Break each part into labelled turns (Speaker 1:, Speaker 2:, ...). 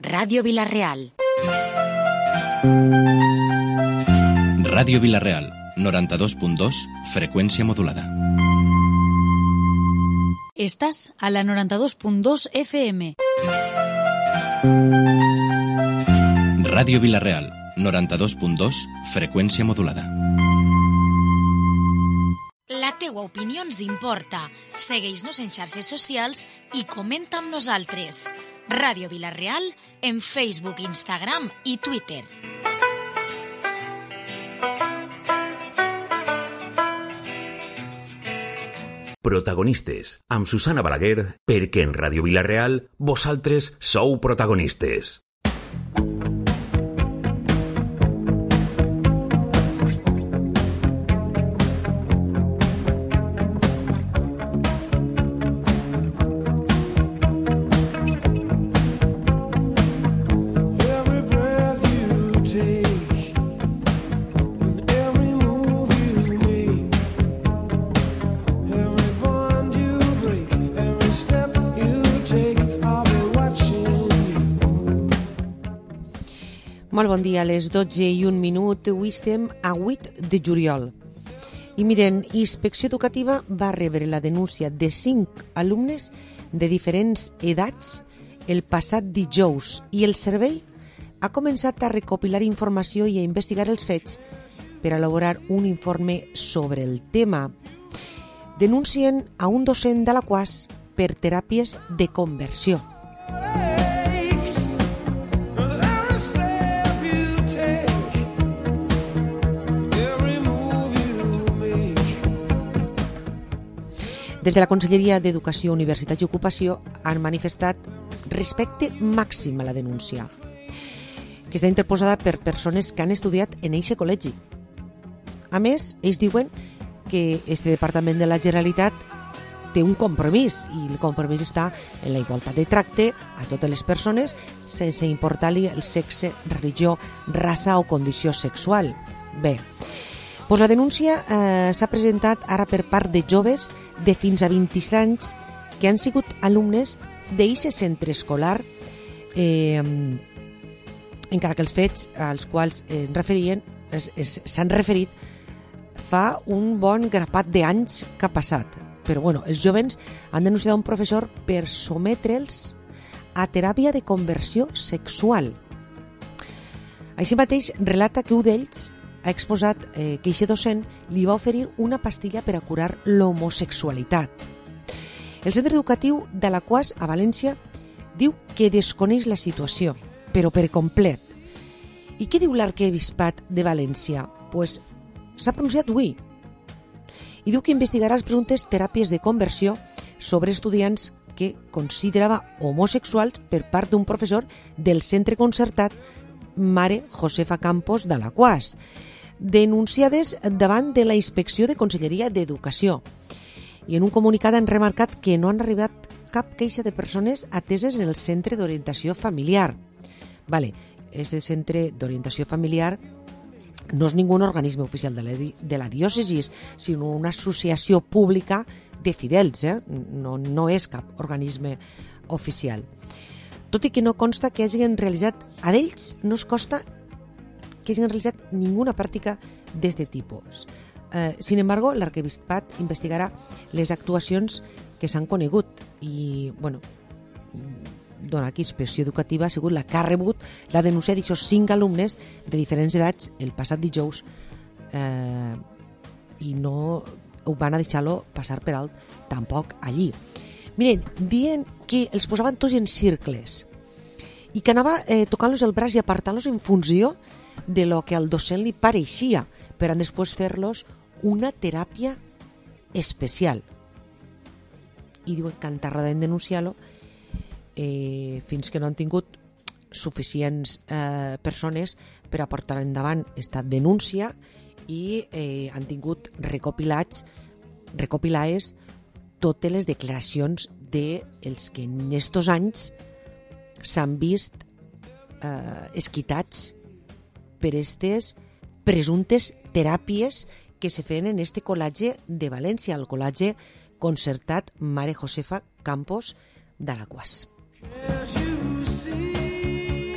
Speaker 1: Ràdio Vila-real.
Speaker 2: Ràdio Vila-real, 92.2, freqüència modulada.
Speaker 1: Estàs a la 92.2 FM.
Speaker 2: Ràdio Vila-real, 92.2, freqüència modulada.
Speaker 1: La teua opinió ens importa. Segueix-nos en xarxes socials i comenta amb nosaltres. Ràdio Vila-real en Facebook, Instagram i Twitter.
Speaker 3: Protagonistes, amb Susana Balaguer, perquè en Ràdio Vila-real vosaltres sou protagonistes.
Speaker 4: Molt bon dia, a les 12:01. Avui estem a 8 de juliol. I miren, Inspecció Educativa va rebre la denúncia de 5 alumnes de diferents edats el passat dijous i el servei ha començat a recopilar informació i a investigar els fets per elaborar un informe sobre el tema. Denuncien a un docent de la UAS per teràpies de conversió. Des de la Conselleria d'Educació, Universitat i Ocupació han manifestat respecte màxim a la denúncia, que està interposada per persones que han estudiat en eixe col·legi. A més, ells diuen que este Departament de la Generalitat té un compromís, i el compromís està en la igualtat de tracte a totes les persones sense importar-li el sexe, religió, raça o condició sexual. Bé, doncs la denúncia s'ha presentat ara per part de joves de fins a 26 anys que han sigut alumnes d'eixe centre escolar, encara que els fets als quals s'han referit fa un bon grapat d'anys que ha passat. Però bueno, els jovens han denunciat un professor per sometre'ls a teràpia de conversió sexual. Així mateix relata que un d'ells ha exposat que aquest docent li va oferir una pastilla per a curar l'homosexualitat. El centre educatiu de la UAS a València diu que desconeix la situació, però per complet. I què diu l'arquebisbat de València? Pues s'ha pronunciat avui i diu que investigarà les presumptes teràpies de conversió sobre estudiants que considerava homosexuals per part d'un professor del centre concertat Mare Josefa Campos de la UAS, denunciades davant de la Inspecció de Conselleria d'Educació. I en un comunicat han remarcat que no han arribat cap queixa de persones ateses en el Centre d'Orientació Familiar. Vale, este Centre d'Orientació Familiar no és ningú organisme oficial de la diòcesi, sinó una associació pública de fidels, no és cap organisme oficial. Tot i que no consta que hagin realitzat, a d'ells no es consta que hagin realitzat ninguna pràctica d'aquest tipus. Sin embargo, l'arquebisbat investigarà les actuacions que s'han conegut i, bueno, dona que Inspecció Educativa ha sigut la que ha rebut la denúncia d'aquests 5 alumnes de diferents edats el passat dijous i no ho van a deixar-lo passar per alt tampoc allí. Miren, dient que els posaven tots en cercles i que anava tocant-los el braç i apartant-los en funció de lo que al docent li pareixia per a després fer-los una teràpia especial. I diuen que han tardat en denunciar-lo fins que no han tingut suficients persones per a portar endavant esta denúncia i han tingut recopilades totes les declaracions dels que en estos anys s'han vist esquitats per aquestes presumptes teràpies que se feien en este col·legi de València, el col·legi concertat Mare Josefa Campos de la UAS.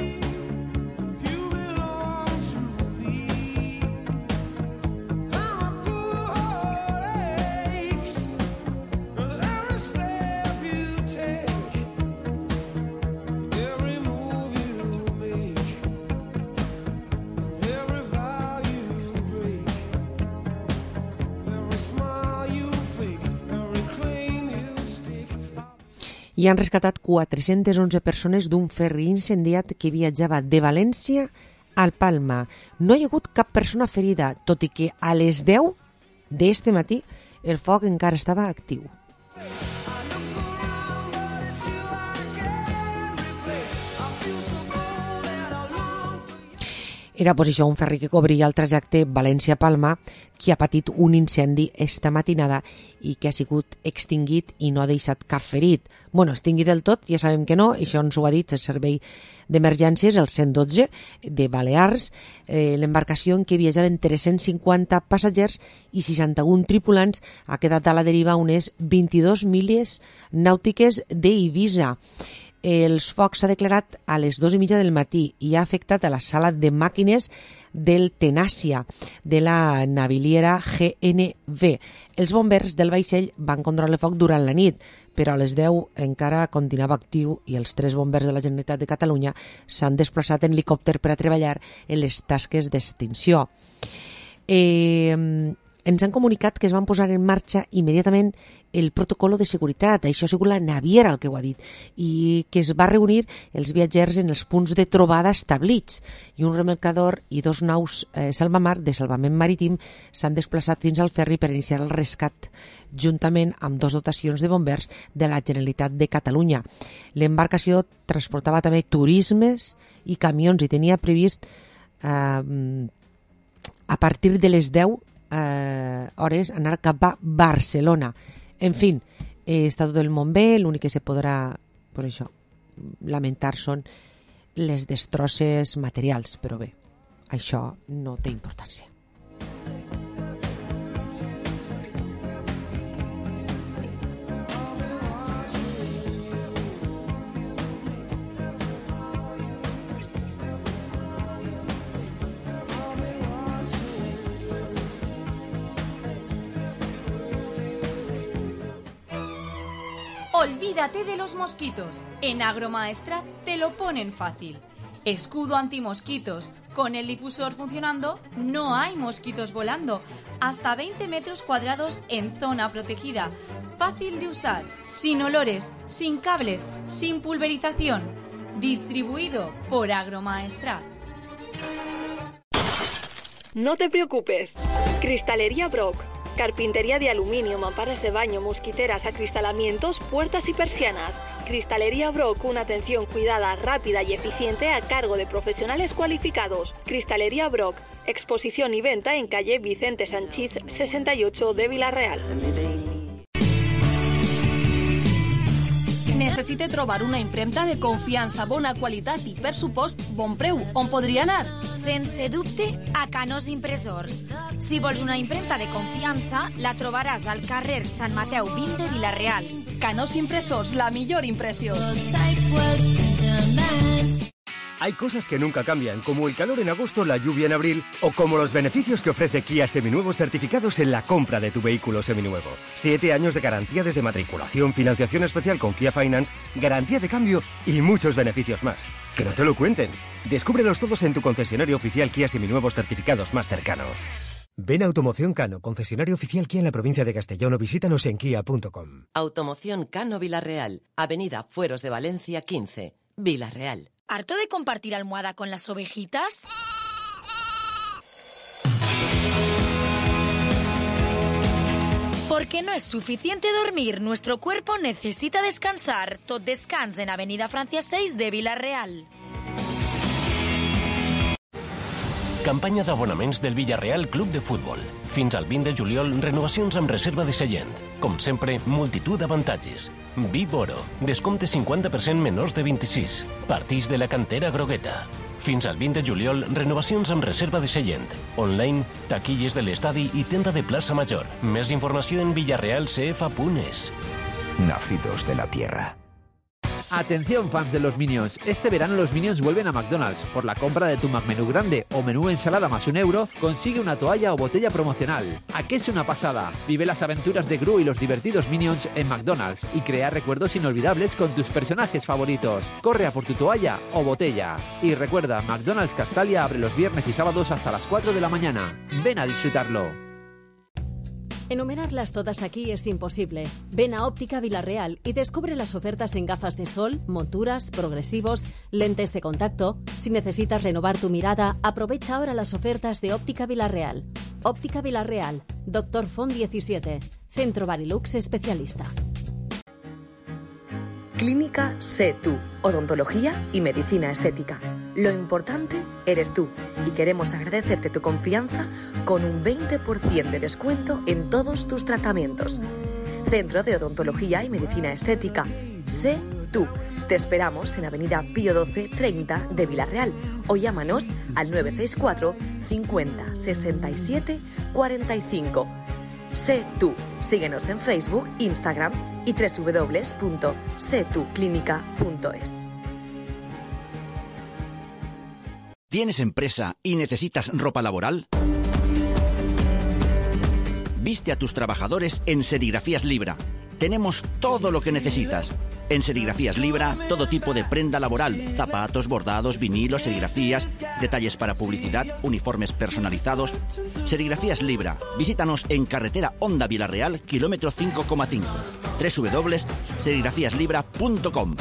Speaker 4: i han rescatat 411 persones d'un ferri incendiat que viatjava de València al Palma. No hi ha hagut cap persona ferida, tot i que a les 10 d'este matí el foc encara estava actiu. Era pues això, un ferri que cobria el trajecte València-Palma, que ha patit un incendi esta matinada i que ha sigut extingit i no ha deixat cap ferit. Bueno, extingit del tot, ja sabem que no, això ens ho ha dit el servei d'emergències, el 112 de Balears. L'embarcació en què viatjaven 350 passatgers i 61 tripulants ha quedat a la deriva unes 22 milles nàutiques d'Eivissa. Els focs s'ha declarat a les 2:30 del matí i ha afectat a la sala de màquines del Tenàcia, de la naviliera GNV. Els bombers del vaixell van controlar el foc durant la nit, però a les 10 encara continuava actiu i els 3 bombers de la Generalitat de Catalunya s'han desplaçat en helicòpter per a treballar en les tasques d'extinció. Ens han comunicat que es van posar en marxa immediatament el protocol de seguretat, això ha sigut la naviera el que ho ha dit, i que es va reunir els viatgers en els punts de trobada establits, i un remolcador i 2 naus salvamar de salvament marítim s'han desplaçat fins al ferri per iniciar el rescat, juntament amb 2 dotacions de bombers de la Generalitat de Catalunya. L'embarcació transportava també turismes i camions i tenia previst a partir de les 10 hores anar cap a Barcelona. En fi, està tot el món bé, l'únic que se podrà lamentar són les destrosses materials, però bé, això no té importància.
Speaker 5: Olvídate de los mosquitos. En Agromaestrat te lo ponen fácil. Escudo antimosquitos. Con el difusor funcionando, no hay mosquitos volando. Hasta 20 metros cuadrados en zona protegida. Fácil de usar, sin olores, sin cables, sin pulverización. Distribuido por Agromaestrat.
Speaker 6: No te preocupes. Cristalería Brock. Carpintería de aluminio, mamparas de baño, mosquiteras, acristalamientos, puertas y persianas. Cristalería Brock, una atención cuidada, rápida y eficiente a cargo de profesionales cualificados. Cristalería Brock, exposición y venta en calle Vicente Sanchís 68 de Vila-real.
Speaker 7: Necessite trobar una impremta de confiança, bona qualitat i, per supost, bon preu. On podria anar?
Speaker 1: Sense dubte, a Canós Impressors. Si vols una impremta de confiança, la trobaràs al carrer Sant Mateu 20 de Vila-real.
Speaker 7: Canós Impressors, la millor impressió.
Speaker 8: Hay cosas que nunca cambian, como el calor en agosto, la lluvia en abril, o como los beneficios que ofrece Kia Seminuevos certificados en la compra de tu vehículo seminuevo. 7 años de garantía desde matriculación, financiación especial con Kia Finance, garantía de cambio y muchos beneficios más. Que no te lo cuenten. Descúbrelos todos en tu concesionario oficial Kia Seminuevos certificados más cercano. Ven a Automoción Cano, concesionario oficial Kia en la provincia de Castellón, o visítanos en kia.com.
Speaker 9: Automoción Cano Vila-real, Avenida Fueros de Valencia 15, Vila-real.
Speaker 1: ¿Harto de compartir almohada con las ovejitas? Porque no es suficiente dormir, nuestro cuerpo necesita descansar. Tot descans en Avenida Francia 6 de Vila-real.
Speaker 10: Campanya d'abonaments del Villarreal Club de Futbol. Fins al 20 de juliol, renovacions amb reserva de seient. Com sempre, multitud d'avantatges. VIP Oro, descompte 50% menors de 26. Partits de la cantera grogueta. Fins al 20 de juliol, renovacions amb reserva de seient. Online, taquilles de l'estadi i tenda de plaça major. Més informació en villarrealcf.es.
Speaker 11: Nacidos de la tierra.
Speaker 12: Atención, fans de los Minions, este verano los Minions vuelven a McDonald's. Por la compra de tu McMenú grande o menú ensalada más €1, consigue una toalla o botella promocional. ¿A qué es una pasada? Vive las aventuras de Gru y los divertidos Minions en McDonald's y crea recuerdos inolvidables con tus personajes favoritos. Corre a por tu toalla o botella. Y recuerda, McDonald's Castalia abre los viernes y sábados hasta las 4 de la mañana. Ven a disfrutarlo.
Speaker 13: Enumerarlas todas aquí es imposible. Ven a Óptica Vilarreal y descubre las ofertas en gafas de sol, monturas, progresivos, lentes de contacto. Si necesitas renovar tu mirada, aprovecha ahora las ofertas de Óptica Vilarreal. Óptica Vilarreal, Dr. Font 17, Centro Barilux Especialista.
Speaker 14: Clínica Sé Tú, odontología y medicina estética. Lo importante eres tú y queremos agradecerte tu confianza con un 20% de descuento en todos tus tratamientos. Centro de Odontología y Medicina Estética. Sé Tú. Te esperamos en Avenida Pío 12 30 de Vilarreal o llámanos al 964 50 67 45. Sé Tú. Síguenos en Facebook, Instagram y www.setuclinica.es.
Speaker 15: ¿Tienes empresa y necesitas ropa laboral? Viste a tus trabajadores en Serigrafías Libra. Tenemos todo lo que necesitas. En Serigrafías Libra, todo tipo de prenda laboral, zapatos, bordados, vinilos, serigrafías, detalles para publicidad, uniformes personalizados. Serigrafías Libra. Visítanos en carretera Honda Vilarreal, kilómetro 5,5. www.serigrafíaslibra.com.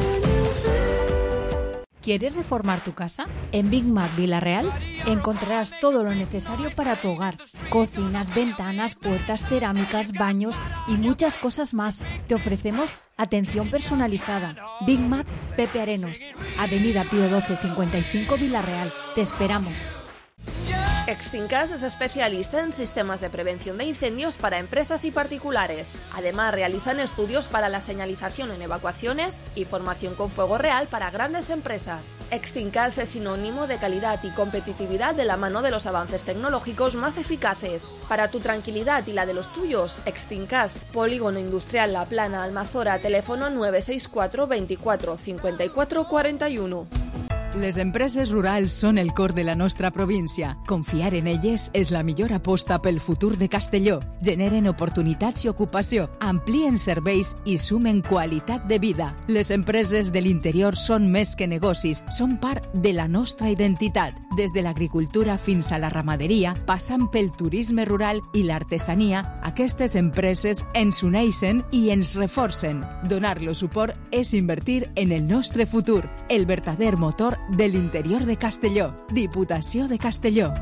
Speaker 16: ¿Quieres reformar tu casa? En Big Mac Vilarreal encontrarás todo lo necesario para tu hogar. Cocinas, ventanas, puertas, cerámicas, baños y muchas cosas más. Te ofrecemos atención personalizada. Big Mac Pepe Arenos, Avenida Pío 12 55 Vilarreal. Te esperamos.
Speaker 7: Extincas es especialista en sistemas de prevención de incendios para empresas y particulares. Además, realizan estudios para la señalización en evacuaciones y formación con fuego real para grandes empresas. Extincas es sinónimo de calidad y competitividad de la mano de los avances tecnológicos más eficaces. Para tu tranquilidad y la de los tuyos, Extincas, Polígono Industrial La Plana, Almazora, teléfono 964 24 54 41.
Speaker 17: Les empreses rurals són el cor de la nostra província. Confiar en elles és la millor aposta pel futur de Castelló. Generen oportunitats i ocupació, amplien serveis i sumen qualitat de vida. Les empreses de l'interior són més que negocis, són part de la nostra identitat. Des de l'agricultura fins a la ramaderia, passant pel turisme rural i l'artesania, aquestes empreses ens uneixen i ens reforcen. Donar-los suport és invertir en el nostre futur, el verdader motor del interior de Castelló. Diputació de Castelló.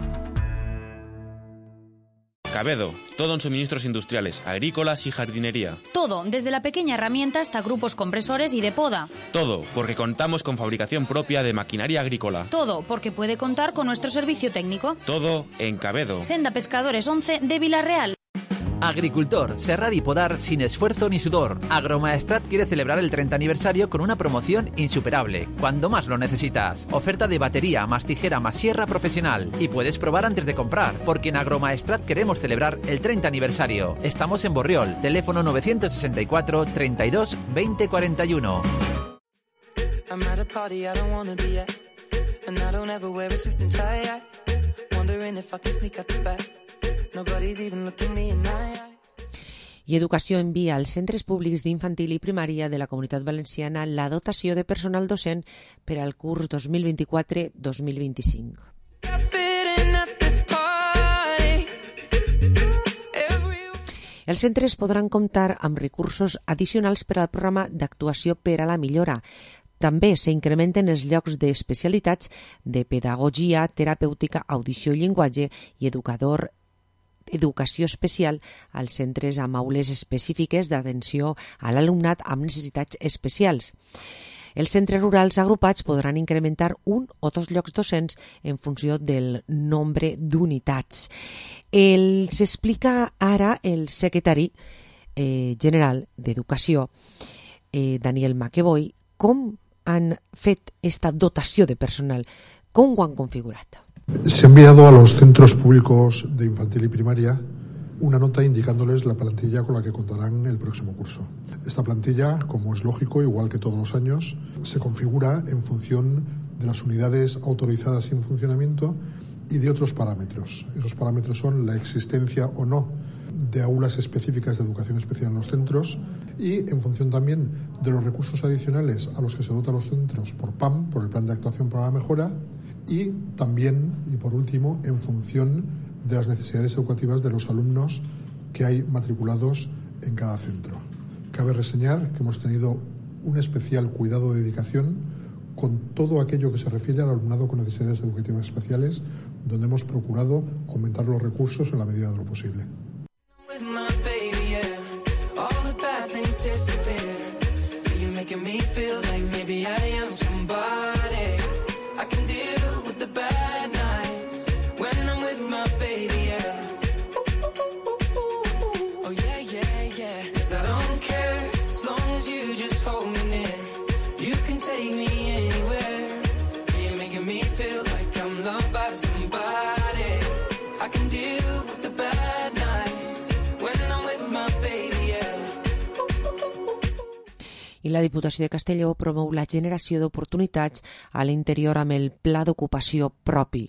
Speaker 18: Cabedo, todo en suministros industriales, agrícolas y jardinería.
Speaker 5: Todo, desde la pequeña herramienta hasta grupos compresores y de poda.
Speaker 18: Todo, porque contamos con fabricación propia de maquinaria agrícola.
Speaker 5: Todo, porque puede contar con nuestro servicio técnico.
Speaker 18: Todo en Cabedo.
Speaker 5: Senda Pescadores 11 de Vilarreal.
Speaker 12: Agricultor, serrar y podar sin esfuerzo ni sudor. Agromaestrat quiere celebrar el 30 aniversario con una promoción insuperable, cuando más lo necesitas. Oferta de batería, más tijera, más sierra profesional. Y puedes probar antes de comprar, porque en Agromaestrat queremos celebrar el 30 aniversario. Estamos en Borriol, teléfono 964 32 20 41.
Speaker 4: I Educació envia als centres públics d'infantil i primària de la Comunitat Valenciana la dotació de personal docent per al curs 2024-2025. Els centres podran comptar amb recursos addicionals per al programa d'actuació per a la millora. També s'incrementen els llocs d'especialitats de pedagogia, terapèutica, audició i llenguatge i educació especial als centres amb aules específiques d'atenció a l'alumnat amb necessitats especials. Els centres rurals agrupats podran incrementar un o dos llocs docents en funció del nombre d'unitats. Els explica ara el secretari general d'Educació, Daniel McEvoy, com han fet esta dotació de personal, com ho han configurat.
Speaker 19: Se ha enviado a los centros públicos de infantil y primaria una nota indicándoles la plantilla con la que contarán el próximo curso. Esta plantilla, como es lógico, igual que todos los años, se configura en función de las unidades autorizadas en funcionamiento y de otros parámetros. Esos parámetros son la existencia o no de aulas específicas de educación especial en los centros y en función también de los recursos adicionales a los que se dotan los centros por PAM, por el Plan de Actuación para la Mejora, y también, y por último, en función de las necesidades educativas de los alumnos que hay matriculados en cada centro. Cabe reseñar que hemos tenido un especial cuidado y dedicación con todo aquello que se refiere al alumnado con necesidades educativas especiales, donde hemos procurado aumentar los recursos en la medida de lo posible.
Speaker 4: I la Diputació de Castelló promou la generació d'oportunitats a l'interior amb el Pla d'Ocupació propi.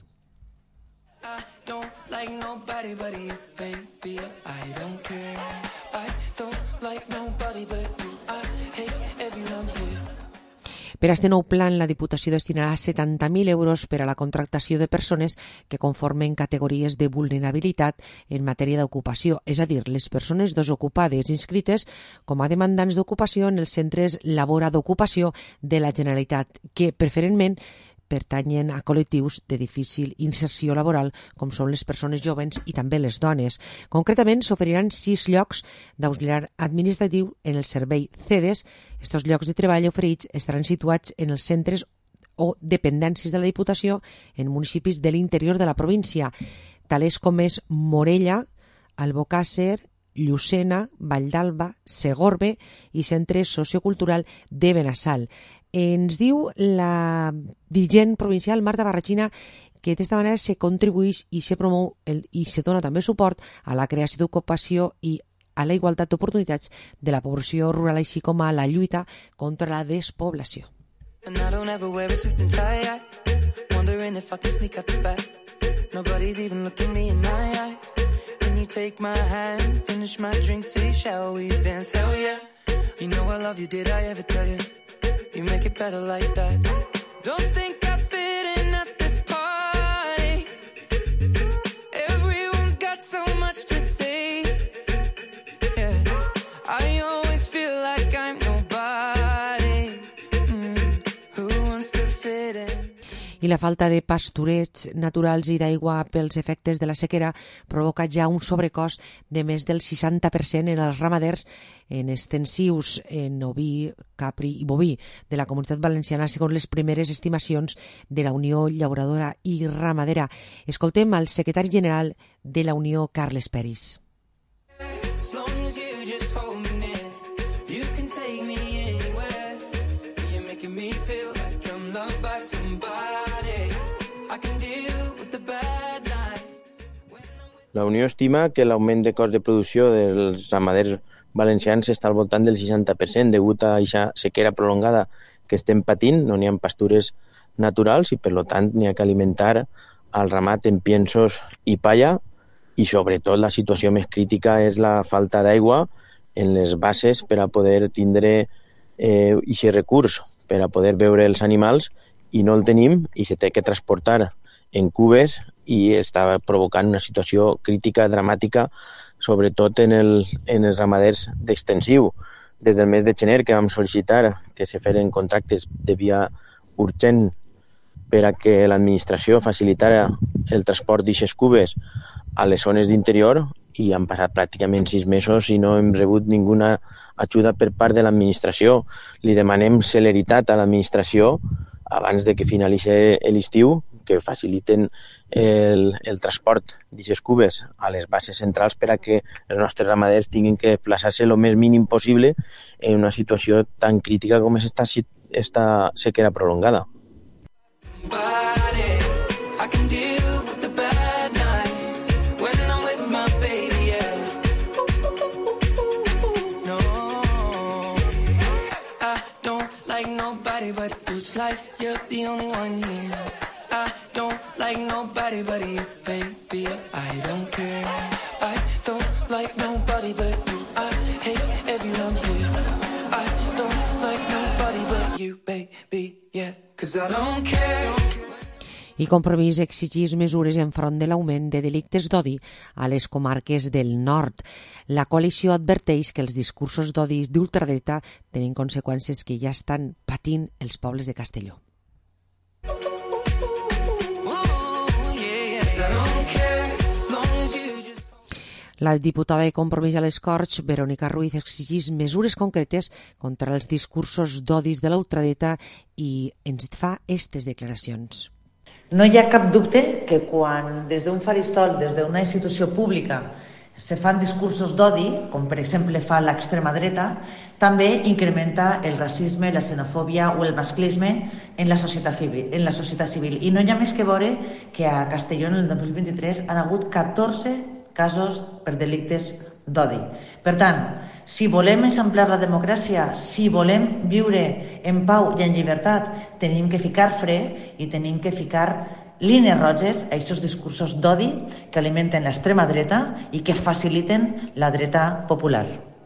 Speaker 4: Per a este nou plan, la Diputació destinarà 70.000 euros per a la contractació de persones que conformen categories de vulnerabilitat en matèria d'ocupació, és a dir, les persones desocupades inscrites com a demandants d'ocupació en els centres Labora d'Ocupació de la Generalitat, que preferentment pertanyen a col·lectius de difícil inserció laboral, com són les persones joves i també les dones. Concretament, s'oferiran 6 llocs d'auxiliar administratiu en el servei CEDES. Estos llocs de treball oferits estaran situats en els centres o dependències de la Diputació en municipis de l'interior de la província, tals com és Morella, Albocàsser, Llucena, Valldalba, Segorbe i Centre Sociocultural de Benassal. Ens diu la dirigent provincial Marta Barrachina que d'esta manera se contribueix i se promou i se dona també suport a la creació d'ocupació i a la igualtat d'oportunitats de la població rural, així com a la lluita contra la despoblació.
Speaker 20: You make it better like that. Don't think I fit in at this party. Everyone's got so much to say. Yeah, I always feel like I'm nobody. Who wants to fit in?
Speaker 4: I la falta de pasturets naturals i d'aigua pels efectes de la sequera provoca ja un sobrecost de més del 60% en els ramaders en extensius en oví, capri i boví de la Comunitat Valenciana, segons les primeres estimacions de la Unió Llauradora i Ramadera. Escoltem al secretari general de la Unió, Carles Peris.
Speaker 21: La Unió estima que l'augment de cost de producció dels ramaders valencians està al voltant del 60% degut a aquesta sequera prolongada que estem patint. No n'hi ha pastures naturals i, per tant, n'hi ha que alimentar el ramat en piensos i palla i, sobretot, la situació més crítica és la falta d'aigua en les basses per a poder tindre aquest recurs, per a poder beure els animals, i no el tenim i se té que transportar en cubes i està provocant una situació crítica, dramàtica, sobretot en els ramaders d'extensiu. Des del mes de gener que vam sol·licitar que se feren contractes de via urgent per a que l'administració facilitara el transport d'aquestes cubes a les zones d'interior, i han passat pràcticament 6 mesos i no hem rebut ninguna ajuda per part de l'administració. Li demanem celeritat a l'administració abans de que finalitzi l'estiu, que faciliten el transport d'aquestes cubes a les bases centrals per a que els nostres ramaders tinguin que desplaçar-se el més mínim possible en una situació tan crítica com és esta sequera prolongada.
Speaker 20: But it's like you're the only one here. I don't like nobody but you, baby. I don't care. I don't like nobody but you. I hate everyone here. I don't like nobody but you, baby. Yeah, 'cause I don't care.
Speaker 4: I Compromís exigeix mesures enfront de l'augment de delictes d'odi a les comarques del nord. La coalició adverteix que els discursos d'odi d'ultradreta tenen conseqüències que ja estan patint els pobles de Castelló. La diputada de Compromís a les Corts, Verónica Ruiz, exigeix mesures concretes contra els discursos d'odis de la ultradreta i ens fa aquestes declaracions.
Speaker 2: No hi ha cap dubte que quan des d'un faristol, des d'una institució pública, se fan discursos d'odi, com per exemple fa l'extrema dreta, també incrementa el racisme, la xenofòbia o el masclisme en la societat civil. I no hi ha més que veure que a Castelló en el 2023 han hagut 14 casos per delictes d'odi. Per tant, si volem eixamplar la democràcia, si volem viure en pau i en llibertat, tenim que ficar fre i tenim que ficar línies roges a aquests discursos d'odi que alimenten l'extrema dreta i que faciliten la dreta popular.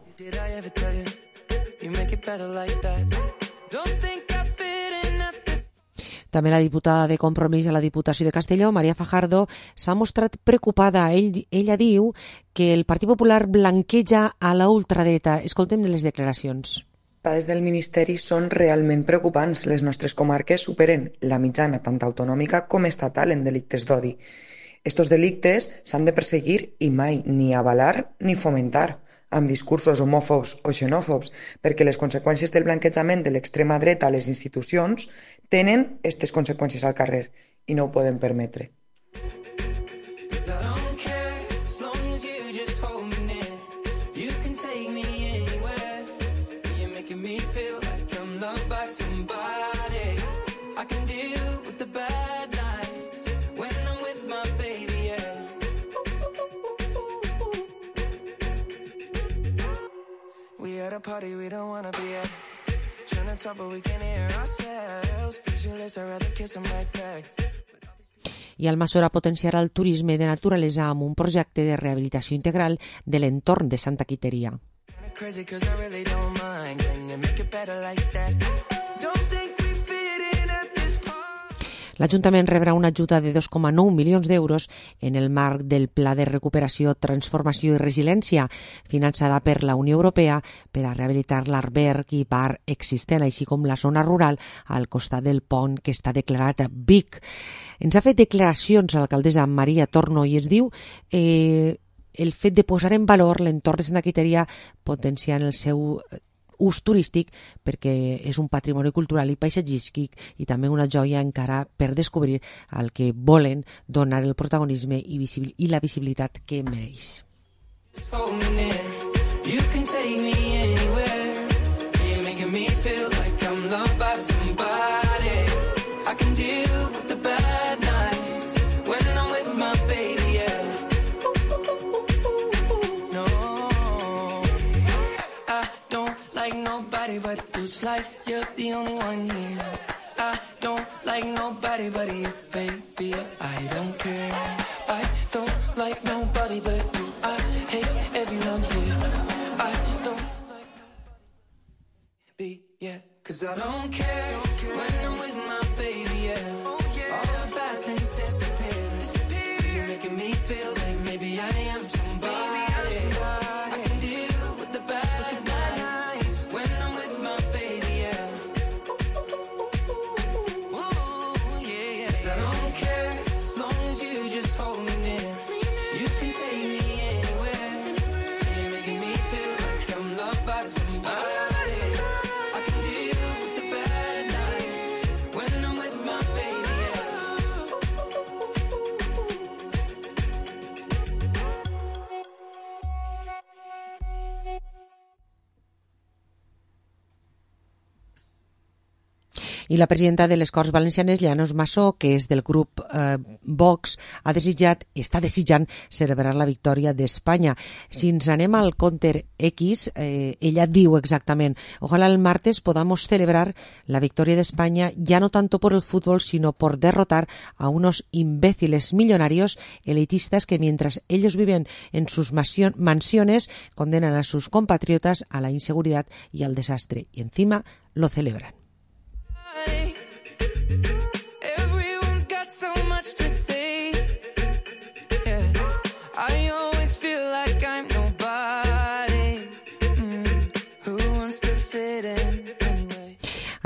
Speaker 4: També la diputada de Compromís a la Diputació de Castelló, María Fajardo, s'ha mostrat preocupada. Ella diu que el Partit Popular blanqueja a la ultradreta. Escoltem les declaracions.
Speaker 22: Les dades del Ministeri són realment preocupants. Les nostres comarques superen la mitjana tant autonòmica com estatal en delictes d'odi. Estos delictes s'han de perseguir i mai ni avalar ni fomentar amb discursos homòfobs o xenòfobs, perquè les conseqüències del blanquejament de l'extrema dreta a les institucions tenen aquestes conseqüències al carrer i no ho podem permetre.
Speaker 20: At a party we don't wanna be at. Trying to talk but we can't hear ourselves. Pictureless, I'd rather kiss them right back.
Speaker 4: I Almassora potenciarà el turisme de naturalesa amb un projecte de rehabilitació integral de l'entorn de Santa Quiteria. L'Ajuntament rebrà una ajuda de 2,9 milions d'euros en el marc del Pla de Recuperació, Transformació i Resiliència, finançada per la Unió Europea per a rehabilitar l'alberg i bar existent, així com la zona rural al costat del pont que està declarat Vic. Ens ha fet declaracions l'alcaldessa Maria Torno i ens diu el fet de posar en valor l'entorn de Santa Quiteria potenciant el seu ús turístic perquè és un patrimoni cultural i paisatgístic i també una joia encara per descobrir al que volen donar el protagonisme i la visibilitat que mereix.
Speaker 20: But it's like you're the only one here. I don't like nobody but you, baby. I don't care. I don't like nobody but you. I hate everyone here. I don't like baby, yeah. 'Cause I don't care when I'm with my baby, yeah. All the bad things disappear. You're making me feel like maybe I am somebody. I can deal with the bad nights when I'm with my baby, yeah. Ooh, yeah, yes, I don't care as long as you just hold me near. You can take me anywhere. You're making me feel like I'm loved by somebody. I can deal with the bad nights when I'm with my baby, yeah.
Speaker 4: I la presidenta de les Corts Valencianes, Llanos Massó, que és del grup Vox, està desitjant celebrar la victòria d'Espanya. Si ens anem al Counter X, ella diu exactament: ojalá el martes podamos celebrar la victoria de España, ya no tanto por el fútbol, sino por derrotar a unos imbéciles millonarios elitistas que mientras ellos viven en sus mansiones condenan a sus compatriotas a la inseguridad y al desastre, y encima lo celebran.
Speaker 20: Everyone's got so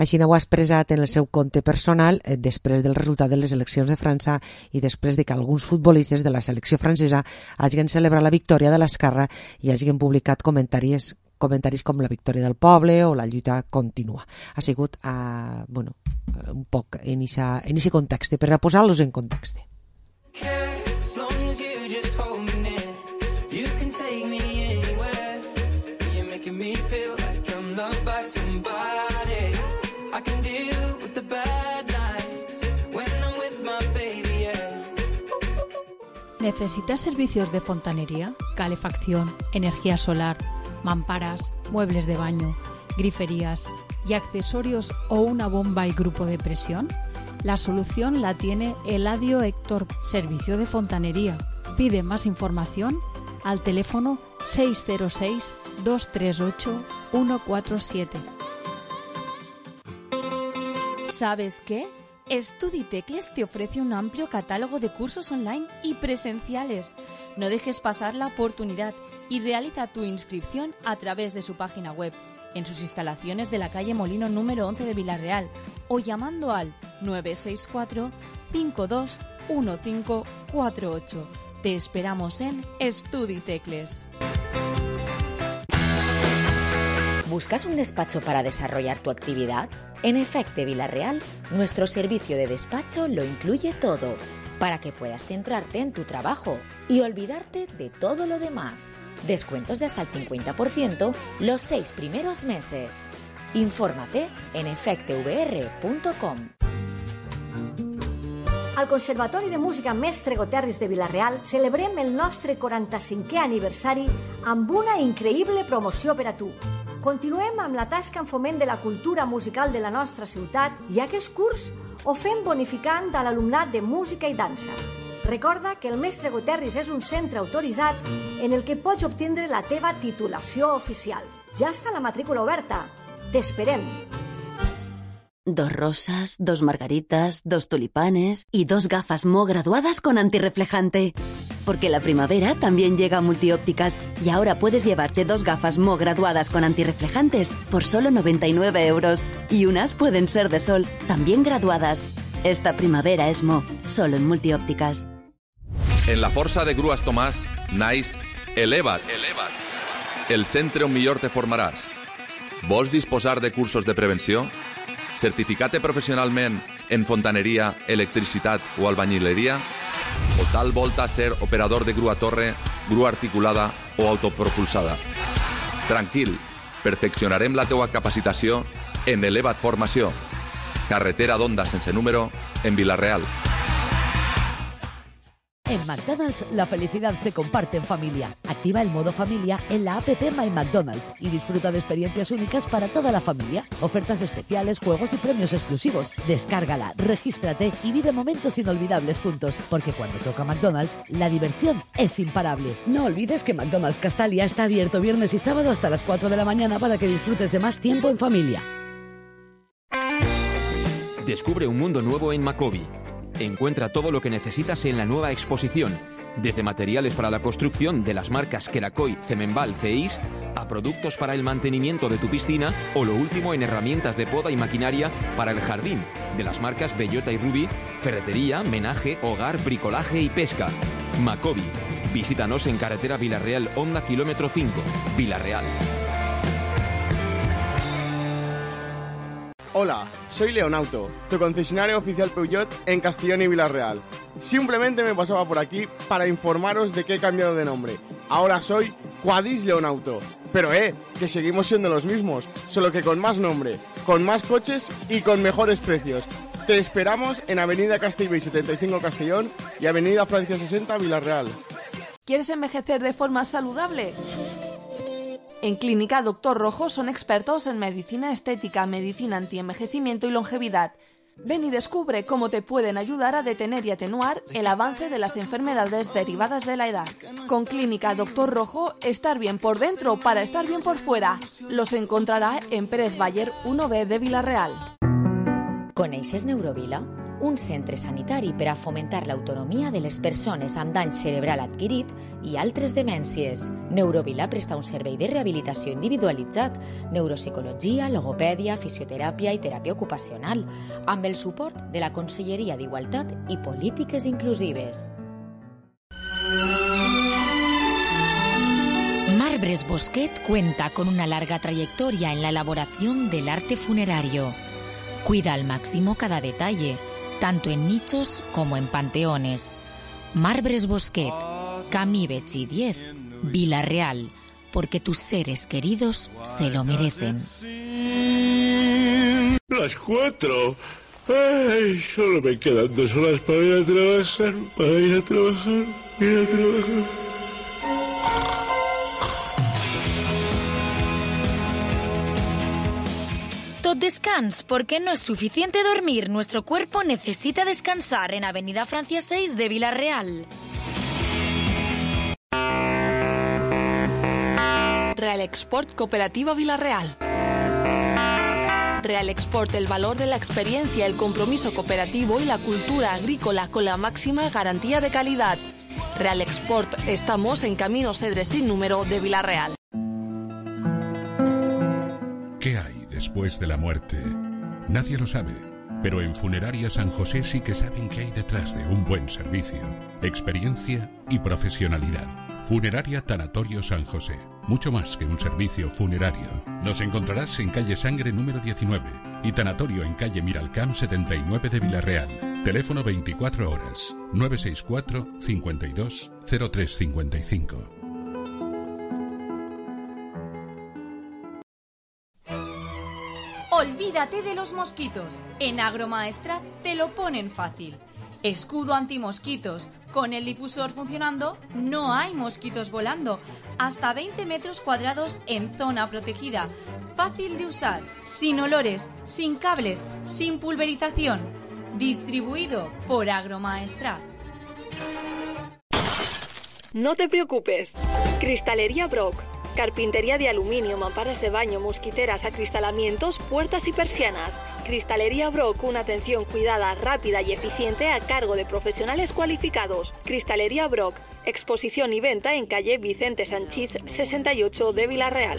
Speaker 4: Així ho ha expressat en el seu compte personal després del resultat de les eleccions de França i després de que alguns futbolistes de la selecció francesa hagin celebrat la victòria de l'esquerra i hagin publicat comentaris com la victòria del poble o la lluita continua. Ha sigut un poc en aquest context, per a posar-los en context.
Speaker 16: ¿Necesitas servicios de fontanería, calefacción, energía solar, mamparas, muebles de baño, griferías y accesorios o una bomba y grupo de presión? La solución la tiene Eladio Héctor, Servicio de Fontanería. Pide más información al teléfono 606-238-147.
Speaker 5: ¿Sabes qué? StudiTecles te ofrece un amplio catálogo de cursos online y presenciales. No dejes pasar la oportunidad y realiza tu inscripción a través de su página web, en sus instalaciones de la calle Molino número 11 de Vila-real o llamando al 964 521548. Te esperamos en StudiTecles.
Speaker 1: ¿Buscas un despacho para desarrollar tu actividad? En Efecte Vila-real, nuestro servicio de despacho lo incluye todo, para que puedas centrarte en tu trabajo y olvidarte de todo lo demás. Descuentos de hasta el 50% los 6 primeros meses. Infórmate en efectevr.com.
Speaker 3: Al Conservatori de Música Mestre Goterris de Vila-real celebrem el nostre 45è aniversari amb una increïble promoció per a tu. Continuem amb la tasca en foment de la cultura musical de la nostra ciutat i aquest curs ho fem bonificant a l'alumnat de música i dansa. Recorda que el Mestre Goterris és un centre autoritzat en el que pots obtindre la teva titulació oficial. Ja està la matrícula oberta. T'esperem.
Speaker 6: 2 rosas, 2 margaritas, 2 tulipanes y 2 gafas Mo graduadas con antirreflejante. Porque la primavera también llega a Multiópticas y ahora puedes llevarte 2 gafas Mo graduadas con antirreflejantes por solo 99 €. Y unas pueden ser de sol, también graduadas. Esta primavera es Mo, solo en Multiópticas.
Speaker 23: En la força de Grues Tomàs, naix Eleva't. El centre on millor te formaràs. Vols disposar de cursos de prevenció? Certificat professionalment en fontaneria, electricitat o albañileria? O tal volta ser operador de grua torre, grua articulada o autopropulsada? Tranquil, perfeccionarem la teua capacitació en Eleva't Formació. Carretera d'Onda sense número en Vila-real.
Speaker 24: En McDonald's, la felicidad se comparte en familia. Activa el modo familia en la app My McDonald's y disfruta de experiencias únicas para toda la familia. Ofertas especiales, juegos y premios exclusivos. Descárgala, regístrate y vive momentos inolvidables juntos. Porque cuando toca McDonald's, la diversión es imparable. No olvides que McDonald's Castalia está abierto viernes y sábado hasta las 4 de la mañana para que disfrutes de más tiempo en familia.
Speaker 25: Descubre un mundo nuevo en Macobi. Encuentra todo lo que necesitas en la nueva exposición, desde materiales para la construcción de las marcas Kerakoy, Cemenbal, CEIS, a productos para el mantenimiento de tu piscina o lo último en herramientas de poda y maquinaria para el jardín, de las marcas Bellota y Ruby, ferretería, menaje, hogar, bricolaje y pesca. Macobi. Visítanos en carretera Vila-real, Honda kilómetro 5, Vila-real.
Speaker 26: Hola, soy Leonauto, tu concesionario oficial Peugeot en Castellón y Vila-real. Simplemente me pasaba por aquí para informaros de que he cambiado de nombre. Ahora soy Quadis Leonauto. Pero que seguimos siendo los mismos, solo que con más nombre, con más coches y con mejores precios. Te esperamos en Avenida Castellbell 75 Castellón y Avenida Francia 60 Vila-real.
Speaker 7: ¿Quieres envejecer de forma saludable? En Clínica Doctor Rojo son expertos en medicina estética, medicina antienvejecimiento y longevidad. Ven y descubre cómo te pueden ayudar a detener y atenuar el avance de las enfermedades derivadas de la edad. Con Clínica Doctor Rojo, estar bien por dentro para estar bien por fuera. Los encontrará en Pérez Baller 1B de Vila-real.
Speaker 1: Coneixes Neurovila? un centre sanitari per a fomentar l'autonomia de les persones amb dany cerebral adquirit i altres demències. Neurovila presta un servei de rehabilitació individualitzat, neuropsicologia, logopèdia, fisioteràpia i teràpia ocupacional, amb el suport de la Conselleria d'Igualtat i Polítiques Inclusives. Marbres Bosquet cuenta con una larga trayectoria en la elaboración del arte funerario. Cuida al máximo cada detalle, tanto en nichos como en panteones. Marbres Bosquet, Camí Betxí 10, Vila-real, porque tus seres queridos se lo merecen.
Speaker 8: Las 4. Ay, solo me quedan 2 horas para ir a trabajar,
Speaker 1: Tot descans, porque no es suficiente dormir. Nuestro cuerpo necesita descansar en Avenida Francia 6 de Vila-real.
Speaker 7: Real Export Cooperativa Vila-real. Real Export, el valor de la experiencia, el compromiso cooperativo y la cultura agrícola con la máxima garantía de calidad. Real Export, estamos en Camino Cedres sin número de Vila-real.
Speaker 9: ¿Qué hay después de la muerte? Nadie lo sabe, pero en Funeraria San José sí que saben qué hay detrás de un buen servicio, experiencia y profesionalidad. Funeraria Tanatorio San José, mucho más que un servicio funerario. Nos encontrarás en calle Sangre número 19 y Tanatorio en calle Miralcamp 79 de Vila-real. Teléfono 24 horas, 964 52 0355.
Speaker 5: Olvídate de los mosquitos. En Agromaestrat te lo ponen fácil. Escudo antimosquitos. Con el difusor funcionando, no hay mosquitos volando. Hasta 20 metros cuadrados en zona protegida. Fácil de usar, sin olores, sin cables, sin pulverización. Distribuido por Agromaestrat.
Speaker 7: No te preocupes. Cristalería Brock. Carpintería de aluminio, mamparas de baño, mosquiteras, acristalamientos, puertas y persianas. Cristalería Brock, una atención cuidada, rápida y eficiente a cargo de profesionales cualificados. Cristalería Brock, exposición y venta en calle Vicente Sanchís 68 de Vila-real.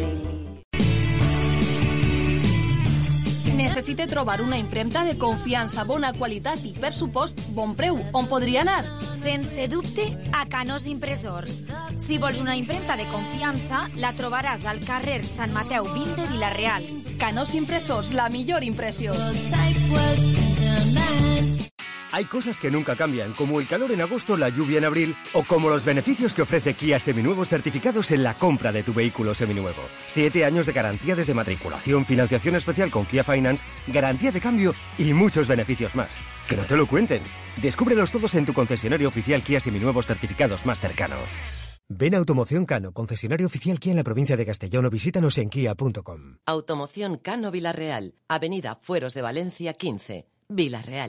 Speaker 7: Necessite trobar una impremta de confiança, bona qualitat i, per supost, bon preu. On podria anar?
Speaker 1: Sense dubte, a Canós Impressors. Si vols una impremta de confiança, la trobaràs al carrer Sant Mateu 20 de Vila-real.
Speaker 7: Canós Impressors, la millor impressió.
Speaker 10: Hay cosas que nunca cambian, como el calor en agosto, la lluvia en abril, o como los beneficios que ofrece Kia Seminuevos certificados en la compra de tu vehículo seminuevo. 7 años de garantía desde matriculación, financiación especial con Kia Finance, garantía de cambio y muchos beneficios más. Que no te lo cuenten. Descúbrelos todos en tu concesionario oficial Kia Seminuevos certificados más cercano. Ven a Automoción Cano, concesionario oficial Kia en la provincia de Castellón, o visítanos en kia.com.
Speaker 11: Automoción Cano Vila-real, Avenida Fueros de Valencia 15, Vila-real.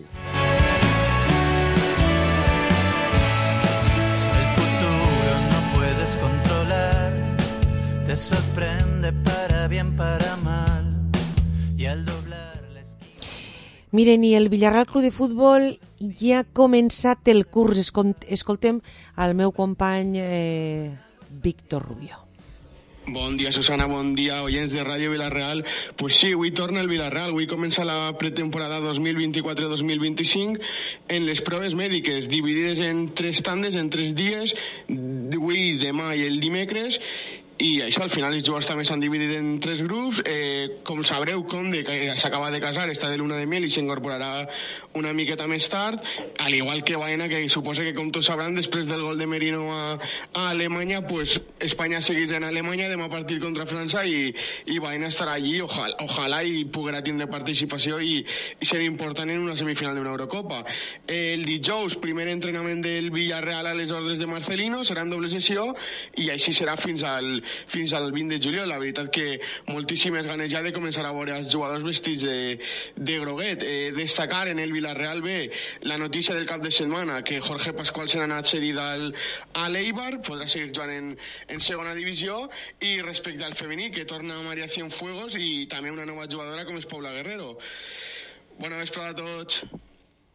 Speaker 13: Controlar, te sorprende para bien, para mal, y al doblar la esquina...
Speaker 4: Miren, i el Villarreal Club de Futbol ja ha començat el curs. Escoltem al meu company Víctor Rubio.
Speaker 26: Bon dia, Susana, bon dia, oients de Ràdio Vila-real. Pues sí, avui torna el Vila-real, avui comença la pretemporada 2024-2025 en les proves mèdiques, dividides en 3 tandes, en 3 dies, avui, demà i el dimecres, i això, al final els jugadors també s'han dividit en 3 grups. Com sabreu, Conde, que s'acaba de casar, està de luna de miel i s'incorporarà una miqueta més tard, al igual que Baena, que suposa que, com tots sabran, després del gol de Merino a Alemanya, pues Espanya segueix en Alemanya, demà partit contra França, i Baena estarà allí, ojalà i poguerà tindre participació i ser important en una semifinal d'una Eurocopa. El dijous, primer entrenament del Villarreal a les ordres de Marcelino, serà en doble sessió, i així serà fins al 20 de juliol. La veritat que moltíssimes ganes ja de començar a veure els jugadors vestits de groguet. Destacar en el Villarreal B la notícia del cap de setmana, que Jorge Pascual se n'ha anat cedit a l'Eibar, podrà seguir jugant en segona divisió, i respecte al femení, que torna Maria Cienfuegos i també una nova jugadora com és Paula Guerrero. Bona vesprada a tots.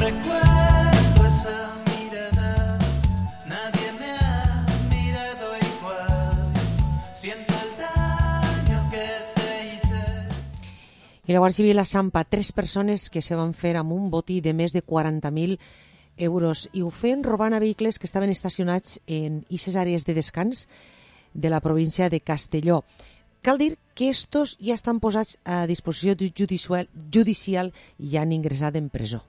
Speaker 13: recuerdo esa mirada, nadie me ha mirado igual. Siento el daño que te hice.
Speaker 4: I la Guàrdia Civil assampa 3 persones que se van fer amb un botí de més de 40.000 euros i ho feien robant a vehicles que estaven estacionats en aquestes àrees de descans de la província de Castelló. Cal dir que estos ja estan posats a disposició judicial i ja han ingressat en presó.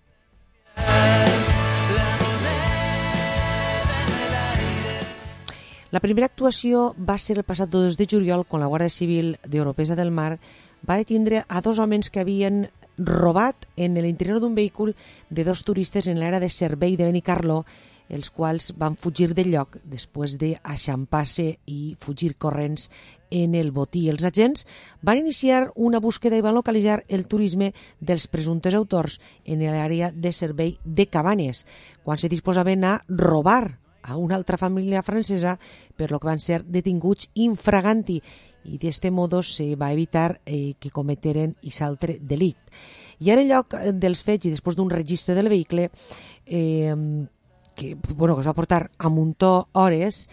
Speaker 4: La primera actuació va ser el passat 2 de juliol quan la Guàrdia Civil d'Oropesa del Mar va detindre a 2 homes que havien robat en l'interior d'un vehícul de 2 turistes en l'era de servei de Benicarló, els quals van fugir del lloc després d'aixampar-se i fugir corrents en el botí. Els agents van iniciar una búsqueda i van localitzar el turisme dels presumptes autors en l'àrea de servei de Cabanes, quan se disposaven a robar a una altra família francesa, per lo que van ser detinguts infraganti, i d'este modo se va evitar que cometeren aquest altre delicte. I ara, en lloc dels fets i després d'un registre del vehicle que es va portar a muntó hores,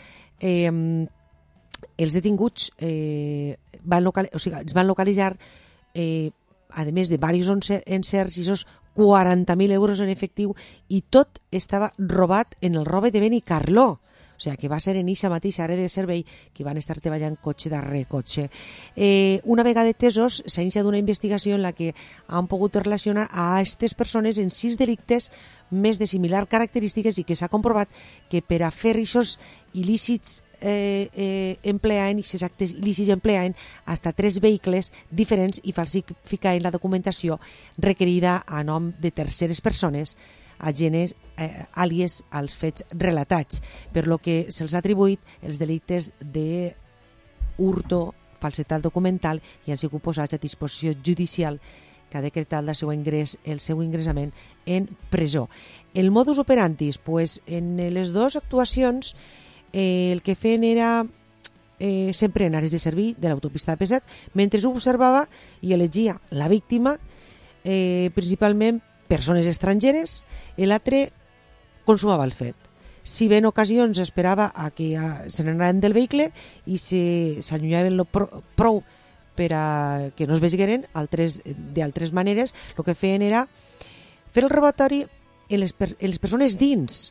Speaker 4: els detinguts es van localitzar, a més de diversos encerts, i esos 40.000 euros en efectiu, i tot estava robat en el robe de Benicarló. O sigui, que va ser en aquesta mateixa àrea de servei que van estar treballant cotxe darrere cotxe. Una vegada tesos, s'ha iniciat una investigació en la que han pogut relacionar a aquestes persones en 6 delictes més de similar característiques i que s'ha comprovat que per a fer aquests il·lícits aquests actes il·lícits empleaven fins 3 vehicles diferents i falsificaven la documentació requerida a nom de terceres persones ajenes àlies als fets relatats, per lo que se'ls ha atribuït els delictes de hurto, falsetat documental, i han sigut posats a disposició judicial, que ha decretat el seu ingressament en presó. El modus operandi, en les 2 actuacions, el que feien era sempre en àrees de servei de l'autopista de P7, mentre observava i elegia la víctima, principalment persones estrangeres, i l'altre consumava el fet. Si bé en ocasions esperava a que se n'anaren del vehicle i s'allunyaven prou per a que no es vegeren, d'altres maneres el que feien era fer el robatori en les persones dins,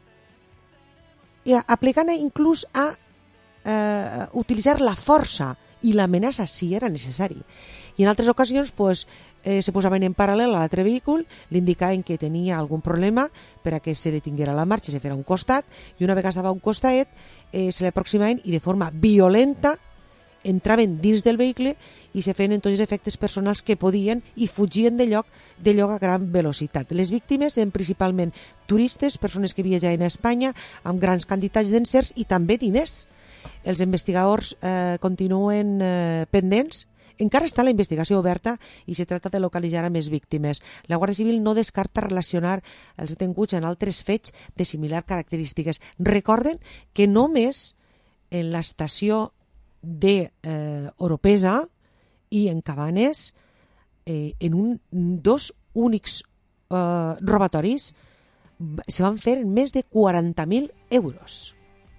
Speaker 4: i aplicant inclús a utilitzar la força i l'amenaça si era necessari. I en altres ocasions se posaven en paral·lel a l'altre vehícul, li indicaven que tenia algun problema per a que se detinguera la marxa, se fera un costat, i una vegada estava a un costat se l'aproximaven i de forma violenta entraven dins del vehicle i se feien tots els efectes personals que podien i fugien de lloc a gran velocitat. Les víctimes eren principalment turistes, persones que viatjaven a Espanya amb grans quantitats d'encerts i també diners. Els investigadors continuen pendents. Encara està la investigació oberta i se tracta de localitzar a més víctimes. La Guàrdia Civil no descarta relacionar els detinguts en altres fets de similar característiques. Recorden que només en l'estació d'Oropesa i en Cabanes, en 2 únics robatoris, se van fer més de 40.000 euros.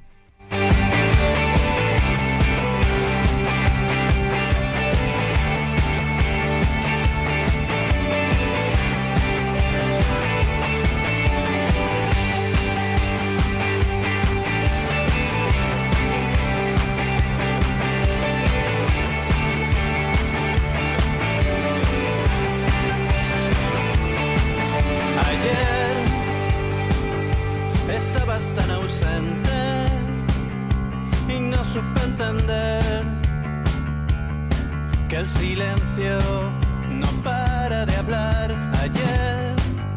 Speaker 13: Estabas tan ausente y no supe entender que el silencio no para de hablar. Ayer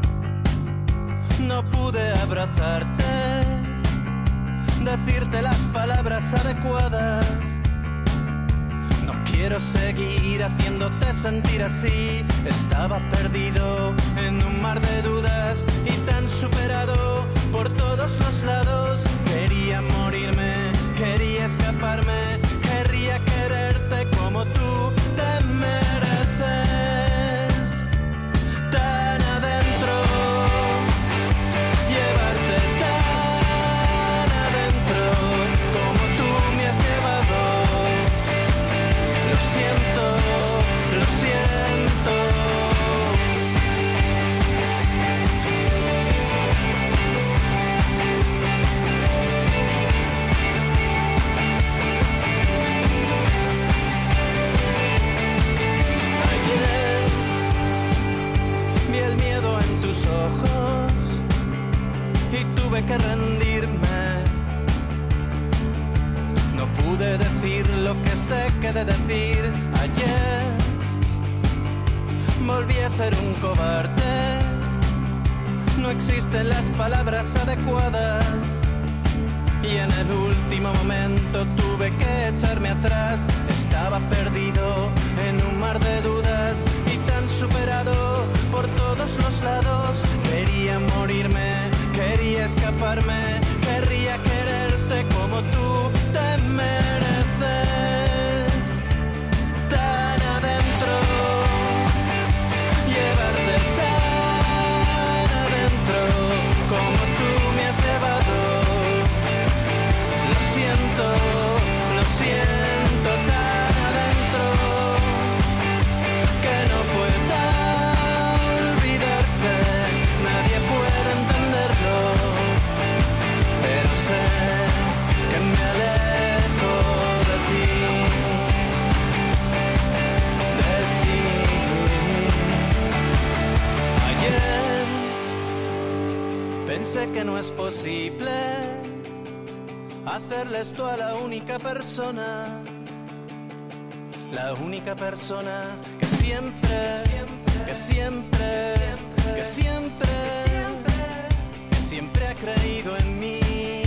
Speaker 13: no pude abrazarte, decirte las palabras adecuadas. No quiero seguir haciéndote sentir así. Estaba perdido en un mar de dudas y tan superado por todos los lados. Quería morirme, quería escaparme, querría quererte como tú te mereces. Tan adentro puede decir ayer volví a ser un cobarde. No existen las palabras adecuadas y en el último momento tuve que echarme atrás. Estaba perdido en un mar de dudas y tan superado por todos los lados. Quería morirme, quería escaparme, querría quererte como tú te mereces. Tan adentro, llevarte tan adentro como tú me has llevado. Lo siento tan adentro que no pueda olvidarse. Nadie puede entenderlo, pero sé que me alejo de ti, Ayer pensé que no es posible hacerle esto a la única persona que siempre ha creído en mí.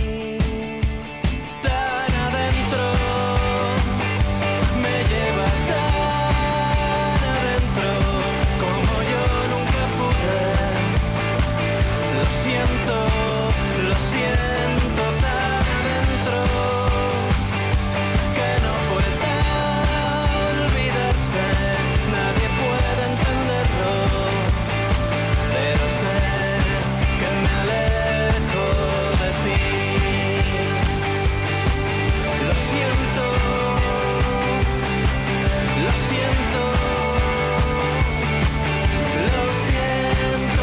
Speaker 13: Tan adentro, me lleva tan adentro como yo nunca pude. Lo siento tan adentro que no pueda olvidarse. Nadie puede entenderlo, pero sé que me alejo de ti. Lo siento, lo siento, lo siento.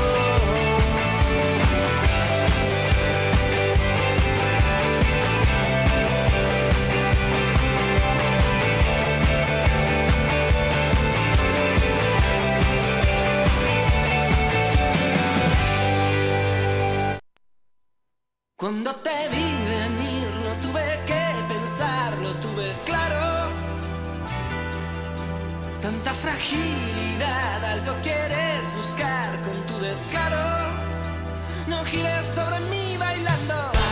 Speaker 20: Cuando te vi venir no tuve que pensarlo, tuve claro. Tanta fragilidad, algo quieres buscar con tu descaro. No gires sobre mí bailando.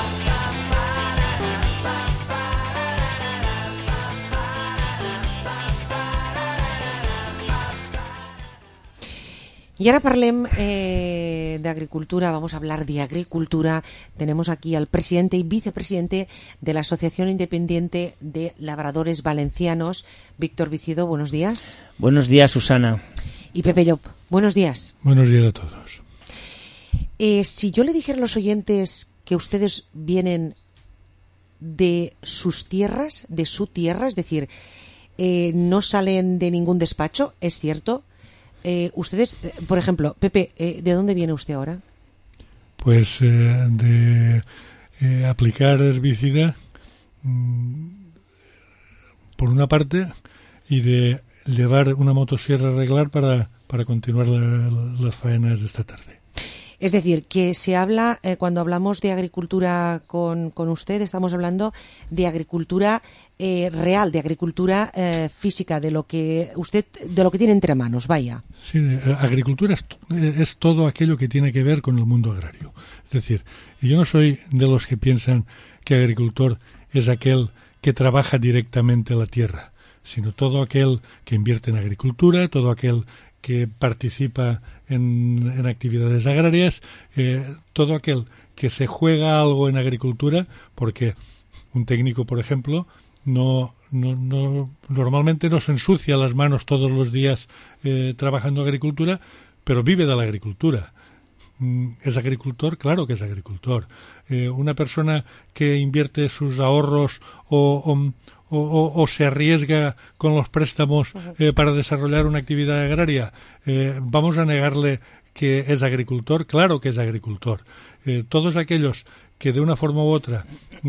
Speaker 4: Y ahora parlem de agricultura, vamos a hablar de agricultura. Tenemos aquí al presidente y vicepresidente de la Asociación Independiente de Labradores Valencianos, Víctor Vicido. Buenos días.
Speaker 12: Buenos días, Susana.
Speaker 4: Y Pepe Llop. Buenos días.
Speaker 14: Buenos días a todos.
Speaker 4: Si yo le dijera a los oyentes que ustedes vienen de sus tierras, de su tierra, es decir, no salen de ningún despacho, ¿es cierto? Ustedes, por ejemplo, Pepe, ¿de dónde viene usted ahora?
Speaker 14: Pues de aplicar herbicida por una parte y de llevar una motosierra a arreglar para continuar las faenas de esta tarde.
Speaker 4: Es decir, que se habla, cuando hablamos de agricultura con usted, estamos hablando de agricultura real, de agricultura física, de lo que tiene entre manos, vaya.
Speaker 14: Sí, agricultura es todo aquello que tiene que ver con el mundo agrario. Es decir, yo no soy de los que piensan que agricultor es aquel que trabaja directamente la tierra, sino todo aquel que invierte en agricultura, todo aquel que participa en actividades agrarias, todo aquel que se juega algo en agricultura, porque un técnico, por ejemplo, normalmente no se ensucia las manos todos los días trabajando en agricultura, pero vive de la agricultura. ¿Es agricultor? Claro que es agricultor. Una persona que invierte sus ahorros o se arriesga con los préstamos para desarrollar una actividad agraria, ¿vamos a negarle que es agricultor? Claro que es agricultor. Todos aquellos que de una forma u otra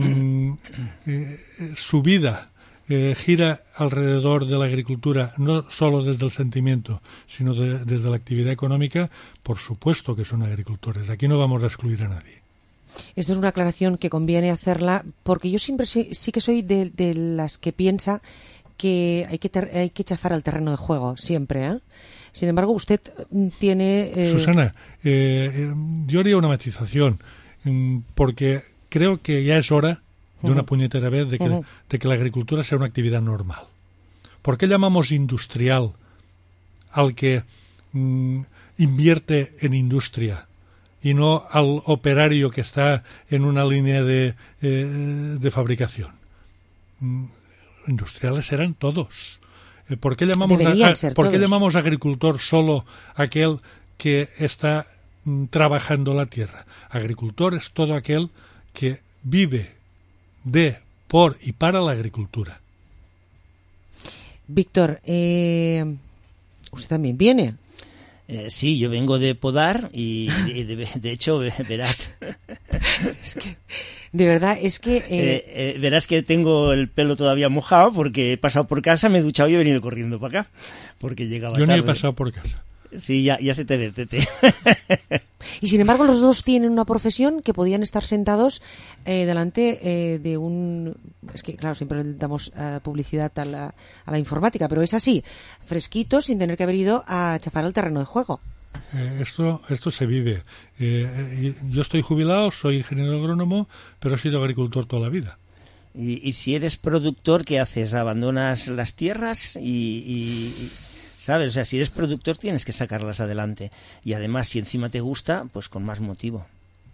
Speaker 14: su vida gira alrededor de la agricultura, no solo desde el sentimiento, sino desde la actividad económica, por supuesto que son agricultores. Aquí no vamos a excluir a nadie.
Speaker 4: Esto es una aclaración que conviene hacerla, porque yo siempre sí que soy de las que piensa que hay que chafar al terreno de juego siempre, ¿eh? Sin embargo, usted tiene...
Speaker 14: Susana, yo haría una matización, porque creo que ya es hora de una puñetera vez de que la agricultura sea una actividad normal. ¿Por qué llamamos industrial al que invierte en industria y no al operario que está en una línea de fabricación? Industriales serán todos. ¿Por qué llamamos agricultor solo aquel que está trabajando la tierra? Agricultor es todo aquel que vive de, por y para la agricultura.
Speaker 4: Víctor, usted también viene.
Speaker 12: Sí, yo vengo de podar y de hecho verás.
Speaker 4: Es que, de verdad, es que...
Speaker 12: verás que tengo el pelo todavía mojado porque he pasado por casa, me he duchado y he venido corriendo para acá. Porque llegaba
Speaker 14: Yo
Speaker 12: tarde.
Speaker 14: ni he pasado por casa.
Speaker 12: Sí, ya se te ve, Pepe.
Speaker 4: Y sin embargo, los dos tienen una profesión que podían estar sentados delante de un... Es que, claro, siempre damos publicidad a la informática, pero es así, fresquitos, sin tener que haber ido a chafar al terreno de juego.
Speaker 14: Esto se vive. Yo estoy jubilado, soy ingeniero agrónomo, pero he sido agricultor toda la vida.
Speaker 12: Y si eres productor, ¿qué haces? ¿Abandonas las tierras y ¿sabes? O sea, si eres productor tienes que sacarlas adelante. Y además, si encima te gusta, pues con más motivo.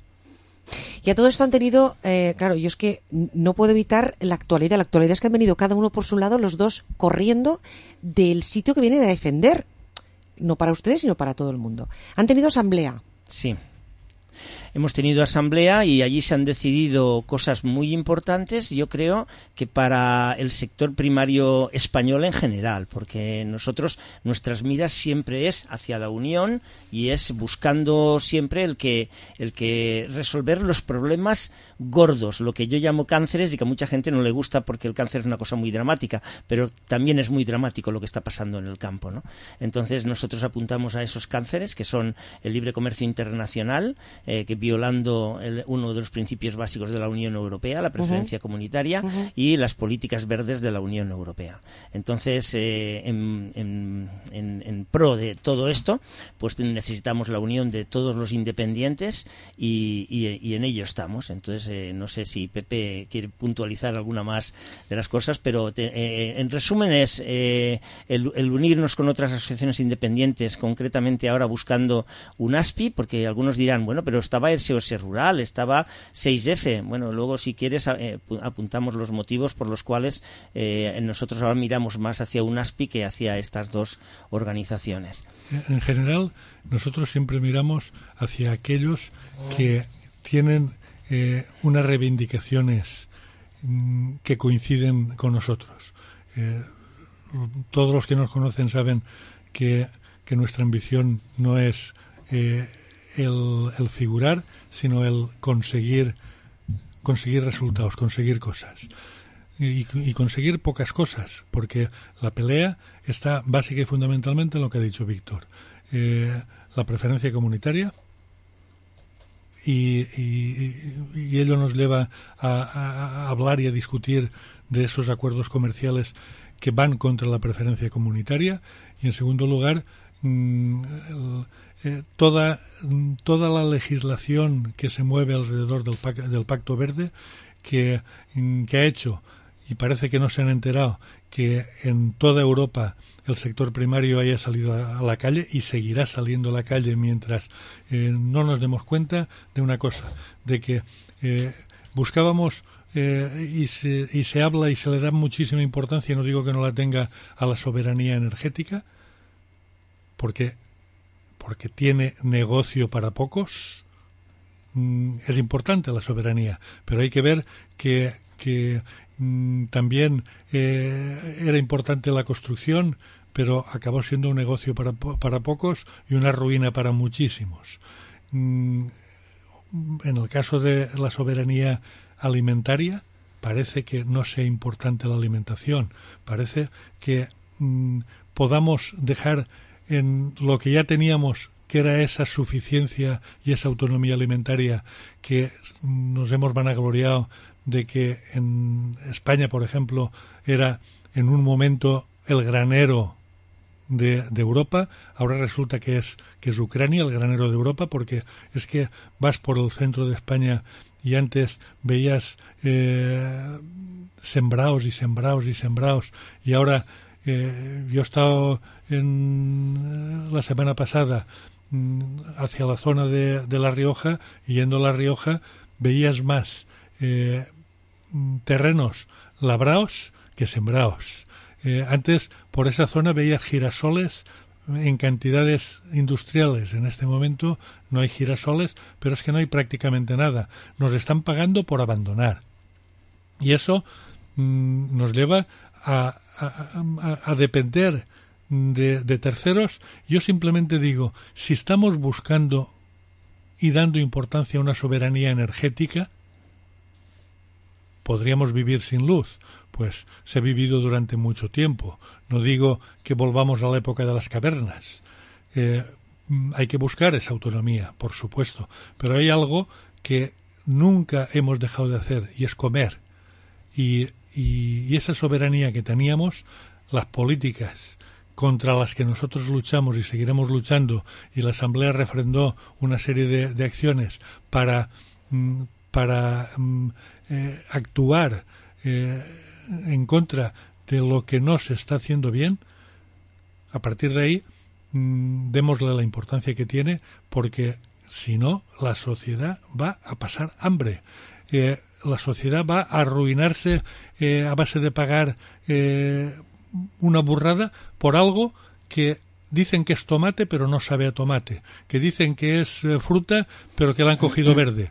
Speaker 4: Y a todo esto han tenido, claro, yo es que no puedo evitar la actualidad. La actualidad es que han venido cada uno por su lado, los dos corriendo del sitio que vienen a defender. No para ustedes, sino para todo el mundo. Han tenido asamblea.
Speaker 12: Sí. Hemos tenido asamblea y allí se han decidido cosas muy importantes, yo creo, que para el sector primario español en general, porque nuestras miras siempre es hacia la unión y es buscando siempre el que resolver los problemas gordos, lo que yo llamo cánceres y que a mucha gente no le gusta porque el cáncer es una cosa muy dramática, pero también es muy dramático lo que está pasando en el campo, ¿no? Entonces nosotros apuntamos a esos cánceres que son el libre comercio internacional, que violando uno de los principios básicos de la Unión Europea, la preferencia comunitaria, y las políticas verdes de la Unión Europea. Entonces, en pro de todo esto, pues necesitamos la unión de todos los independientes y en ello estamos. Entonces, no sé si Pepe quiere puntualizar alguna más de las cosas, pero en resumen es el unirnos con otras asociaciones independientes, concretamente ahora buscando un ASPI, porque algunos dirán, bueno, pero estaba SOS Rural, estaba 6F. Bueno, luego si quieres apuntamos los motivos por los cuales nosotros ahora miramos más hacia un ASPI que hacia estas dos organizaciones.
Speaker 14: En general, nosotros siempre miramos hacia aquellos que tienen unas reivindicaciones que coinciden con nosotros. Todos los que nos conocen saben que nuestra ambición no es el figurar, sino el conseguir resultados, conseguir cosas. Y conseguir pocas cosas, porque la pelea está básica y fundamentalmente en lo que ha dicho Víctor. La preferencia comunitaria, y ello nos lleva a hablar y a discutir de esos acuerdos comerciales que van contra la preferencia comunitaria, y en segundo lugar toda la legislación que se mueve alrededor del Pacto Verde que ha hecho, y parece que no se han enterado, que en toda Europa el sector primario haya salido a la calle y seguirá saliendo a la calle mientras no nos demos cuenta de una cosa, de que buscábamos y se habla y se le da muchísima importancia, no digo que no la tenga, a la soberanía energética, porque tiene negocio para pocos. Es importante la soberanía, pero hay que ver que también era importante la construcción, pero acabó siendo un negocio para pocos y una ruina para muchísimos. En el caso de la soberanía alimentaria, parece que no sea importante la alimentación. Parece que podamos dejar en lo que ya teníamos, que era esa suficiencia y esa autonomía alimentaria que nos hemos vanagloriado de que en España, por ejemplo, era en un momento el granero de Europa, ahora resulta que es Ucrania el granero de Europa, porque es que vas por el centro de España y antes veías sembraos y sembraos y sembraos, y ahora yo he estado la semana pasada hacia la zona de La Rioja, y yendo a La Rioja veías más terrenos labraos que sembraos. Antes por esa zona veías girasoles en cantidades industriales. En este momento no hay girasoles, pero es que no hay prácticamente nada. Nos están pagando por abandonar. Y eso nos lleva a depender de terceros. Yo simplemente digo, si estamos buscando y dando importancia a una soberanía energética, ¿podríamos vivir sin luz? Pues se ha vivido durante mucho tiempo. No digo que volvamos a la época de las cavernas. Hay que buscar esa autonomía, por supuesto, pero hay algo que nunca hemos dejado de hacer, y es comer. Y esa soberanía que teníamos, las políticas contra las que nosotros luchamos y seguiremos luchando, y la Asamblea refrendó una serie de acciones para actuar en contra de lo que no se está haciendo bien. A partir de ahí, démosle la importancia que tiene, porque si no, la sociedad va a pasar hambre. La sociedad va a arruinarse a base de pagar una burrada por algo que dicen que es tomate pero no sabe a tomate, que dicen que es fruta pero que la han cogido verde,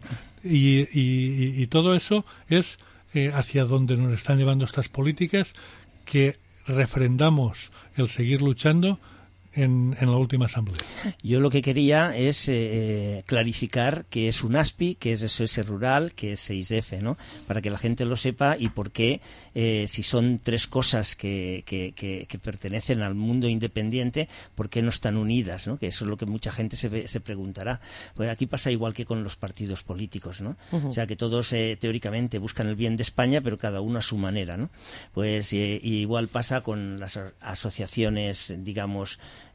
Speaker 14: y todo eso es hacia donde nos están llevando estas políticas, que refrendamos el seguir luchando en la última asamblea.
Speaker 12: Yo lo que quería es clarificar qué es un ASPI, qué es SOS Rural, qué es 6F, ¿no? Para que la gente lo sepa, y por qué, si son tres cosas que pertenecen al mundo independiente, ¿por qué no están unidas, ¿no? Que eso es lo que mucha gente se preguntará. Pues aquí pasa igual que con los partidos políticos, ¿no? O sea, que todos teóricamente buscan el bien de España, pero cada uno a su manera, ¿no? Pues igual pasa con las asociaciones, digamos,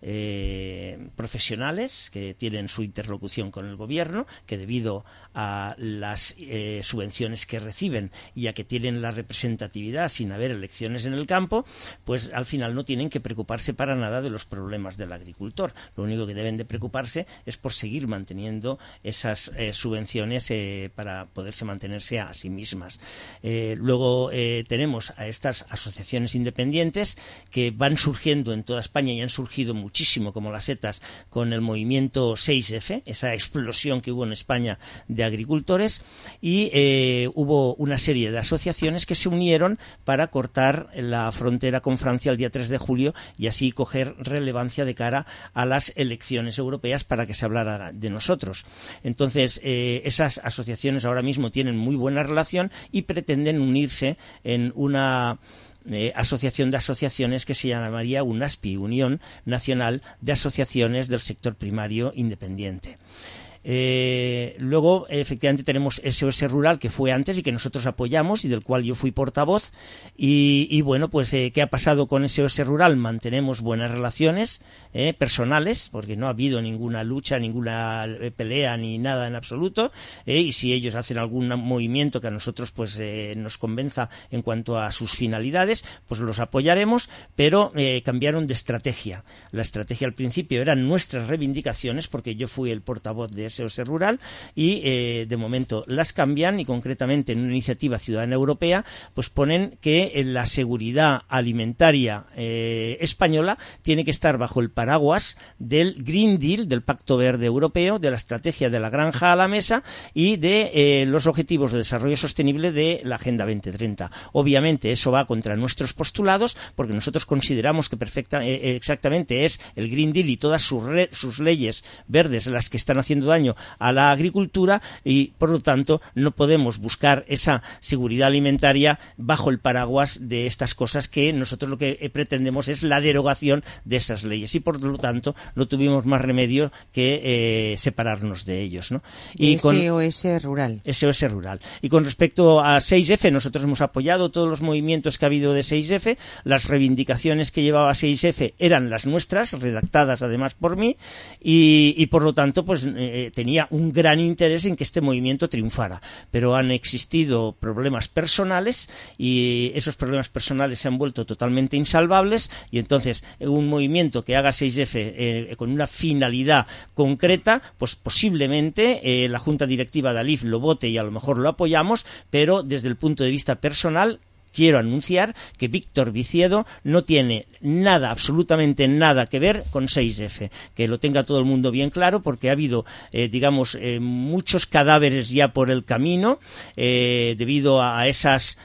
Speaker 12: profesionales, que tienen su interlocución con el gobierno, que debido a las subvenciones que reciben y a que tienen la representatividad sin haber elecciones en el campo, pues al final no tienen que preocuparse para nada de los problemas del agricultor. Lo único que deben de preocuparse es por seguir manteniendo esas subvenciones para poderse mantenerse a sí mismas. Luego tenemos a estas asociaciones independientes que van surgiendo en toda España y han surgido muchísimo como las setas con el movimiento 6F, esa explosión que hubo en España de agricultores, y hubo una serie de asociaciones que se unieron para cortar la frontera con Francia el día 3 de julio y así coger relevancia de cara a las elecciones europeas para que se hablara de nosotros. Entonces, esas asociaciones ahora mismo tienen muy buena relación y pretenden unirse en una asociación de asociaciones que se llamaría UNASPI, Unión Nacional de Asociaciones del Sector Primario Independiente. Luego, efectivamente, tenemos SOS Rural, que fue antes y que nosotros apoyamos y del cual yo fui portavoz. Y bueno, pues, ¿qué ha pasado con SOS Rural? Mantenemos buenas relaciones personales, porque no ha habido ninguna lucha, ninguna pelea, ni nada en absoluto. Y si ellos hacen algún movimiento que a nosotros pues nos convenza en cuanto a sus finalidades, pues los apoyaremos, pero cambiaron de estrategia. La estrategia al principio eran nuestras reivindicaciones, porque yo fui el portavoz de SOS Rural, y de momento las cambian, y concretamente en una iniciativa ciudadana europea pues ponen que la seguridad alimentaria española tiene que estar bajo el paraguas del Green Deal, del Pacto Verde Europeo, de la estrategia de la granja a la mesa y de los objetivos de desarrollo sostenible de la Agenda 2030. Obviamente eso va contra nuestros postulados, porque nosotros consideramos que exactamente es el Green Deal y todas sus leyes verdes las que están haciendo daño daño a la agricultura y, por lo tanto, no podemos buscar esa seguridad alimentaria bajo el paraguas de estas cosas que nosotros lo que pretendemos es la derogación de esas leyes y, por lo tanto, no tuvimos más remedio que separarnos de ellos, ¿no? Y
Speaker 4: SOS Rural.
Speaker 12: SOS Rural. Y con respecto a 6F, nosotros hemos apoyado todos los movimientos que ha habido de 6F. Las reivindicaciones que llevaba 6F eran las nuestras, redactadas además por mí, y por lo tanto pues tenía un gran interés en que este movimiento triunfara. Pero han existido problemas personales y esos problemas personales se han vuelto totalmente insalvables, y entonces un movimiento que haga 6F con una finalidad concreta, pues posiblemente la Junta Directiva de ALIF lo vote y a lo mejor lo apoyamos, pero desde el punto de vista personal quiero anunciar que Víctor Viciedo no tiene nada, absolutamente nada que ver con 6F. Que lo tenga todo el mundo bien claro, porque ha habido, muchos cadáveres ya por el camino debido a esas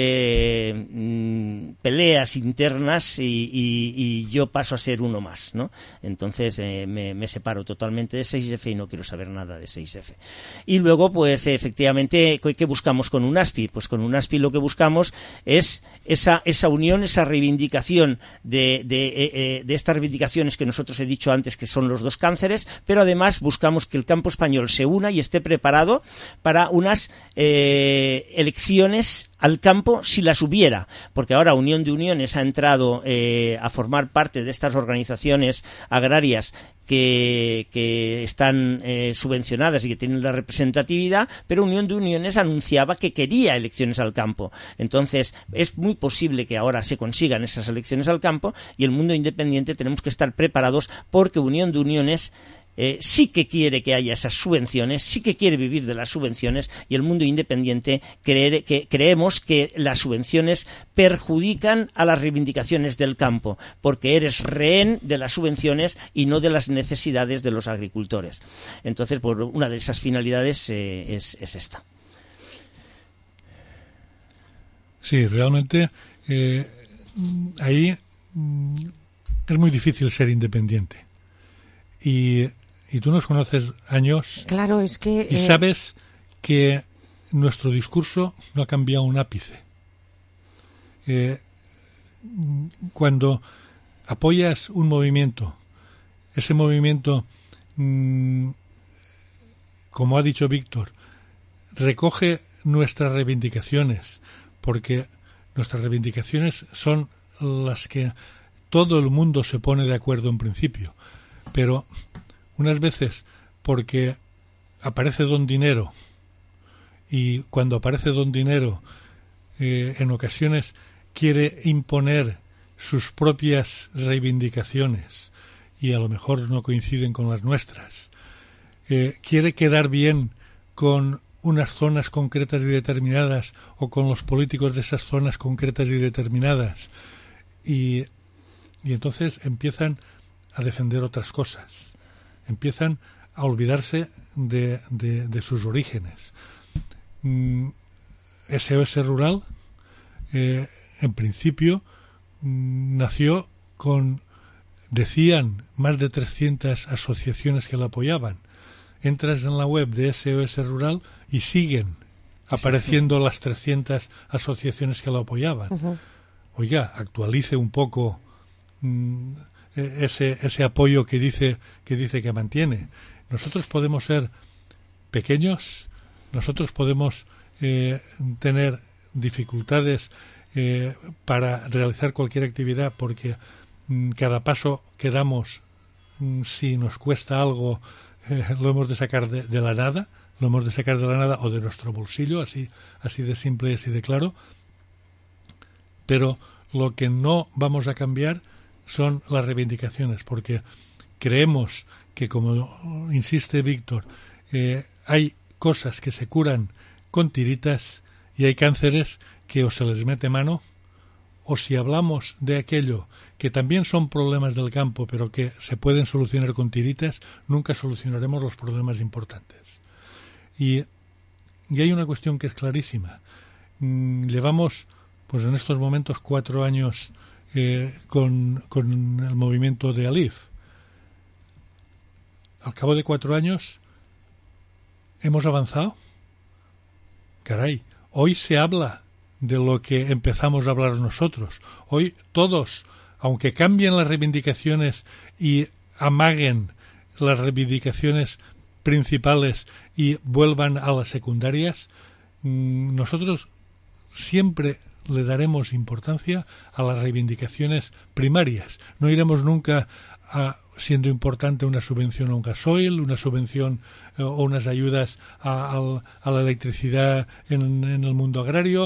Speaker 12: peleas internas y yo paso a ser uno más, ¿no? Entonces me separo totalmente de 6F y no quiero saber nada de 6F. Y luego, pues efectivamente, ¿qué buscamos con UNASPI? Pues con UNASPI lo que buscamos es esa unión, esa reivindicación de estas reivindicaciones que nosotros he dicho antes, que son los dos cánceres, pero además buscamos que el campo español se una y esté preparado para unas elecciones al campo si las hubiera, porque ahora Unión de Uniones ha entrado a formar parte de estas organizaciones agrarias que están subvencionadas y que tienen la representatividad, pero Unión de Uniones anunciaba que quería elecciones al campo. Entonces es muy posible que ahora se consigan esas elecciones al campo, y el mundo independiente tenemos que estar preparados, porque Unión de Uniones sí que quiere que haya esas subvenciones, sí que quiere vivir de las subvenciones, y el mundo independiente creemos que las subvenciones perjudican a las reivindicaciones del campo, porque eres rehén de las subvenciones y no de las necesidades de los agricultores. Entonces, por una de esas finalidades es esta.
Speaker 14: Sí, realmente ahí es muy difícil ser independiente. Y tú nos conoces años.
Speaker 4: Claro, es que
Speaker 14: y sabes que nuestro discurso no ha cambiado un ápice. Cuando apoyas un movimiento, ese movimiento, como ha dicho Víctor, recoge nuestras reivindicaciones, porque nuestras reivindicaciones son las que todo el mundo se pone de acuerdo en principio. Pero unas veces porque aparece don dinero, y cuando aparece don dinero en ocasiones quiere imponer sus propias reivindicaciones y a lo mejor no coinciden con las nuestras, quiere quedar bien con unas zonas concretas y determinadas o con los políticos de esas zonas concretas y determinadas, y entonces empiezan a defender otras cosas, empiezan a olvidarse de sus orígenes. SOS Rural, en principio, nació con, decían, más de 300 asociaciones que la apoyaban. Entras en la web de SOS Rural y siguen apareciendo las 300 asociaciones que la apoyaban. Uh-huh. Oiga, actualice un poco ese apoyo que dice que mantiene. Nosotros podemos ser pequeños, nosotros podemos tener dificultades para realizar cualquier actividad, porque cada paso que damos, si nos cuesta algo, lo hemos de sacar de la nada, o de nuestro bolsillo, así de simple y así de claro. Pero lo que no vamos a cambiar son las reivindicaciones, porque creemos que, como insiste Víctor, hay cosas que se curan con tiritas y hay cánceres que o se les mete mano, o si hablamos de aquello que también son problemas del campo pero que se pueden solucionar con tiritas, nunca solucionaremos los problemas importantes. Y hay una cuestión que es clarísima. Llevamos, pues en estos momentos, 4 años con el movimiento de ALIF. Al cabo de 4 años ¿Hemos avanzado? Caray, hoy se habla de lo que empezamos a hablar nosotros. Hoy todos, aunque cambien las reivindicaciones y amaguen las reivindicaciones principales y vuelvan a las secundarias, nosotros siempre le daremos importancia a las reivindicaciones primarias. No iremos nunca a, siendo importante una subvención a un gasoil, una subvención o unas ayudas a la electricidad en el mundo agrario,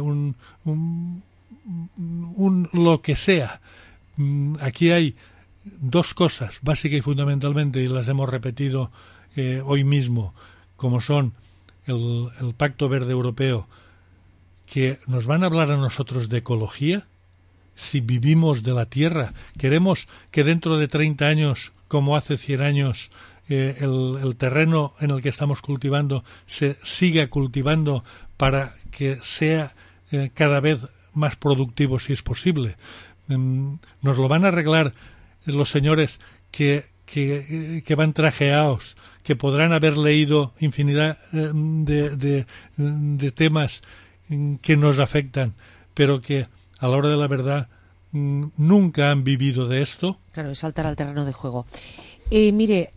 Speaker 14: lo que sea. Aquí hay dos cosas, básica y fundamentalmente, y las hemos repetido hoy mismo, como son el Pacto Verde Europeo, que nos van a hablar a nosotros de ecología. Si vivimos de la tierra, queremos que dentro de 30 años, como hace 100 años, el terreno en el que estamos cultivando se siga cultivando para que sea cada vez más productivo, si es posible. Nos lo van a arreglar los señores que van trajeados, que podrán haber leído infinidad de temas que nos afectan, pero que a la hora de la verdad nunca han vivido de esto.
Speaker 4: Claro, es saltar al terreno de juego. Mire,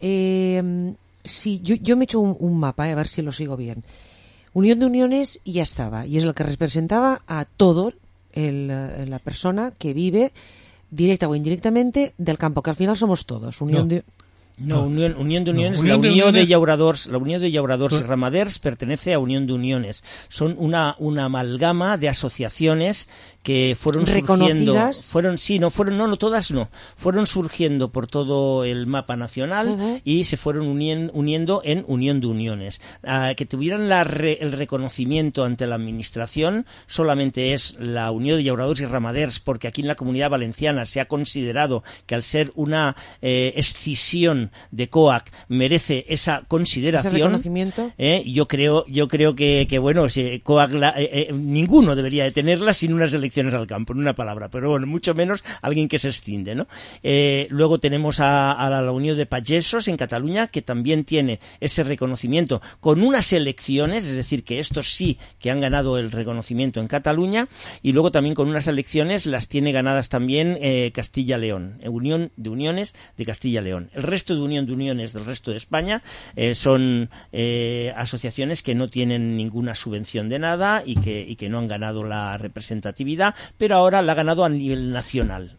Speaker 4: sí, yo me he hecho un mapa, a ver si lo sigo bien. Unión de Uniones ya estaba, y es lo que representaba a todo la persona que vive directa o indirectamente del campo, que al final somos todos. Unión de Uniones, la Unión de Llauradors y Ramaders pertenece a Unión de Uniones. Son una amalgama de asociaciones que fueron
Speaker 2: reconocidas,
Speaker 4: surgiendo, fueron surgiendo por todo el mapa nacional y se fueron uniendo en Unión de Uniones. Que tuvieran el reconocimiento ante la administración solamente es la Unión de Llauradors y Ramaders, porque aquí en la Comunidad Valenciana se ha considerado que al ser una escisión de COAC merece esa consideración.
Speaker 2: ¿Ese reconocimiento?
Speaker 4: Yo creo que bueno, si COAC ninguno debería de tenerla sin unas elecciones al campo, en una palabra, pero bueno, mucho menos alguien que se escinde, ¿no? Luego tenemos a la Unión de Pagesos en Cataluña, que también tiene ese reconocimiento con unas elecciones, es decir, que estos sí que han ganado el reconocimiento en Cataluña, y luego también con unas elecciones las tiene ganadas también Castilla-León, Unión de Uniones de Castilla-León. El resto de Unión de Uniones del resto de España son asociaciones que no tienen ninguna subvención de nada y que no han ganado la representatividad, pero ahora la ha ganado a nivel nacional.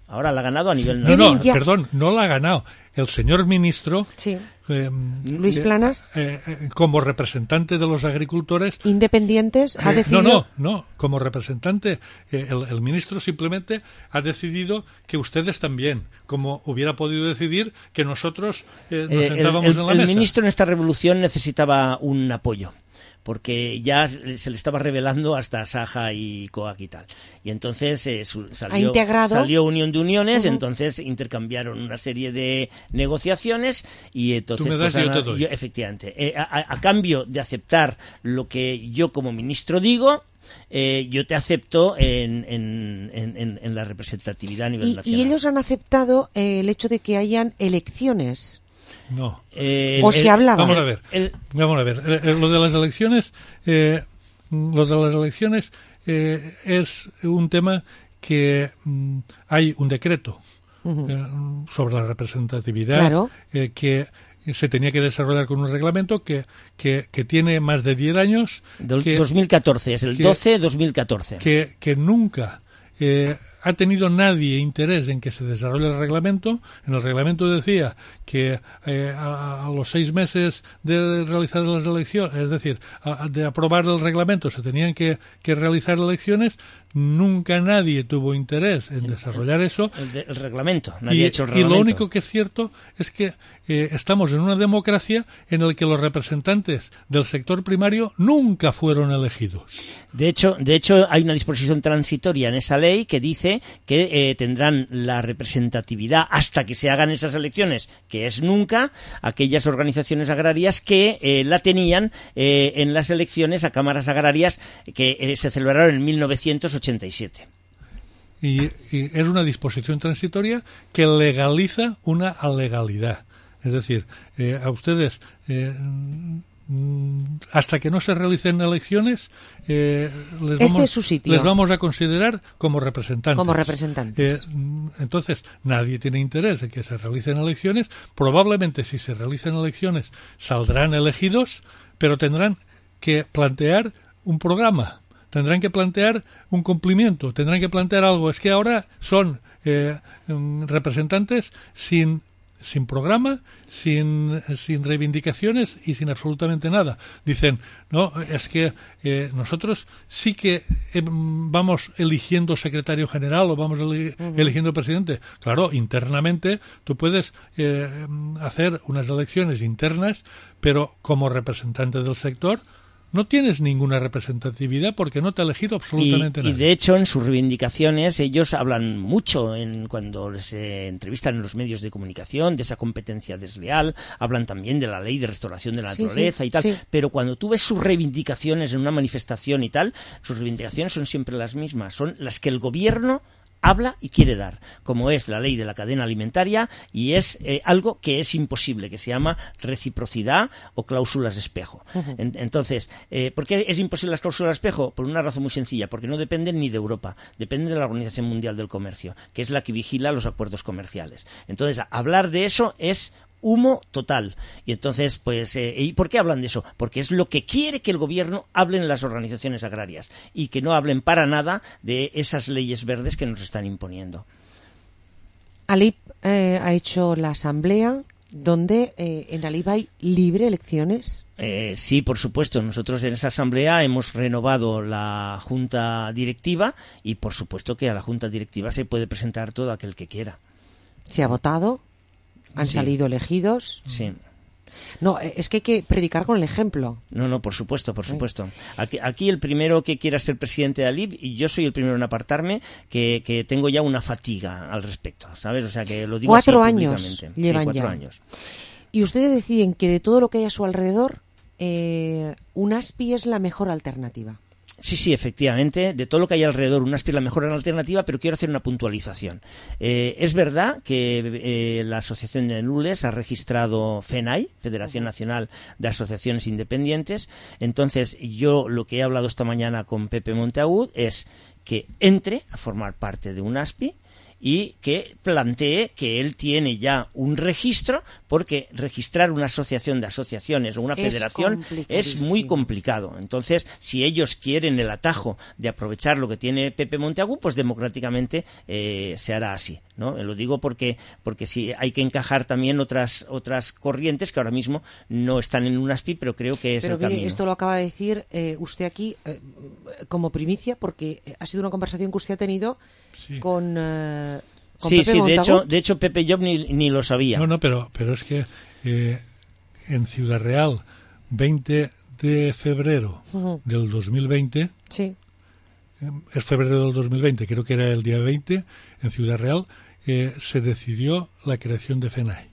Speaker 14: Perdón, no la ha ganado. El señor ministro,
Speaker 2: sí. Luis Planas,
Speaker 14: como representante de los agricultores
Speaker 2: independientes, ha decidido...
Speaker 14: No, como representante, el ministro simplemente ha decidido que ustedes también, como hubiera podido decidir que nosotros nos sentábamos en la mesa.
Speaker 4: El ministro en esta revolución necesitaba un apoyo, porque ya se le estaba revelando hasta Saja y COAC y tal. Y entonces salió Unión de Uniones, entonces intercambiaron una serie de negociaciones y entonces...
Speaker 14: Tú me das, yo te doy.
Speaker 4: Efectivamente. A cambio de aceptar lo que yo como ministro digo, yo te acepto en la representatividad a nivel nacional.
Speaker 2: Y ellos han aceptado el hecho de que hayan elecciones.
Speaker 14: No.
Speaker 2: ¿O se hablaba?
Speaker 14: Vamos a ver. Lo de las elecciones, es un tema que hay un decreto sobre la representatividad,
Speaker 2: claro,
Speaker 14: que se tenía que desarrollar con un reglamento que tiene más de 10 años.
Speaker 4: 2014, es el 12-2014.
Speaker 14: Que nunca ha tenido nadie interés en que se desarrolle el reglamento. En el reglamento decía que a los 6 meses de realizar las elecciones, es decir, de aprobar el reglamento, se tenían que realizar elecciones. Nunca nadie tuvo interés en desarrollar eso.
Speaker 4: El reglamento, nadie ha hecho el reglamento.
Speaker 14: Y lo único que es cierto es que estamos en una democracia en la que los representantes del sector primario nunca fueron elegidos.
Speaker 4: De hecho, hay una disposición transitoria en esa ley que dice que tendrán la representatividad hasta que se hagan esas elecciones, que es nunca, aquellas organizaciones agrarias que la tenían en las elecciones a cámaras agrarias que se celebraron en 1987.
Speaker 14: Y es una disposición transitoria que legaliza una alegalidad. Es decir, a ustedes hasta que no se realicen elecciones, les
Speaker 2: es su sitio.
Speaker 14: les vamos a considerar como representantes.
Speaker 2: Como representantes.
Speaker 14: Entonces, nadie tiene interés en que se realicen elecciones. Probablemente, si se realicen elecciones, saldrán elegidos, pero tendrán que plantear un programa, tendrán que plantear un cumplimiento, tendrán que plantear algo. Es que ahora son representantes sin programa, sin reivindicaciones y sin absolutamente nada. Dicen, no, es que nosotros sí que vamos eligiendo secretario general o vamos eligiendo presidente. Claro, internamente tú puedes hacer unas elecciones internas, pero como representante del sector no tienes ninguna representatividad porque no te ha elegido absolutamente nadie.
Speaker 12: Y de hecho, en sus reivindicaciones, ellos hablan mucho cuando les entrevistan en los medios de comunicación de esa competencia desleal, hablan también de la ley de restauración de la naturaleza y tal, pero cuando tú ves sus reivindicaciones en una manifestación y tal, sus reivindicaciones son siempre las mismas, son las que el gobierno habla y quiere dar, como es la ley de la cadena alimentaria y es algo que es imposible, que se llama reciprocidad o cláusulas de espejo. Uh-huh. Entonces, ¿por qué es imposible las cláusulas de espejo? Por una razón muy sencilla, porque no dependen ni de Europa, dependen de la Organización Mundial del Comercio, que es la que vigila los acuerdos comerciales. Entonces, hablar de eso es humo total. Y entonces, pues, ¿y por qué hablan de eso? Porque es lo que quiere que el gobierno hable en las organizaciones agrarias y que no hablen para nada de esas leyes verdes que nos están imponiendo.
Speaker 2: Alip ha hecho la asamblea donde en Alip hay libre elecciones.
Speaker 12: Sí, por supuesto. Nosotros en esa asamblea hemos renovado la junta directiva y por supuesto que a la junta directiva se puede presentar todo aquel que quiera.
Speaker 2: ¿Se ha votado? ¿Han salido elegidos?
Speaker 12: Sí.
Speaker 2: No, es que hay que predicar con el ejemplo.
Speaker 12: No, por supuesto, por supuesto. Aquí el primero que quiera ser presidente de Alip, y yo soy el primero en apartarme, que tengo ya una fatiga al respecto, ¿sabes? O sea, que lo digo
Speaker 2: 4
Speaker 12: así
Speaker 2: años
Speaker 12: públicamente.
Speaker 2: llevan
Speaker 12: 4
Speaker 2: ya.
Speaker 12: años.
Speaker 2: Y ustedes deciden que de todo lo que hay a su alrededor, un ASPI es la mejor alternativa.
Speaker 12: Sí, efectivamente. De todo lo que hay alrededor, una ASPI es la mejor alternativa, pero quiero hacer una puntualización. Es verdad que la Asociación de Nules ha registrado FENAI, Federación Nacional de Asociaciones Independientes. Entonces, yo lo que he hablado esta mañana con Pepe Monteagudo es que entre a formar parte de un ASPI y que plantee que él tiene ya un registro, porque registrar una asociación de asociaciones o una federación es muy complicado. Entonces, si ellos quieren el atajo de aprovechar lo que tiene Pepe Monteagudo, pues democráticamente se hará así, ¿no? Lo digo porque sí hay que encajar también otras corrientes que ahora mismo no están en un ASPI, pero creo que es el camino.
Speaker 2: Esto lo acaba de decir usted aquí como primicia, porque ha sido una conversación que usted ha tenido con Pepe Monteagudo.
Speaker 12: De hecho Pepe Job ni lo sabía.
Speaker 14: No, pero es que en Ciudad Real, 20 de febrero del 2020, es febrero del 2020, creo que era el día 20, en Ciudad Real se decidió la creación de FENAI.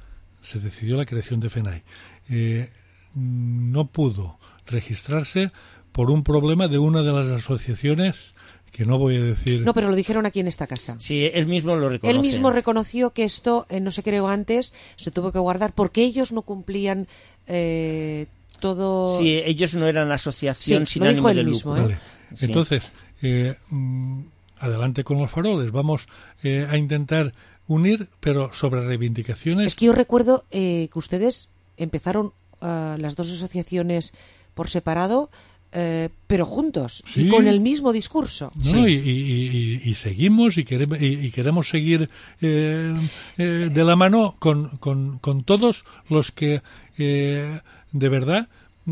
Speaker 14: No pudo registrarse por un problema de una de las asociaciones que no voy a decir.
Speaker 2: No, pero lo dijeron aquí en esta casa.
Speaker 12: Sí, él mismo lo reconoce.
Speaker 2: Él mismo reconoció que esto no se creó antes, se tuvo que guardar porque ellos no cumplían todo.
Speaker 12: Sí, ellos no eran asociación sin ánimo de lucro.
Speaker 14: Vale. Sí. Entonces, adelante con los faroles. Vamos a intentar unir, pero sobre reivindicaciones.
Speaker 2: Es que yo recuerdo que ustedes empezaron las dos asociaciones por separado, pero juntos y con el mismo discurso.
Speaker 14: No, y seguimos y queremos seguir de la mano con todos los que de verdad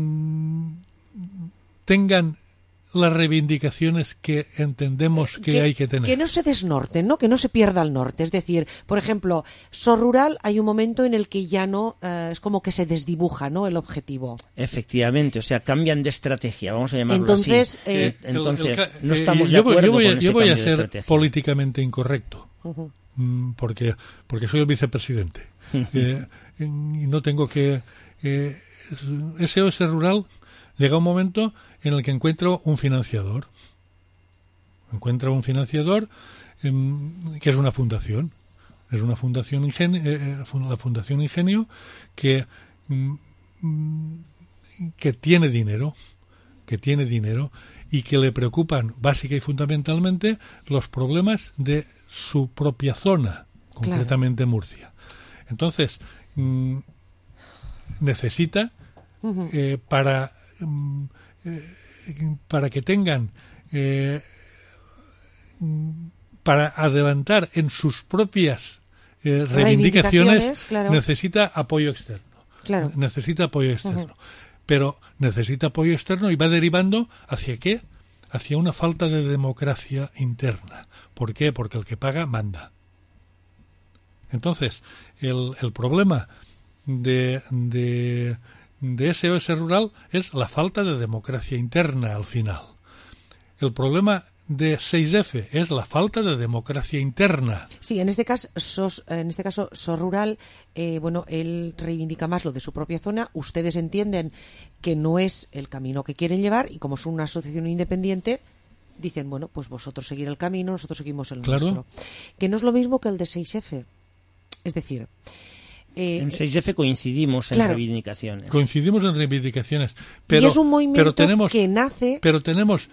Speaker 14: tengan las reivindicaciones que entendemos que hay que tener.
Speaker 2: Que no se desnorten, ¿no? Que no se pierda el norte. Es decir, por ejemplo, Sorrural hay un momento en el que ya no, es como que se desdibuja, ¿no? El objetivo.
Speaker 12: Efectivamente, o sea, cambian de estrategia, vamos a llamarlo así. Entonces, no estamos de
Speaker 14: yo
Speaker 12: acuerdo
Speaker 14: voy
Speaker 12: con ese
Speaker 14: a
Speaker 12: cambio de
Speaker 14: ser
Speaker 12: estrategia.
Speaker 14: políticamente incorrecto, porque soy el vicepresidente. Y no tengo que... SOS Rural llega un momento en el que encuentro un financiador. Que es una fundación. Es una fundación la Fundación Ingenio, que tiene dinero, y que le preocupan básica y fundamentalmente los problemas de su propia zona, concretamente Murcia. Entonces, necesita para que tengan para adelantar en sus propias reivindicaciones, necesita apoyo externo. Necesita apoyo externo. Pero necesita apoyo externo y va derivando ¿hacia qué? Hacia una falta de democracia interna. ¿Por qué? Porque el que paga manda. Entonces, el problema de SOS Rural es la falta de democracia interna al final. El problema de 6F es la falta de democracia interna.
Speaker 2: Sí, en este caso SOS Rural, él reivindica más lo de su propia zona. Ustedes entienden que no es el camino que quieren llevar y como son una asociación independiente, dicen, bueno, pues vosotros seguir el camino, nosotros seguimos el nuestro. Que no es lo mismo que el de 6F. Es decir...
Speaker 12: en 6F coincidimos en reivindicaciones.
Speaker 14: Coincidimos en reivindicaciones. Pero,
Speaker 2: y es un movimiento que nace...
Speaker 14: Pero tenemos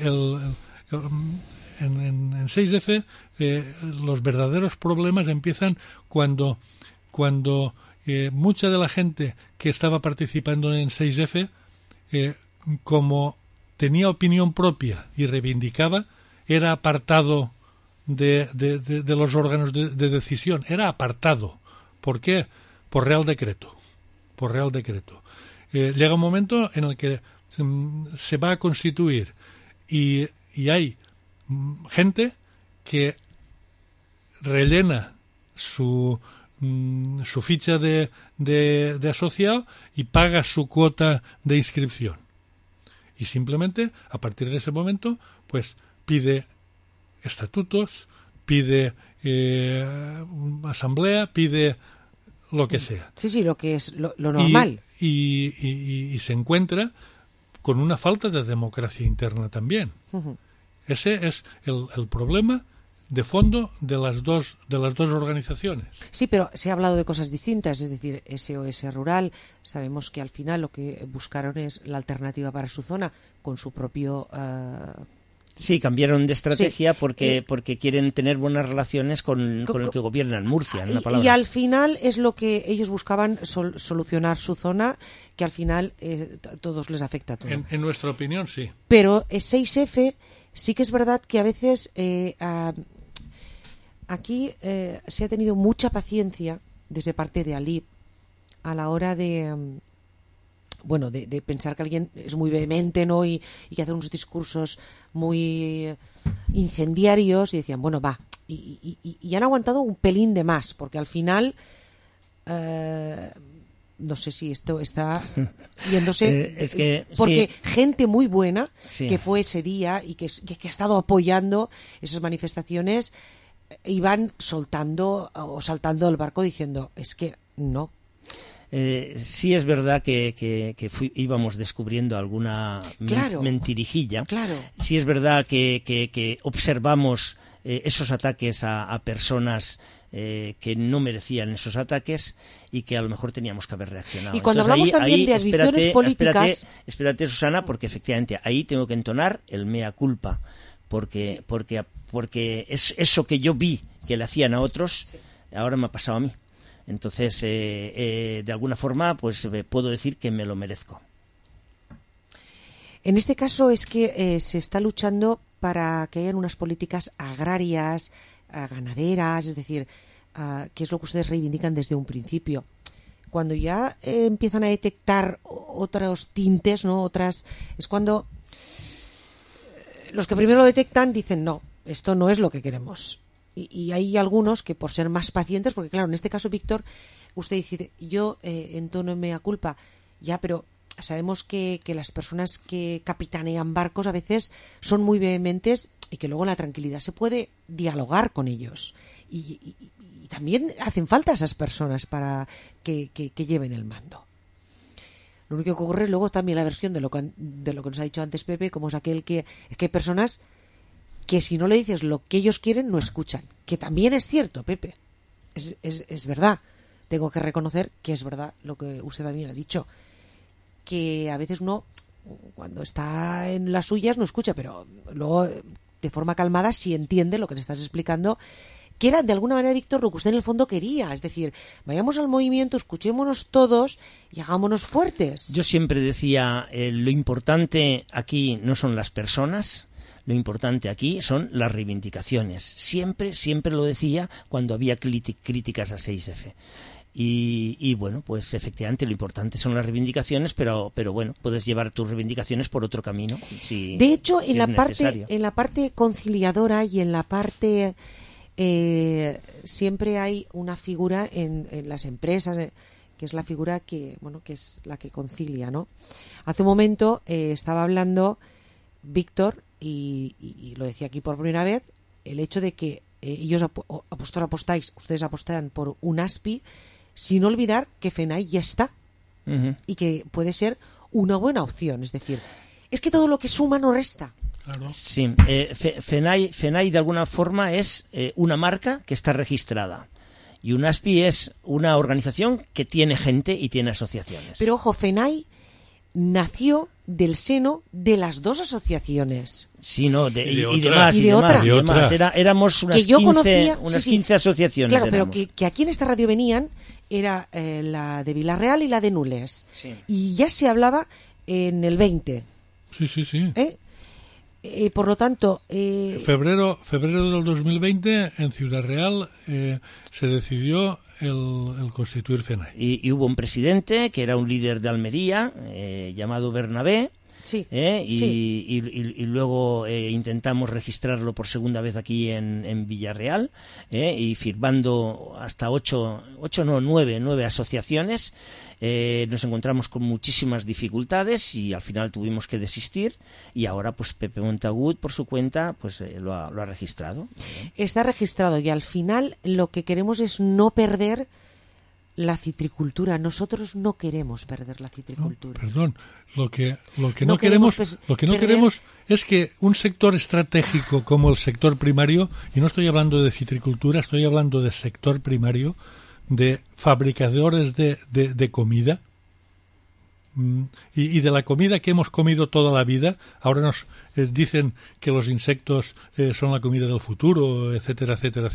Speaker 14: en 6F los verdaderos problemas empiezan cuando mucha de la gente que estaba participando en 6F, como tenía opinión propia y reivindicaba, era apartado de los órganos de decisión. Era apartado. ¿Por qué? Por Real Decreto. Llega un momento en el que se va a constituir y hay gente que rellena su ficha de asociado y paga su cuota de inscripción. Y simplemente, a partir de ese momento, pues pide estatutos, pide asamblea, pide lo que sea.
Speaker 2: Sí, lo que es lo normal.
Speaker 14: Y se encuentra con una falta de democracia interna también. Uh-huh. Ese es el problema de fondo de las dos organizaciones.
Speaker 2: Sí, pero se ha hablado de cosas distintas, es decir, SOS Rural, sabemos que al final lo que buscaron es la alternativa para su zona con su propio...
Speaker 12: Sí, cambiaron de estrategia porque quieren tener buenas relaciones con el que gobierna en Murcia. En una palabra.
Speaker 2: Y al final es lo que ellos buscaban, solucionar su zona, que al final todos les afecta a todos.
Speaker 14: En nuestra opinión, sí.
Speaker 2: Pero 6F sí que es verdad que a veces aquí se ha tenido mucha paciencia desde parte de ALIP a la hora de pensar que alguien es muy vehemente, ¿no? Y que hace unos discursos muy incendiarios y decían, bueno, va. Y han aguantado un pelín de más, porque al final no sé si esto está yéndose porque gente muy buena que fue ese día y que ha estado apoyando esas manifestaciones iban soltando o saltando del barco diciendo, es que no.
Speaker 12: Sí es verdad que íbamos descubriendo alguna mentirijilla.
Speaker 2: Claro.
Speaker 12: Sí es verdad que observamos esos ataques a personas que no merecían esos ataques y que a lo mejor teníamos que haber reaccionado.
Speaker 2: Y cuando hablamos también de ambiciones políticas...
Speaker 12: Espérate, Susana, porque efectivamente ahí tengo que entonar el mea culpa, porque es eso que yo vi que le hacían a otros, ahora me ha pasado a mí. Entonces, de alguna forma, pues puedo decir que me lo merezco.
Speaker 2: En este caso es que se está luchando para que hayan unas políticas agrarias, ganaderas, es decir, que es lo que ustedes reivindican desde un principio. Cuando ya empiezan a detectar otros tintes, ¿no? Es cuando los que primero lo detectan dicen, no, esto no es lo que queremos. Y hay algunos que por ser más pacientes, porque claro, en este caso, Víctor, usted dice, yo entono mea culpa, ya, pero sabemos que las personas que capitanean barcos a veces son muy vehementes y que luego en la tranquilidad se puede dialogar con ellos. Y también hacen falta esas personas para que lleven el mando. Lo único que ocurre es luego también la versión de lo que nos ha dicho antes Pepe, como es aquel que hay personas que si no le dices lo que ellos quieren, no escuchan. Que también es cierto, Pepe. Es verdad. Tengo que reconocer que es verdad lo que usted también ha dicho. que a veces uno, cuando está en las suyas, no escucha, pero luego, de forma calmada, sí entiende lo que le estás explicando, que era, de alguna manera, Víctor, lo que usted en el fondo quería. Es decir, vayamos al movimiento, escuchémonos todos y hagámonos fuertes.
Speaker 12: Yo siempre decía, lo importante aquí no son las personas, lo importante aquí son las reivindicaciones. Siempre lo decía cuando había críticas a 6F. Y bueno, pues efectivamente lo importante son las reivindicaciones, pero bueno, puedes llevar tus reivindicaciones por otro camino.
Speaker 2: De hecho, en la parte conciliadora y en la parte... siempre hay una figura en las empresas, que es la figura que es la que concilia, ¿no? Hace un momento estaba hablando Víctor y lo decía aquí por primera vez, el hecho de que ustedes apostan por un ASPI, sin olvidar que FENAI ya está y que puede ser una buena opción. Es decir, es que todo lo que suma no resta.
Speaker 14: Claro.
Speaker 12: Sí, FENAI de alguna forma es una marca que está registrada y un ASPI es una organización que tiene gente y tiene asociaciones.
Speaker 2: Pero ojo, FENAI nació del seno de las dos asociaciones.
Speaker 12: Sí, no,
Speaker 2: y de otras.
Speaker 12: Éramos unas 15 asociaciones.
Speaker 2: Claro, pero que aquí en esta radio venían, era la de Vila-real y la de Nules.
Speaker 12: Sí.
Speaker 2: Y ya se hablaba en el 20.
Speaker 14: Sí.
Speaker 2: Por lo tanto...
Speaker 14: Febrero del 2020, en Ciudad Real, se decidió el constituir FENAI.
Speaker 12: Y hubo un presidente que era un líder de Almería, llamado Bernabé,
Speaker 2: sí.
Speaker 12: Y luego intentamos registrarlo por segunda vez aquí en Villarreal, y firmando hasta 9 asociaciones. Nos encontramos con muchísimas dificultades y al final tuvimos que desistir, y ahora pues Pepe Montagut por su cuenta pues lo ha registrado.
Speaker 2: Está registrado y al final lo que queremos es no perder la citricultura. Nosotros no queremos perder la citricultura.
Speaker 14: No, perdón, lo que no queremos es que un sector estratégico como el sector primario, y no estoy hablando de citricultura, estoy hablando de sector primario, de fabricadores de comida, y de la comida que hemos comido toda la vida. Ahora nos dicen que los insectos son la comida del futuro, etcétera,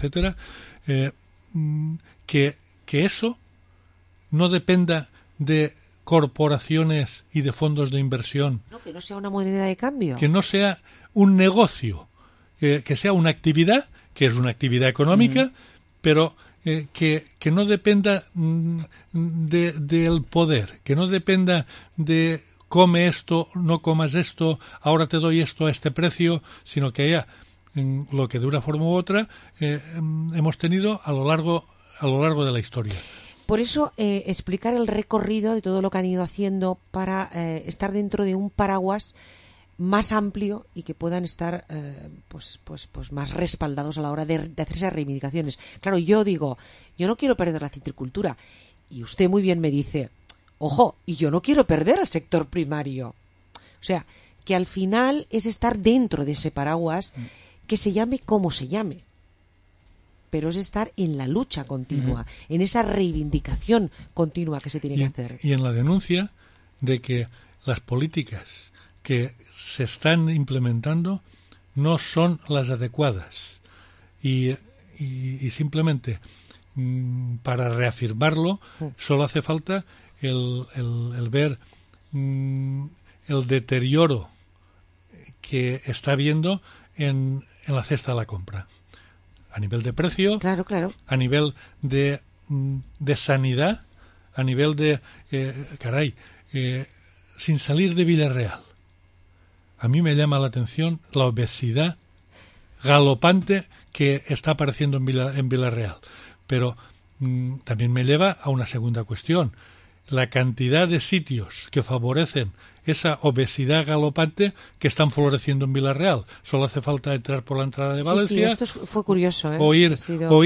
Speaker 14: que eso no dependa de corporaciones y de fondos de inversión.
Speaker 2: No, que no sea una moneda de cambio.
Speaker 14: Que no sea un negocio, que sea una actividad, que es una actividad económica, pero que no dependa del poder, que no dependa de come esto, no comas esto, ahora te doy esto a este precio, sino que haya lo que de una forma u otra hemos tenido a lo largo de la historia.
Speaker 2: Por eso explicar el recorrido de todo lo que han ido haciendo para estar dentro de un paraguas más amplio y que puedan estar pues más respaldados a la hora de hacer esas reivindicaciones. Claro, yo digo, yo no quiero perder la citricultura, y usted muy bien me dice, ojo, y yo no quiero perder el sector primario. O sea, que al final es estar dentro de ese paraguas, que se llame como se llame, pero es estar en la lucha continua, en esa reivindicación continua que se tiene que hacer.
Speaker 14: Y en la denuncia de que las políticas que se están implementando no son las adecuadas, y simplemente para reafirmarlo solo hace falta el ver el deterioro que está habiendo en la cesta de la compra, a nivel de precio,
Speaker 2: claro.
Speaker 14: A nivel de sanidad, a nivel de sin salir de Villarreal. A mí me llama la atención la obesidad galopante que está apareciendo en Villarreal. Pero también me lleva a una segunda cuestión. La cantidad de sitios que favorecen esa obesidad galopante que están floreciendo en Villarreal. Solo hace falta entrar por la entrada de Valencia.
Speaker 2: Sí, esto fue curioso.
Speaker 14: O ir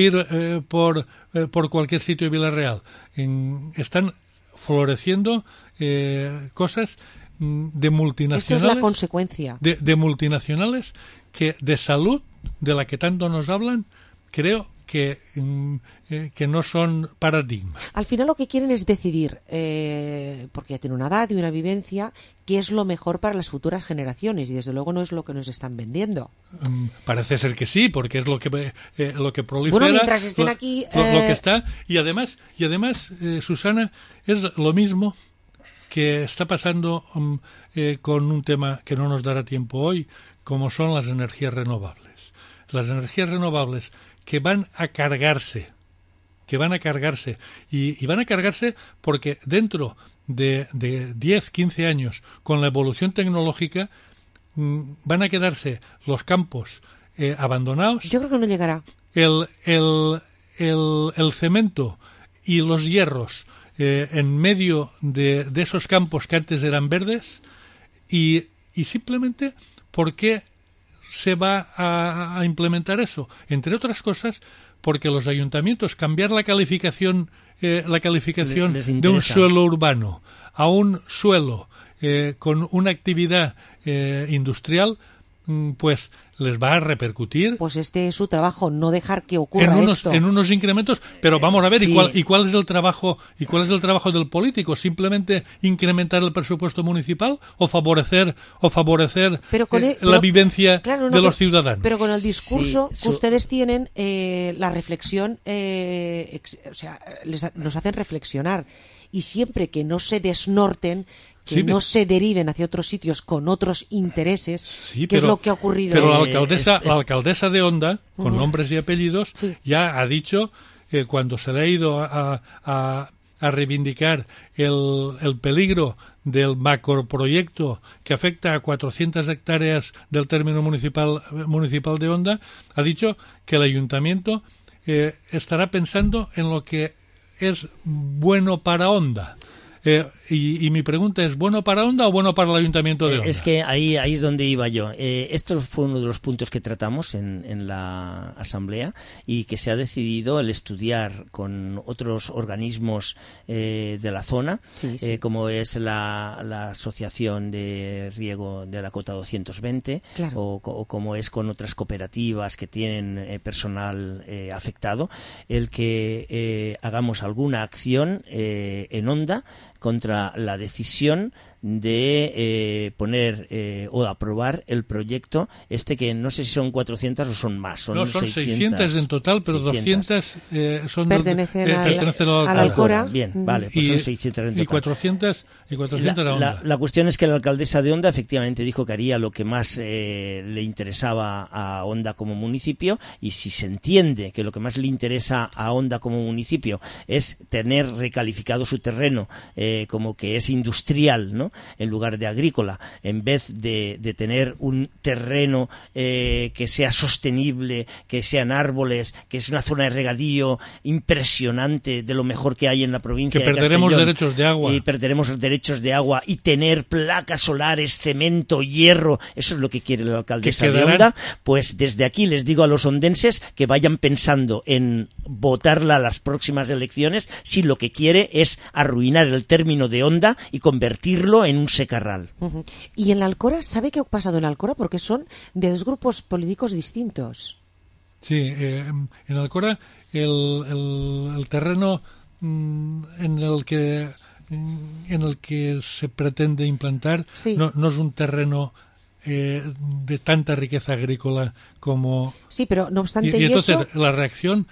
Speaker 14: por cualquier sitio de Villarreal. Están floreciendo cosas de multinacionales.
Speaker 2: Esto es la consecuencia.
Speaker 14: De multinacionales que de salud, de la que tanto nos hablan, creo que no son paradigmas.
Speaker 2: Al final lo que quieren es decidir, porque ya tienen una edad y una vivencia, qué es lo mejor para las futuras generaciones, y desde luego no es lo que nos están vendiendo.
Speaker 14: Parece ser que sí, porque es lo que prolifera.
Speaker 2: Bueno, mientras estén aquí...
Speaker 14: Lo que está. Y además Susana, es lo mismo que está pasando con un tema que no nos dará tiempo hoy, como son las energías renovables. Las energías renovables que van a cargarse, y van a cargarse porque dentro de 10, 15 años, con la evolución tecnológica, van a quedarse los campos abandonados.
Speaker 2: Yo creo que no llegará.
Speaker 14: El cemento y los hierros en medio de esos campos que antes eran verdes, y simplemente, ¿por qué se va a implementar eso? Entre otras cosas, porque los ayuntamientos cambiar la calificación de un suelo urbano a un suelo con una actividad industrial, pues les va a repercutir.
Speaker 2: Pues este es su trabajo, no dejar que ocurra esto.
Speaker 14: En unos incrementos, pero vamos a ver,
Speaker 2: sí.
Speaker 14: ¿y cuál es el trabajo del político? ¿Simplemente incrementar el presupuesto municipal o favorecer la vivencia de los ciudadanos?
Speaker 2: Pero con el discurso que ustedes tienen, la reflexión, nos hacen reflexionar, y siempre que no se desnorten, que no se deriven hacia otros sitios con otros intereses, que es lo que ha ocurrido.
Speaker 14: Pero la alcaldesa de Onda, con nombres y apellidos, ya ha dicho, cuando se le ha ido a reivindicar el peligro del macroproyecto que afecta a 400 hectáreas del término municipal de Onda, ha dicho que el ayuntamiento estará pensando en lo que es bueno para Onda. Y mi pregunta es, ¿bueno para Onda o bueno para el Ayuntamiento de Onda?
Speaker 12: Es que ahí es donde iba yo. Esto fue uno de los puntos que tratamos en la Asamblea, y que se ha decidido el estudiar con otros organismos de la zona, como es la Asociación de Riego de la Cota 220, o como es con otras cooperativas que tienen personal afectado, el que hagamos alguna acción en Onda contra la decisión de poner o aprobar el proyecto que no sé si son 400 o son más. Son
Speaker 14: 600 en total, pero 200
Speaker 2: pertenecen a la Alcora.
Speaker 12: Bien, vale, pues son 600 en total.
Speaker 14: Y 400 a Onda.
Speaker 12: La cuestión es que la alcaldesa de Onda efectivamente dijo que haría lo que más le interesaba a Onda como municipio, y si se entiende que lo que más le interesa a Onda como municipio es tener recalificado su terreno como que es industrial, ¿no?, en lugar de agrícola, en vez de tener un terreno que sea sostenible, que sean árboles, que es una zona de regadío impresionante, de lo mejor que hay en la provincia de Castellón.
Speaker 14: Que perderemos derechos de agua.
Speaker 12: Y perderemos los derechos de agua, y tener placas solares, cemento, hierro, eso es lo que quiere la alcaldesa de Onda. Pues desde aquí les digo a los ondenses que vayan pensando en votarla a las próximas elecciones, si lo que quiere es arruinar el término de Onda y convertirlo en un secarral.
Speaker 2: Y en la Alcora, ¿sabe qué ha pasado en la Alcora? Porque son de dos grupos políticos distintos.
Speaker 14: Sí, en Alcora el terreno en el que se pretende implantar no es un terreno de tanta riqueza agrícola como...
Speaker 2: Sí, pero no obstante
Speaker 14: y entonces la reacción...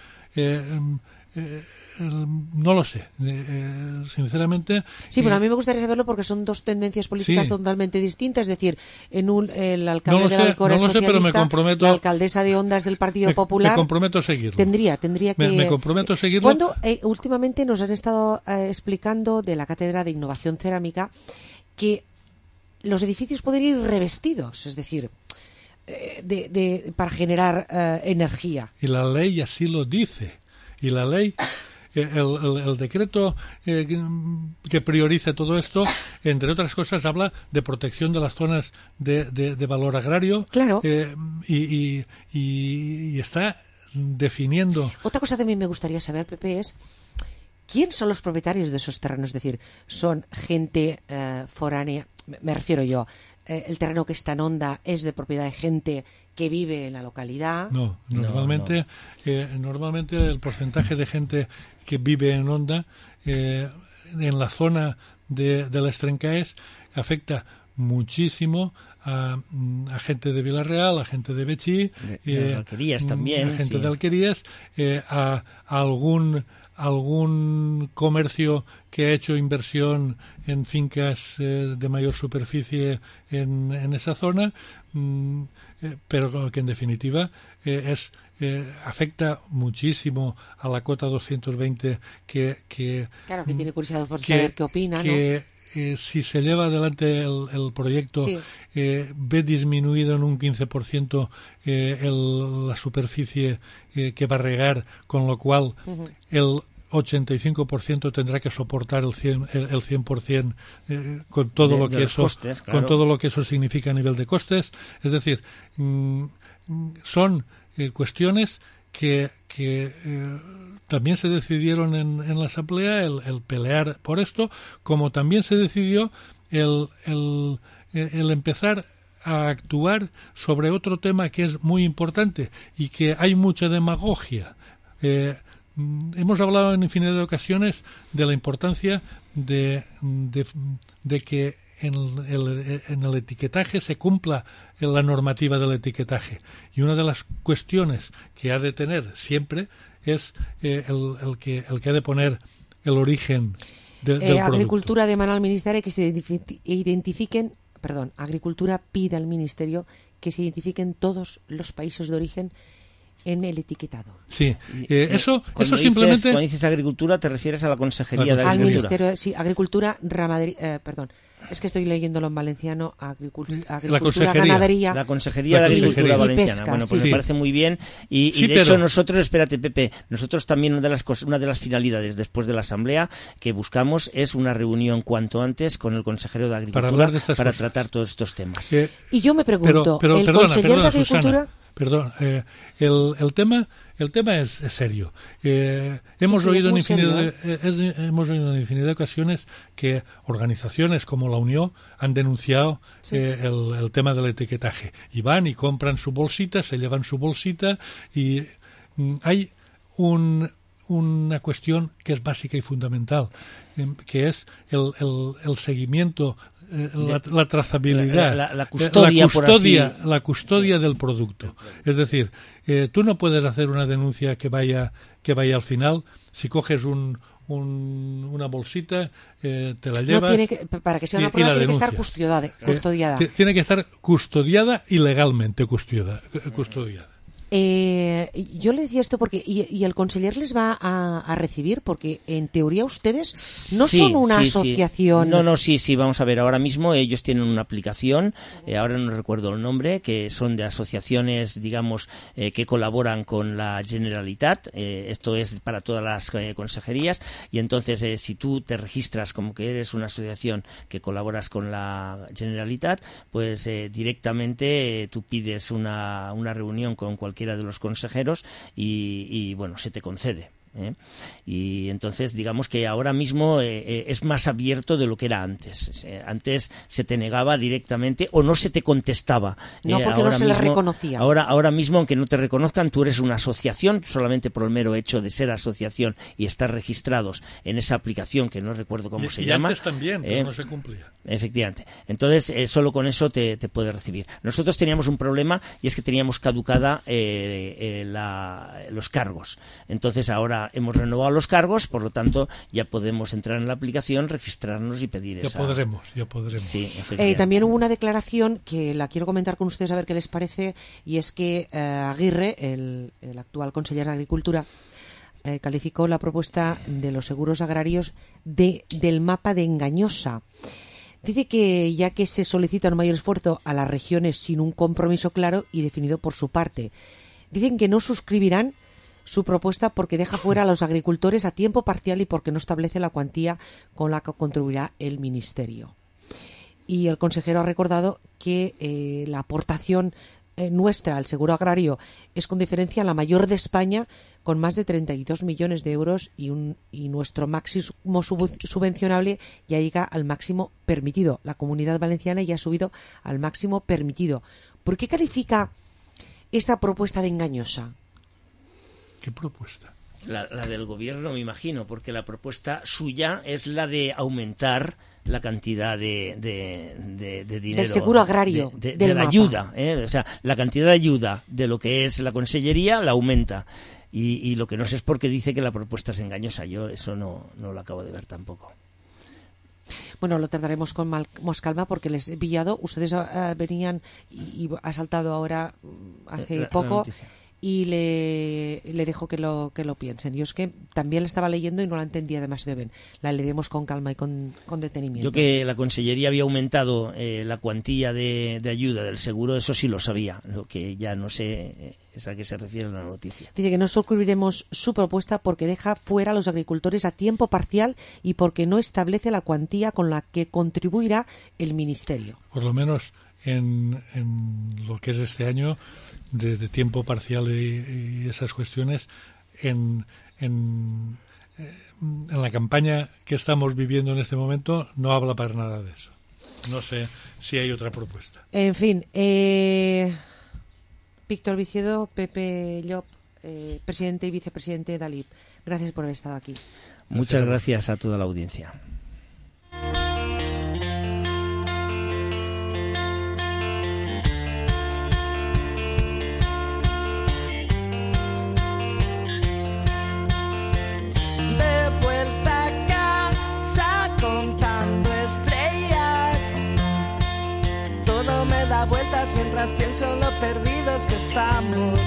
Speaker 14: no lo sé, sinceramente.
Speaker 2: Sí, pero a mí me gustaría saberlo porque son dos tendencias políticas totalmente distintas. Es decir, el alcalde de la Alcora es socialista,
Speaker 14: pero me comprometo,
Speaker 2: la alcaldesa de Onda es del Partido Popular.
Speaker 14: Me comprometo a seguirlo.
Speaker 2: Tendría que...
Speaker 14: Me comprometo a seguirlo.
Speaker 2: Cuando últimamente nos han estado explicando de la Cátedra de Innovación Cerámica que los edificios pueden ir revestidos, es decir, para generar energía.
Speaker 14: Y la ley así lo dice. Y la ley... El decreto que prioriza todo esto, entre otras cosas, habla de protección de las zonas de valor agrario.
Speaker 2: Claro.
Speaker 14: Y está definiendo.
Speaker 2: Otra cosa que a mí me gustaría saber, Pepe, es ¿quién son los propietarios de esos terrenos? Es decir, ¿son gente foránea? Me refiero yo. el terreno que está en Onda es de propiedad de gente que vive en la localidad.
Speaker 14: No, normalmente el porcentaje de gente que vive en Onda en la zona de las Trencaes afecta muchísimo a gente de Vila-real, a gente de Betxí,
Speaker 12: de Alquerías también,
Speaker 14: a gente de Alquerías, a algún comercio que ha hecho inversión en fincas de mayor superficie en esa zona, pero que en definitiva afecta muchísimo a la cota 220
Speaker 2: Claro, que tiene curiosidad por saber qué opina, ¿no?
Speaker 14: Si se lleva adelante el proyecto,
Speaker 2: sí,
Speaker 14: ve disminuido en un 15% la superficie que va a regar, con lo cual el 85% tendrá que soportar el 100% con todo lo que eso costes, claro, con todo lo que eso significa a nivel de costes. Es decir, son cuestiones que también se decidieron en la Asamblea, el pelear por esto, como también se decidió el empezar a actuar sobre otro tema que es muy importante y que hay mucha demagogia. Hemos hablado en infinidad de ocasiones de la importancia de que en el etiquetaje se cumpla la normativa del etiquetaje, y una de las cuestiones que ha de tener siempre es el que ha de poner el origen del producto.
Speaker 2: Agricultura demana al Ministerio que se identifiquen, Agricultura pide al Ministerio que se identifiquen todos los países de origen en el etiquetado.
Speaker 14: Sí, eso simplemente...
Speaker 12: Cuando dices Agricultura te refieres a la Consejería de Agricultura.
Speaker 2: Al Ministerio, sí, Agricultura, Ramadería, es que estoy leyéndolo en valenciano, Agricultura, Ganadería.
Speaker 12: La Consejería de Agricultura Valenciana.
Speaker 2: Pesca,
Speaker 12: bueno, pues
Speaker 2: sí,
Speaker 12: me parece muy bien. Y de hecho nosotros, espérate Pepe, nosotros también una de las finalidades después de la Asamblea que buscamos es una reunión cuanto antes con el consejero de Agricultura para tratar todos estos temas.
Speaker 2: Y yo me pregunto, el consejero de Agricultura...
Speaker 14: Susana. Perdón, el tema es serio. Hemos oído en infinidad de ocasiones que organizaciones como la Unión han denunciado el tema del etiquetaje. Y van y compran su bolsita, se llevan su bolsita, y hay una cuestión que es básica y fundamental, que es el seguimiento, la trazabilidad,
Speaker 12: la
Speaker 14: custodia del producto. Es decir, tú no puedes hacer una denuncia que vaya al final. Si coges una bolsita, te la llevas.
Speaker 2: Para que sea una prueba tiene que estar custodiada.
Speaker 14: Tiene que estar custodiada y legalmente custodiada.
Speaker 2: Yo le decía esto porque y el conseller les va a recibir, porque en teoría ustedes no son una asociación.
Speaker 12: Sí, vamos a ver, ahora mismo ellos tienen una aplicación, ahora no recuerdo el nombre, que son de asociaciones, digamos, que colaboran con la Generalitat, esto es para todas las consejerías, y entonces si tú te registras como que eres una asociación que colaboras con la Generalitat, pues directamente tú pides una reunión con cualquiera de los consejeros y bueno, se te concede. Y entonces digamos que ahora mismo es más abierto de lo que era antes. Antes se te negaba directamente o no se te contestaba.
Speaker 2: No, porque no se les reconocía.
Speaker 12: Ahora mismo, aunque no te reconozcan, tú eres una asociación solamente por el mero hecho de ser asociación y estar registrados en esa aplicación que no recuerdo cómo se llama.
Speaker 14: Y antes también, pero no se cumplía.
Speaker 12: Efectivamente. Entonces, solo con eso te puede recibir. Nosotros teníamos un problema, y es que teníamos caducada los cargos. Entonces ahora hemos renovado los cargos, por lo tanto ya podemos entrar en la aplicación, registrarnos y pedir
Speaker 14: ya podremos.
Speaker 12: Sí,
Speaker 2: también hubo una declaración que la quiero comentar con ustedes a ver qué les parece, y es que Aguirre, el actual conseller de Agricultura, calificó la propuesta de los seguros agrarios del mapa de engañosa. Dice que ya que se solicita un mayor esfuerzo a las regiones sin un compromiso claro y definido por su parte, dicen que no suscribirán su propuesta porque deja fuera a los agricultores a tiempo parcial y porque no establece la cuantía con la que contribuirá el Ministerio. Y el consejero ha recordado que la aportación nuestra, el seguro agrario, es con diferencia la mayor de España, con más de 32 millones de euros y nuestro máximo subvencionable ya llega al máximo permitido. La Comunidad Valenciana ya ha subido al máximo permitido. ¿Por qué califica esa propuesta de engañosa?
Speaker 14: ¿Qué propuesta?
Speaker 12: La del gobierno, me imagino, porque la propuesta suya es la de aumentar la cantidad de dinero.
Speaker 2: Del seguro agrario.
Speaker 12: De la ayuda. O sea, la cantidad de ayuda de lo que es la consellería la aumenta. Y lo que no sé es por qué dice que la propuesta es engañosa. Yo eso no lo acabo de ver tampoco.
Speaker 2: Bueno, lo trataremos con más calma porque les he pillado. Ustedes venían y ha saltado ahora hace poco. Y le dejo que lo piensen. Yo es que también la estaba leyendo y no la entendía demasiado bien. La leeremos con calma y con detenimiento.
Speaker 12: Yo que la Consellería había aumentado la cuantía de ayuda del seguro, eso sí lo sabía. Lo que ya no sé es a qué se refiere la noticia.
Speaker 2: Dice que no suscribiremos su propuesta porque deja fuera a los agricultores a tiempo parcial y porque no establece la cuantía con la que contribuirá el Ministerio.
Speaker 14: Por lo menos en lo que es este año, de tiempo parcial y esas cuestiones, en la campaña que estamos viviendo en este momento no habla para nada de eso. No sé si hay otra propuesta.
Speaker 2: En fin, Víctor Vicedo, Pepe Llop, presidente y vicepresidente de Dalip, gracias por haber estado aquí.
Speaker 12: Muchas gracias a toda la audiencia.
Speaker 15: Vueltas mientras pienso en lo perdidos que estamos.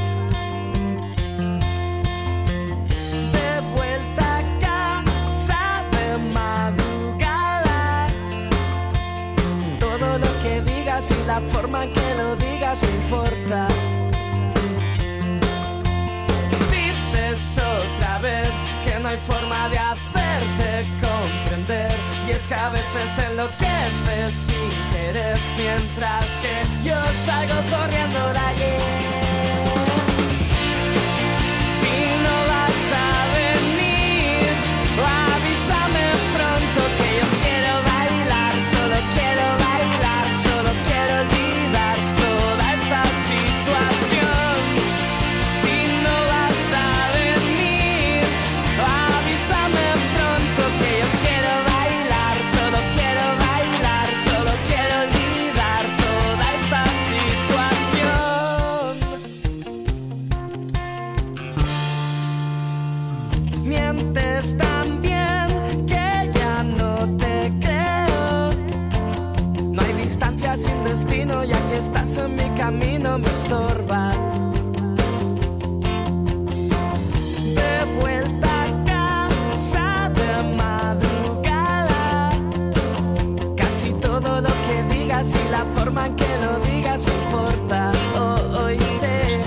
Speaker 15: De vuelta a casa de madrugada. Todo lo que digas y la forma en que lo digas me importa. Dices otra vez que no hay forma de hacerte comprender. Y es que a veces enloqueces sin querer, mientras que yo salgo corriendo de allí. Si no vas a venir, avísame pronto que yo quiero bailar, solo quiero bailar, solo quiero olvidar toda esta situación. Si no vas a venir, avísame pronto que yo quiero bailar, solo quiero bailar, solo quiero olvidar toda esta situación. Mientes también que ya no te creo. No hay distancia sin destino, ya que estás en mi camino me estorbas. De vuelta a casa de madrugada. Casi todo lo que digas y la forma en que lo digas me importa. Hoy sé,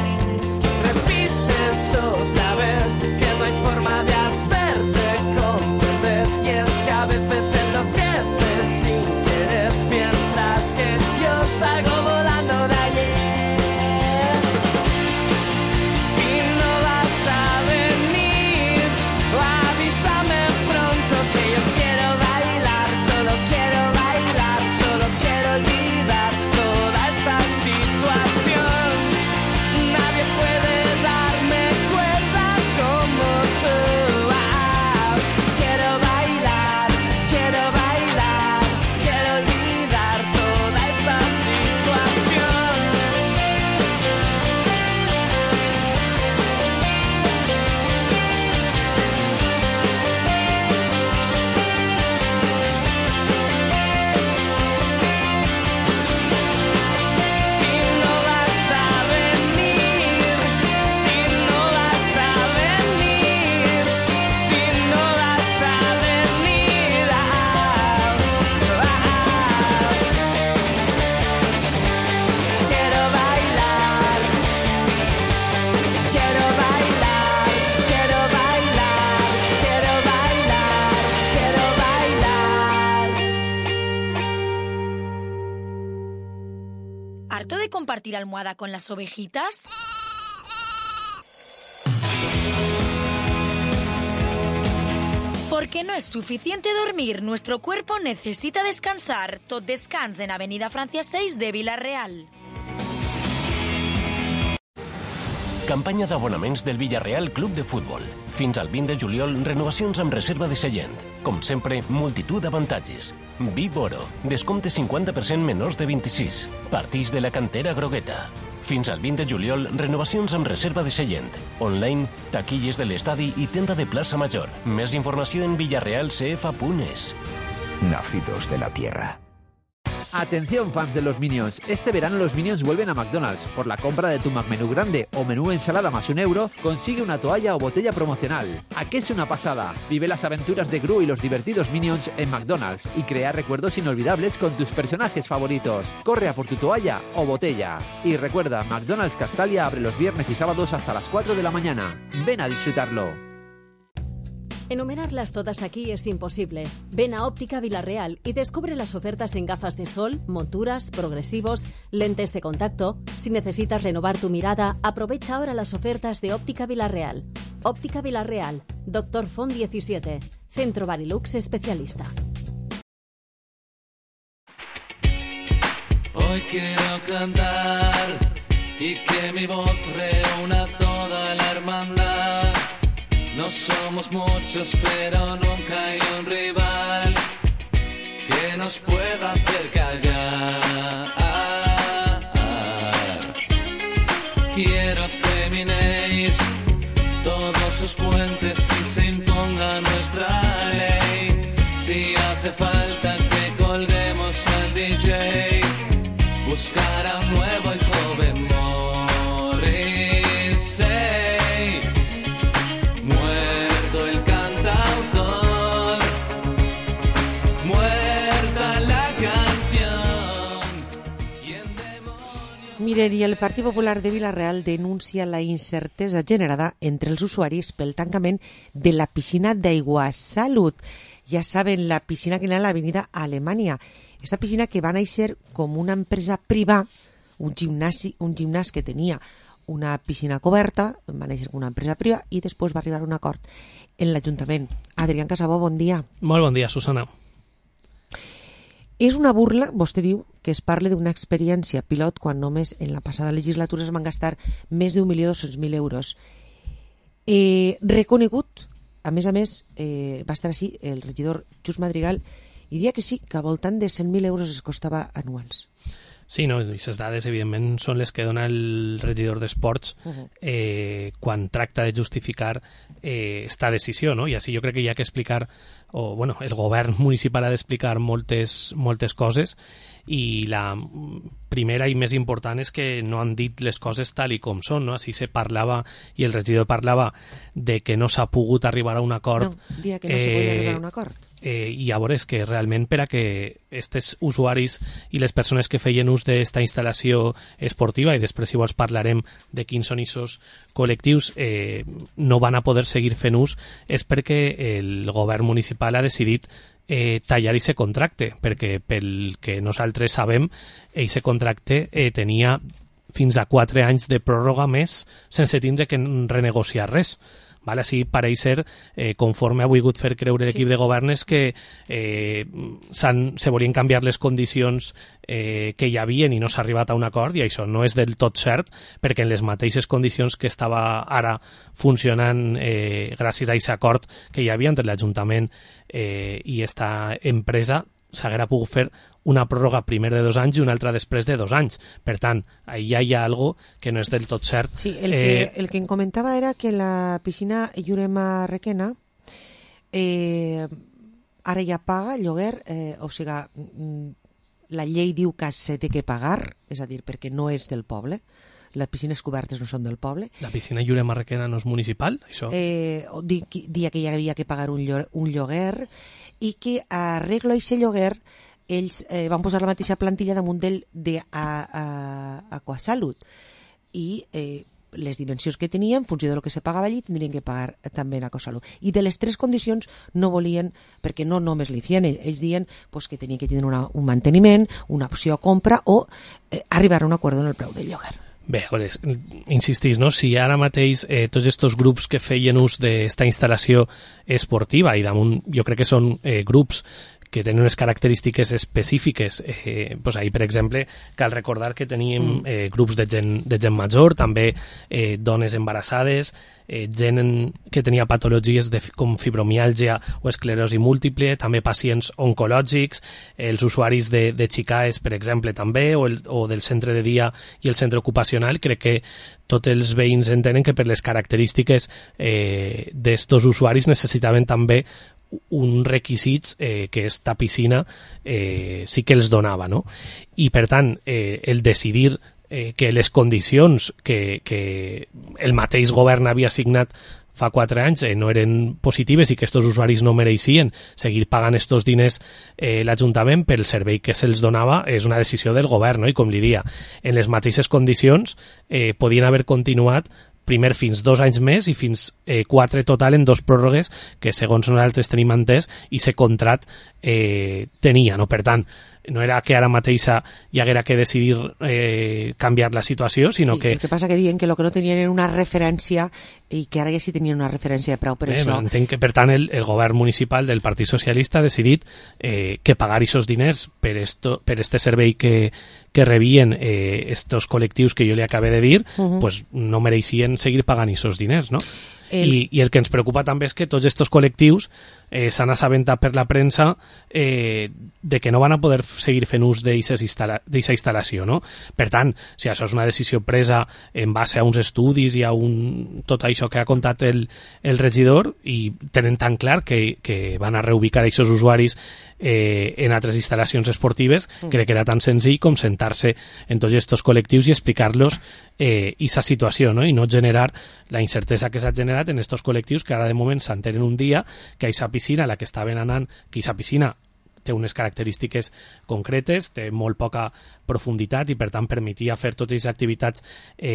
Speaker 15: repites otra vez que no hay forma de hacerte comprender. Y es que a veces enloqueces sin querer, mientras que yo salgo volando de allí. Si no vas a venir, avísame pronto que yo quiero bailar, solo quiero olvidar
Speaker 1: harto de compartir almohada con las ovejitas? Porque no es suficiente dormir, nuestro cuerpo necesita descansar. Tot descans en Avenida Francia 6 de Vila-real.
Speaker 16: Campanya d'abonaments del Villarreal Club de Futbol. Fins al 20 de juliol, renovacions amb reserva de seient. Com sempre, multitud d'avantatges. VIP Oro, descompte 50% menors de 26. Partits de la cantera grogueta. Fins al 20 de juliol, renovacions amb reserva de seient. Online, taquilles de l'estadi i tenda de plaça Major. Més informació en villarrealcf.es.
Speaker 17: Nacidos de la tierra.
Speaker 18: Atención fans de los Minions, este verano los Minions vuelven a McDonald's. Por la compra de tu McMenú grande o menú ensalada más €1, consigue una toalla o botella promocional. ¿A qué es una pasada? Vive las aventuras de Gru y los divertidos Minions en McDonald's y crea recuerdos inolvidables con tus personajes favoritos. Corre a por tu toalla o botella. Y recuerda, McDonald's Castalia abre los viernes y sábados hasta las 4 de la mañana. Ven a disfrutarlo.
Speaker 19: Enumerarlas todas aquí es imposible. Ven a Óptica Vila-real y descubre las ofertas en gafas de sol, monturas, progresivos, lentes de contacto. Si necesitas renovar tu mirada, aprovecha ahora las ofertas de Óptica Vila-real. Óptica Vila-real, Dr. Font 17, Centro Barilux Especialista.
Speaker 13: Hoy quiero cantar y que mi voz reúna toda la hermandad. No somos muchos, pero nunca hay un rival que nos pueda hacer callar. Quiero que minéis todos sus puentes y se imponga nuestra ley. Si hace falta que colguemos al DJ, buscar a un nuevo y joven Morrissey. Muerto el cantautor, muerta la canción.
Speaker 2: Miren, i el Partit Popular de Vila-real denuncia la incertesa generada entre els usuaris pel tancament de la piscina d'Aigua Salut. Ja saben, la piscina que hi ha a l'avenida Alemanya. Esta piscina que va néixer com una empresa privada, un gimnàs que tenia una piscina coberta, va néixer com una empresa privada i després va arribar a un acord en l'Ajuntament. Adrián Casabó, bon dia.
Speaker 21: Molt bon dia, Susana.
Speaker 2: És una burla, vostè diu, que es parli d'una experiència pilot quan només en la passada legislatura es van gastar més d'1.200.000 euros. Reconegut, a més, va estar així el regidor Just Madrigal i dia que sí, que al voltant de 100.000 euros es costava anuals.
Speaker 21: Sí, no, i aquestes dades, evidentment, són les que dona el regidor d'Esports quan tracta de justificar esta decisió, no? I així jo crec que hi ha que explicar, o bueno, el govern municipal ha d'explicar moltes coses, i la primera i més important és que no han dit les coses tal i com són, no? Així se parlava, i el regidor parlava de que no s'ha pogut arribar a un acord.
Speaker 2: No, dia que no se podia arribar a un acord.
Speaker 21: I llavors és que realment per a que aquests usuaris i les persones que feien ús d'esta instal·lació esportiva, i després si vols parlarem de quins són aquests col·lectius, no van a poder seguir fent ús, és perquè el govern municipal ha decidit tallar aquest contracte, perquè pel que nosaltres sabem, aquest contracte tenia fins a 4 anys de pròrroga més sense tindre que renegociar res. Vale, així pareix ser, conforme ha volgut fer creure l'equip de govern, és que se volien canviar les condicions que hi havien i no s'ha arribat a un acord, i això no és del tot cert, perquè en les mateixes condicions que estava ara funcionant gràcies a aquest acord que hi havia entre l'Ajuntament i esta empresa, s'haguera pogut fer una pròrroga primer de 2 anys i una altra després de 2 anys. Per tant, allà hi ha algo que no és del tot cert.
Speaker 2: Sí, el que em comentava era que la piscina Llurema Requena ara ja paga lloguer, o sigui, la llei diu que s'ha de que pagar, és a dir, perquè no és del poble, les piscines cobertes no són del poble.
Speaker 21: La piscina Llurema Requena no és municipal, això?
Speaker 2: Dia que hi havia que pagar un lloguer i que arreglo aquest lloguer ells van posar la mateixa plantilla damunt d'Aquasalut i les dimensions que tenia, en funció del que se pagava allí, tindrien que pagar també en Acosalut. I de les 3 condicions no volien, perquè no només li feien, ells diuen pues, que tenien que tenir un manteniment, una opció a compra o arribar a un acord en el preu del lloguer.
Speaker 21: Bé, a veure, insistís, no? Si ara mateix tots aquests grups que feien ús d'esta instal·lació esportiva, i damunt jo crec que són grups que tenen unes característiques específiques, pues ahí, per exemple, cal recordar que teníem grups de gent major, també dones embarassades, gent que tenia patologies com fibromiàlgia o esclerosi múltiple, també pacients oncològics, els usuaris de Xicaes, per exemple, també, o del centre de dia i el centre ocupacional. Crec que tots els veïns entenen que per les característiques d'estos usuaris necessitaven també un requisits que esta piscina sí que els donava, no? I per tant, el decidir que les condicions que el mateix govern havia assignat fa 4 anys no eren positives i que estos usuaris no mereixien seguir pagant estos diners l'Ajuntament pel servei que se'ls donava és una decisió del govern, no? I com li dia, en les mateixes condicions podien haver continuat primer fins 2 anys més i fins 4 total en 2 pròrrogues que segons nosaltres tenim entès i se contrat tenia, no? Per tant, no era que ara mateixa hi haguera que decidir canviar la situació, sinó que...
Speaker 2: El que passa que diuen que el que no tenien era una referència i que ara ja sí tenien una referència de preu per això.
Speaker 21: Entenc que, per tant, el govern municipal del Partit Socialista ha decidit que pagar aquests diners per este servei que rebien estos col·lectius que jo li acabé de dir, pues no mereixien seguir pagant aquests diners, no? I el que ens preocupa també és que tots aquests col·lectius s'han assabentat per la premsa de que no van a poder seguir fent ús d'aquesta instal·lació, no? Per tant, si això és una decisió presa en base a uns estudis i a tot això que ha contat el regidor i tenen tan clar que van a reubicar aquests usuaris en altres instal·lacions esportives, crec que era tan senzill com sentar-se en tots aquests col·lectius i explicar-los aquesta situació, no? I no generar la incertesa que s'ha generat en aquests col·lectius que ara de moment s'entenen un dia que aquesta piscina a la que estaven anant, que aquesta piscina té unes característiques concretes, té molt poca profunditat i per tant permetia fer totes les activitats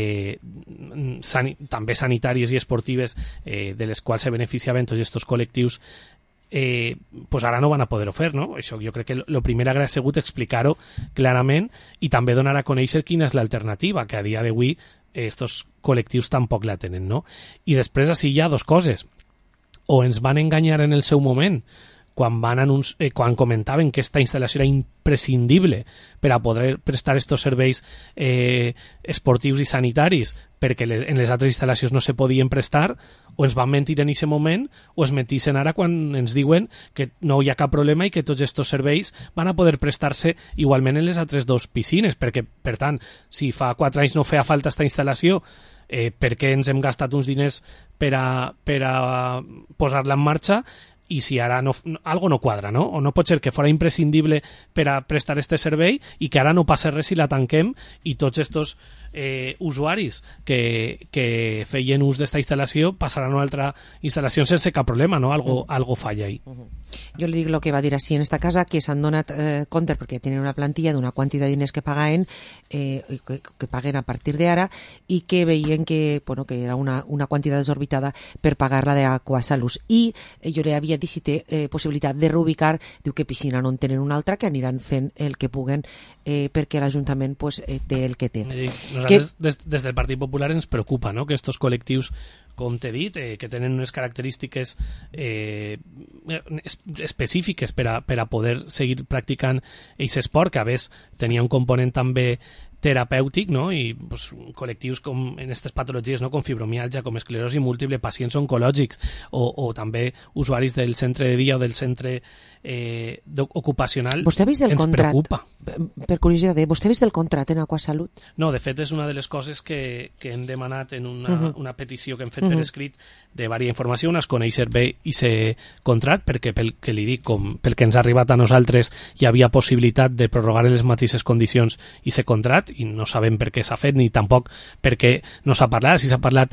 Speaker 21: també sanitàries i esportives de les quals se beneficiaven tots aquests col·lectius, pues ara no van a poder-ho fer, no? Això jo crec que el primer hauria sigut explicar-ho clarament i també donar a conèixer quina és l'alternativa, que a dia d'avui estos col·lectius tampoc la tenen, no? I després així hi ha 2 coses. O ens van enganyar en el seu moment quan comentaven que esta instal·lació era imprescindible per a poder prestar estos serveis esportius i sanitaris perquè en les altres instal·lacions no se podien prestar, o ens van mentir en aquest moment o es mentixen ara quan ens diuen que no hi ha cap problema i que tots aquests serveis van a poder prestar-se igualment en les altres 2 piscines, perquè, per tant, si fa 4 anys no feia falta esta instal·lació, per què ens hem gastat uns diners per a posar-la en marxa i si ara algo no quadra, no? O no pot ser que fora imprescindible per a prestar este servei i que ara no passa res si la tanquem i tots estos usuaris que feien ús d'esta instal·lació passaran a una altra instal·lació sense cap problema, no? Algo falla ahí.
Speaker 2: Jo li dic el que va dir així en esta casa, que s'han donat compte perquè tenen una plantilla d'una quantitat de diners que pagaven, que paguen a partir d'ara, i que veien que, bueno, que era una quantitat desorbitada per pagar-la d'Aquasalus. I jo li havia dit si té possibilitat de reubicar, diu que piscina no en tenen una altra, que aniran fent el que puguen perquè l'Ajuntament pues, té el que té.
Speaker 21: Nosaltres, des del Partit Popular ens preocupa, no?, que estos col·lectius, com t'he dit, que tenen unes característiques específiques per a poder seguir practicant aquest esport, que a més tenia un component també terapèutic, no? I pues, col·lectius com en aquestes patologies, no? Com fibromiàlgia, com esclerosi múltiple, pacients oncològics o també usuaris del centre de dia o del centre ocupacional.
Speaker 2: Vostè ha vist el contrat?
Speaker 21: Preocupa.
Speaker 2: Per curiositat, vostè ha vist el contrat en Aquasalut?
Speaker 21: No, de fet és una de les coses que hem demanat en una petició que hem fet per escrit de varia informació, on es coneix bé aquest contrat, perquè pel que li dic, pel que ens ha arribat a nosaltres, hi havia possibilitat de prorrogar en les mateixes condicions aquest contrat, i no sabem per què s'ha fet, ni tampoc per què no s'ha parlat, si s'ha parlat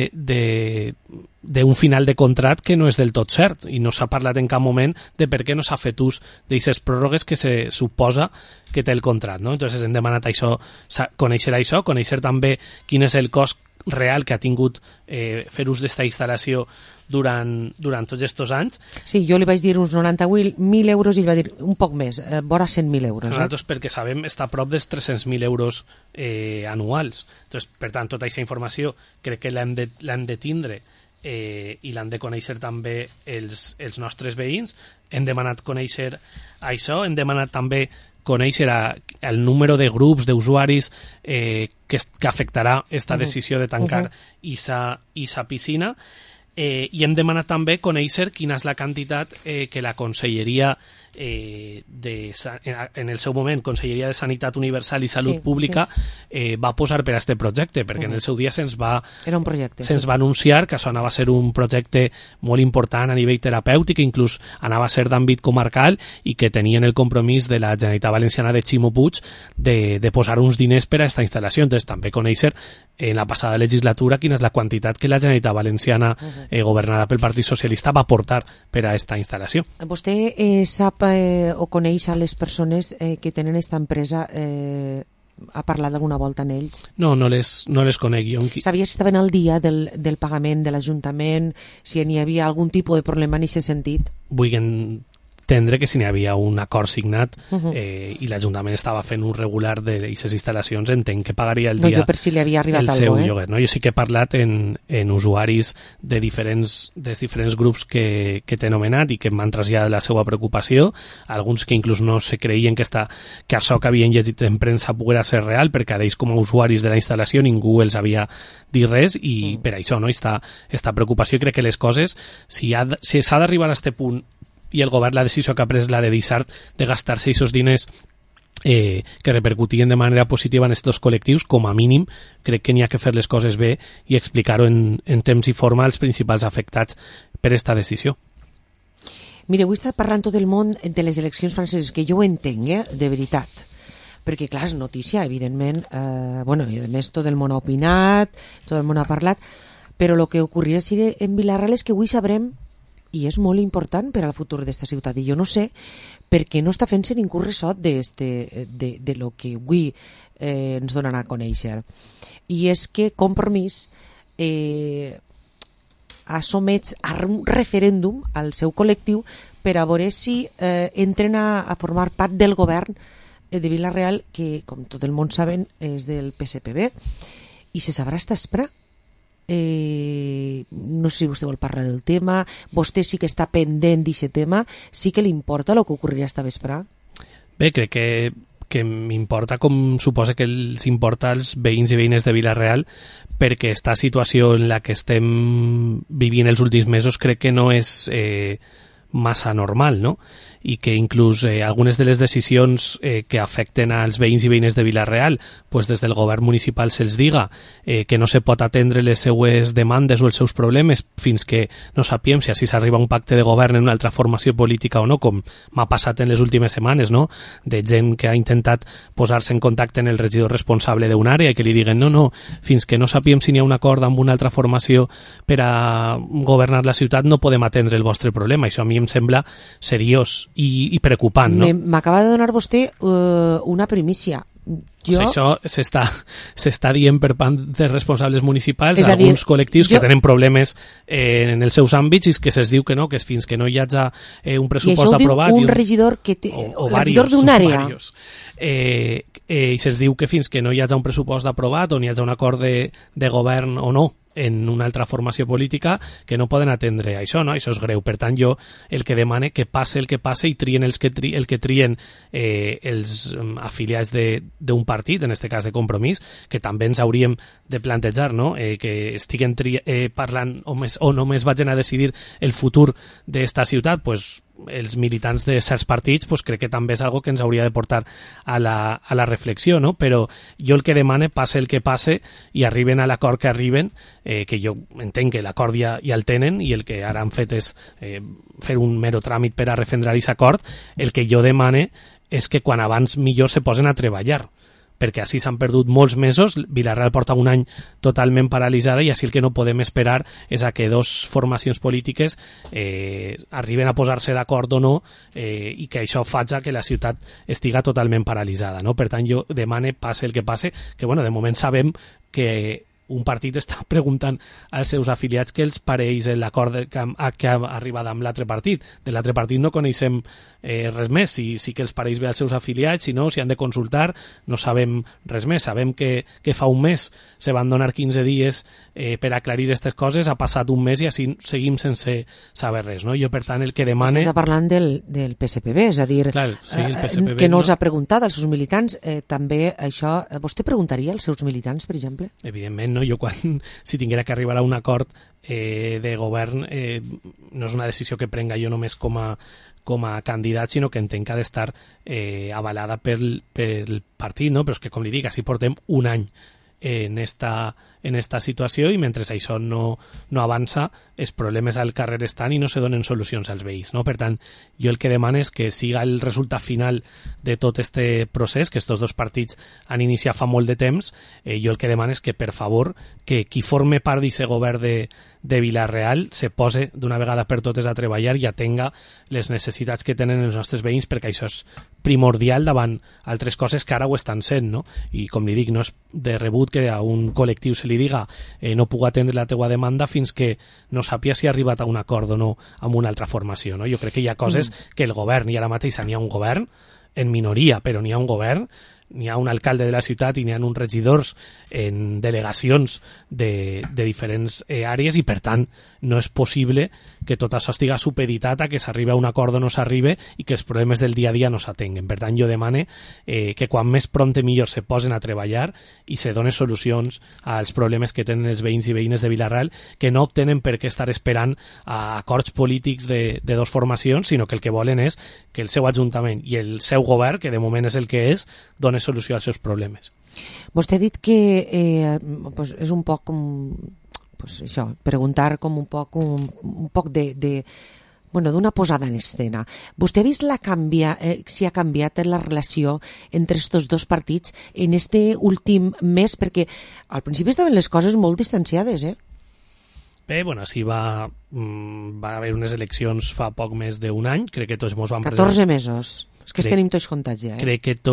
Speaker 21: d'un final de contrat que no és del tot cert, i no s'ha parlat en cap moment de per què no s'ha fet ús d'aquestes pròrrogues que se suposa que té el contrat, no? Entonces hem demanat això, conèixer també quin és el cost real que ha tingut fer ús d'esta instal·lació durant tots aquests anys.
Speaker 2: Sí, jo li vaig dir uns 90.000 euros i ell va dir un poc més, vora 100.000 euros.
Speaker 21: Nosaltres, perquè sabem, està a prop dels 300.000 euros anuals. Entonces, per tant, tota aquesta informació crec que l'hem de tindre i l'han de conèixer també els nostres veïns. Hem demanat conèixer això, hem demanat també conèixer el número de grups d'usuaris que afectarà esta decisió de tancar esa piscina, i hem demanat també conèixer quina és la quantitat que la Conselleria en el seu moment Conselleria de Sanitat Universal i Salut Pública va posar per a aquest projecte, perquè en el seu dia se'ns va anunciar que això anava a ser un projecte molt important a nivell terapèutic, inclús anava a ser d'àmbit comarcal, i que tenien el compromís de la Generalitat Valenciana de Ximo Puig de posar uns diners per a aquesta instal·lació. Entonces també conèixer en la passada legislatura quina és la quantitat que la Generalitat Valenciana governada pel Partit Socialista va aportar per a aquesta instal·lació.
Speaker 2: Vostè sap o coneix a les persones que tenen aquesta empresa, ha parlat d'alguna volta amb ells?
Speaker 21: No les conec jo.
Speaker 2: Sabia si estaven al dia del pagament de l'Ajuntament, si n'hi havia algun tipus de problema en aquest sentit?
Speaker 21: Vull entendre que si n'hi havia un acord signat i l'Ajuntament estava fent un regular d'aquestes instal·lacions, entenc que pagaria el dia
Speaker 2: jo per si li havia arribat
Speaker 21: el seu lloguer. No? Jo sí que he parlat en usuaris dels diferents grups que t'he anomenat i que m'han traslladat la seva preocupació, alguns que inclús no se creien que això que havien llegit en premsa poguera ser real, perquè d'ells com a usuaris de la instal·lació ningú els havia dit res, i per això esta preocupació. Crec que les coses, si s'ha d'arribar a aquest punt i el govern la decisió que ha pres la de deixar de gastar-se aquests diners que repercutien de manera positiva en aquests dos col·lectius, com a mínim crec que n'hi ha que fer les coses bé i explicar-ho en temps i forma als principals afectats per aquesta decisió.
Speaker 2: Mire, avui està parlant tot el món de les eleccions franceses, que jo ho entenc, de veritat, perquè clar, és notícia, evidentment, i a més tot el món ha opinat, tot el món ha parlat, però el que ocorrirà en Vila-real és que avui sabrem, i és molt important per al futur d'esta ciutat, i jo no sé per què no està fent-se ningú ressò de lo que avui ens donen a conèixer. I és que Compromís ha somès a un referèndum al seu col·lectiu per a veure si entren a formar part del govern de Vila-real, que, com tot el món saben, és del PSPB, i se sabrà esta espera. No sé si vostè vol parlar del tema, vostè sí que està pendent d'aquest tema, sí que li importa el que ocorrirà esta vespre?
Speaker 21: Bé, crec que m'importa com suposa que els importa als veïns i veïnes de Vila-real, perquè esta situació en la que estem vivint els últims mesos crec que no és massa normal, no? I que inclús algunes de les decisions que afecten als veïns i veïnes de Vila-real, pues des del govern municipal se'ls diga que no se pot atendre les seues demandes o els seus problemes fins que no sapiem si així s'arriba a un pacte de govern en una altra formació política o no, com m'ha passat en les últimes setmanes, no? De gent que ha intentat posar-se en contacte amb el regidor responsable d'una àrea i que li diguen no, fins que no sapiem si n'hi ha un acord amb una altra formació per a governar la ciutat no podem atendre el vostre problema. Això a mi em sembla seriós i preocupant, no?
Speaker 2: M'acaba de donar vostè una primícia.
Speaker 21: Això s'està dient per part de responsables municipals a alguns col·lectius que tenen problemes en els seus àmbits i que se'ls diu que no, que fins que no hi hagi un pressupost aprovat...
Speaker 2: I això ho diu un regidor que té... O regidor d'una àrea.
Speaker 21: I se'ls diu que fins que no hi hagi un pressupost aprovat o n'hi hagi un acord de govern o no en una altra formació política, que no poden atendre això, no? Això és greu. Per tant, jo el que demane que passe el que passe i trien el que trien els afiliats d'un partit, en aquest cas de Compromís, que també ens hauríem de plantejar, no? Que estiguen parlant o només vagin a decidir el futur d'esta ciutat, pues els militants de certs partits, pues crec que també és algo que ens hauria de portar a la reflexió, no? Però jo el que demane, passe el que passe i arriben a l'acord que arriben, que jo entenc que l'acord ja el tenen i el que ara han fet és fer un mero tràmit per a refendrar aquest acord. El que jo demane és que quan abans millor se posen a treballar, perquè així s'han perdut molts mesos. Vila-real porta un any totalment paralitzada i així el que no podem esperar és a que dos formacions polítiques arriben a posar-se d'acord o no i que això faci que la ciutat estiga totalment paralitzada, no? Per tant, jo demane, passe el que passe, que bueno, de moment sabem que un partit està preguntant als seus afiliats què els pareix l'acord que ha arribat amb l'altre partit. De l'altre partit no coneixem res més, si que els pareix bé als seus afiliats, si no, si han de consultar, no sabem res més. Sabem que fa un mes se van donar 15 dies per aclarir aquestes coses, ha passat un mes i així seguim sense saber res, no? Jo, per tant, el que demane...
Speaker 2: Vostè està parlant del PSPB, és a dir,
Speaker 21: clar, sí, el PSPB,
Speaker 2: que no els ha preguntat als seus militants. També això... Vostè preguntaria als seus militants, per exemple?
Speaker 21: Evidentment, no? Jo si tinguera que arribar a un acord de govern, no és una decisió que prenga jo només com a candidat, sinó que entenc que ha d'estar avalada pel partit, no? Però és que, com li dic, així portem un any en esta situació i mentre això no avança, els problemes al carrer estan i no se donen solucions als veïns, no? Per tant, jo el que demano és que siga el resultat final de tot este procés, que estos dos partits han iniciat fa molt de temps. Jo el que demano és que, per favor, que qui forme part d'aquest govern de Vila-real se pose d'una vegada per totes a treballar i atenga les necessitats que tenen els nostres veïns, perquè això és primordial davant altres coses que ara ho estan sent, no? I com li dic, no és de rebut que a un col·lectiu se li diga no puc atendre la teua demanda fins que no sàpia si ha arribat a un acord o no amb una altra formació, no? Jo crec que hi ha coses que el govern, i ara mateix n'hi ha un govern en minoria, però n'hi ha un govern, n'hi ha un alcalde de la ciutat i n'hi ha uns regidors en delegacions de diferents àrees i, per tant, no és possible que tot això estigui supeditat a que s'arribi a un acord o no s'arribi i que els problemes del dia a dia no s'atenguen. Per tant, jo demane que quan més prompte millor se posen a treballar i se donen solucions als problemes que tenen els veïns i veïnes de Vila-real, que no tenen per què estar esperant a acords polítics de dos formacions, sinó que el que volen és que el seu ajuntament i el seu govern, que de moment és el que és, doni solució als seus problemes.
Speaker 2: Vostè ha dit que és un poc com això, preguntar com un poc d'una posada en escena. Vostè ha vist si ha canviat la relació entre estos dos partits en este últim mes? Perquè al principi estaven les coses molt distanciades,
Speaker 21: Bé, sí va haver unes eleccions fa poc més d'un any, crec que tots mos van
Speaker 2: 14 mesos, és que tenim tots comptats ja.
Speaker 21: Crec que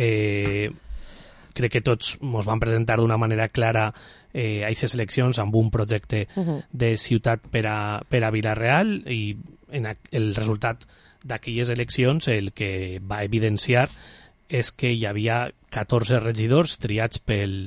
Speaker 21: tots mos van presentar d'una manera clara a aquestes eleccions amb un projecte de ciutat per a Vila-real, i el resultat d'aquelles eleccions el que va evidenciar és que hi havia 14 regidors triats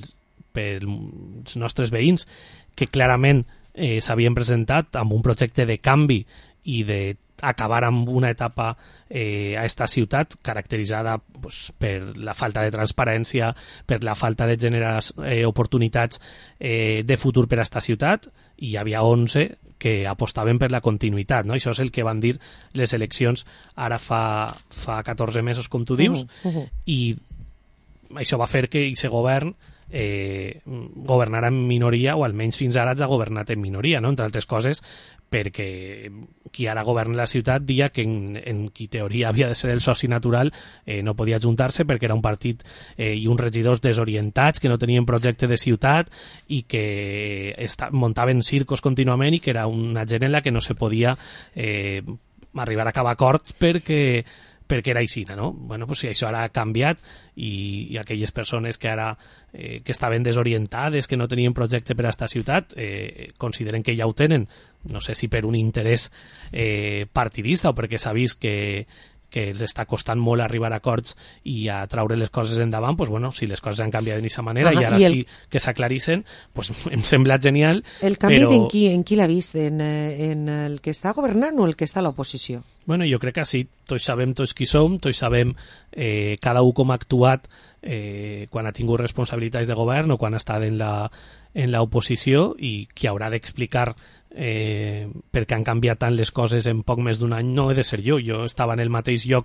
Speaker 21: pels nostres veïns que clarament s'havien presentat amb un projecte de canvi i d'acabar amb una etapa a esta ciutat caracteritzada per la falta de transparència, per la falta de generar oportunitats de futur per a esta ciutat, i hi havia 11 que apostaven per la continuïtat, no? Això és el que van dir les eleccions ara fa 14 mesos, com tu dius, i això va fer que aquest govern governarà en minoria, o almenys fins ara ha governat en minoria, no? Entre altres coses perquè qui ara governa la ciutat dia que en qui teoria havia de ser el soci natural no podia ajuntar-se perquè era un partit i uns regidors desorientats que no tenien projecte de ciutat i que muntaven circos contínuament i que era una gent en la que no se podia arribar a cap acord perquè era així, no? Bueno, pues si això ara ha canviat i aquelles persones que ara que estaven desorientades, que no tenien projecte per a esta ciutat, consideren que ja ho tenen, no sé si per un interès partidista o perquè s'ha vist que els està costant molt arribar a acords i a traure les coses endavant, pues bueno, si les coses han canviat d'aquesta manera i ara sí que s'aclarixen, pues em sembla genial.
Speaker 2: El canvi però... en qui l'ha vist? En el que està governant o el que està a l'oposició?
Speaker 21: Bueno, jo crec que sí, tots sabem tots qui som, tots sabem cada un com ha actuat quan ha tingut responsabilitats de govern o quan ha estat en l'oposició, i qui haurà d'explicar perquè han canviat tant les coses en poc més d'un any no he de ser jo estava en el mateix lloc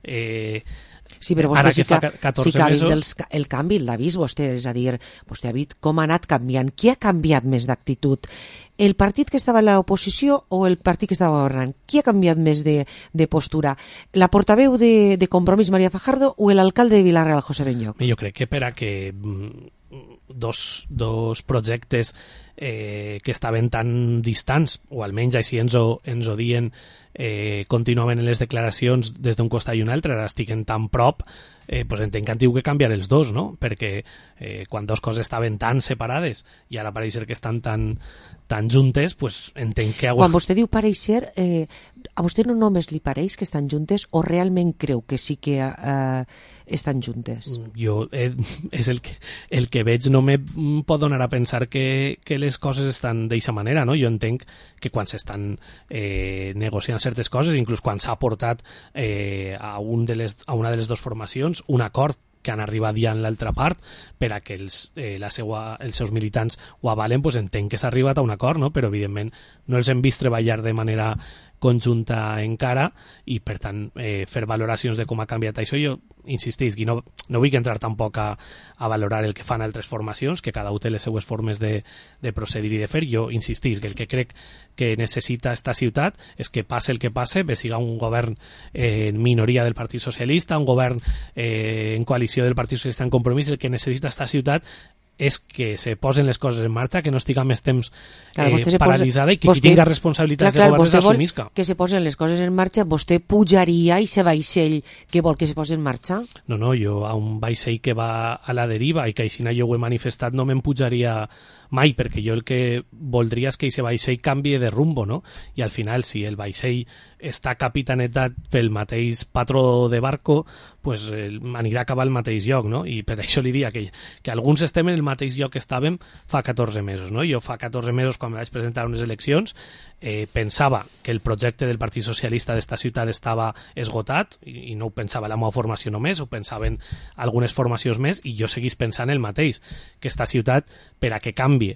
Speaker 2: sí, però vostè sí que ha vist el canvi, l'ha vist vostè, és a dir, vostè ha vist com ha anat canviant, qui ha canviat més d'actitud, el partit que estava en l'oposició o el partit que estava governant, qui ha canviat més de postura, la portaveu de Compromís María Fajardo o l'alcalde de Vila-real José Benlloch?
Speaker 21: Jo crec que per a que dos projectes que estaven tan distants, o almenys així ens ho diuen contínuament en les declaracions des d'un costat i un altre, ara estiguen tan prop, pues entenc que han tingut que canviar els dos, no? Perquè quan dos coses estaven tan separades i ara pareix ser que estan tan juntes, pues entenc que...
Speaker 2: Quan vostè diu pareixer, a vostè no només li pareix que estan juntes o realment creu que sí que estan juntes?
Speaker 21: Jo és el que veig, no me pot donar a pensar que les coses estan d'eixa manera, no? Jo entenc que quan s'estan negociant certes coses, inclús quan s'ha portat a una de les dues formacions un acord que han arribat ja en l'altra part per a que els seus militants ho avalen, doncs entenc que s'ha arribat a un acord, no? Però evidentment no els hem vist treballar de manera conjunta encara i per tant fer valoracions de com ha canviat això. Jo insistisc i no vull entrar tampoc a valorar el que fan altres formacions, que cada un té les seues formes de procedir i de fer. Jo insistisc que el que crec que necessita esta ciutat és que passe el que passe, bé siga un govern en minoria del Partit Socialista, un govern en coalició del Partit Socialista en Compromís, el que necessita esta ciutat és que se posen les coses en marxa, que no estiga més temps paralitzada i que qui tinga responsabilitats de govern s'assumisca.
Speaker 2: Que se posen les coses en marxa, vostè pujaria i se vaixell que vol que se posi en marxa?
Speaker 21: No, jo a un vaixell que va a la deriva i que així jo ho he manifestat no me'n pujaria mai, perquè jo el que voldria és que aquest vaixell canvie de rumbo, no? I al final, si el vaixell està capitanetat pel mateix patró de barco, pues anirà a acabar al mateix lloc, no? I per això li dia que alguns estem en el mateix lloc que estàvem fa 14 mesos, no? Jo fa 14 mesos, quan me vaig presentar a unes eleccions, pensava que el projecte del Partit Socialista d'esta ciutat estava esgotat, i no ho pensava la meva formació només, ho pensaven algunes formacions més, i jo seguís pensant el mateix, que esta ciutat, per a que canvi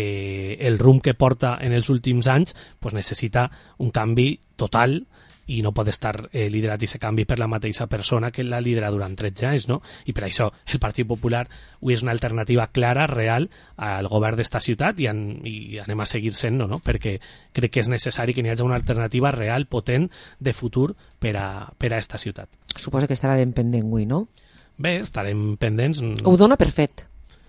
Speaker 21: el rumb que porta en els últims anys, pues necessita un canvi total i no pot estar liderat i se canvi per la mateixa persona que l'ha liderat durant 13 anys, no? I per això el Partit Popular avui és una alternativa clara, real, al govern d'esta ciutat i anem a seguir sent-no, no? Perquè crec que és necessari que n'hi hagi una alternativa real, potent, de futur per a esta ciutat.
Speaker 2: Suposo que estarà ben pendent avui, no?
Speaker 21: Bé, estarem pendents.
Speaker 2: Ho dona per fet?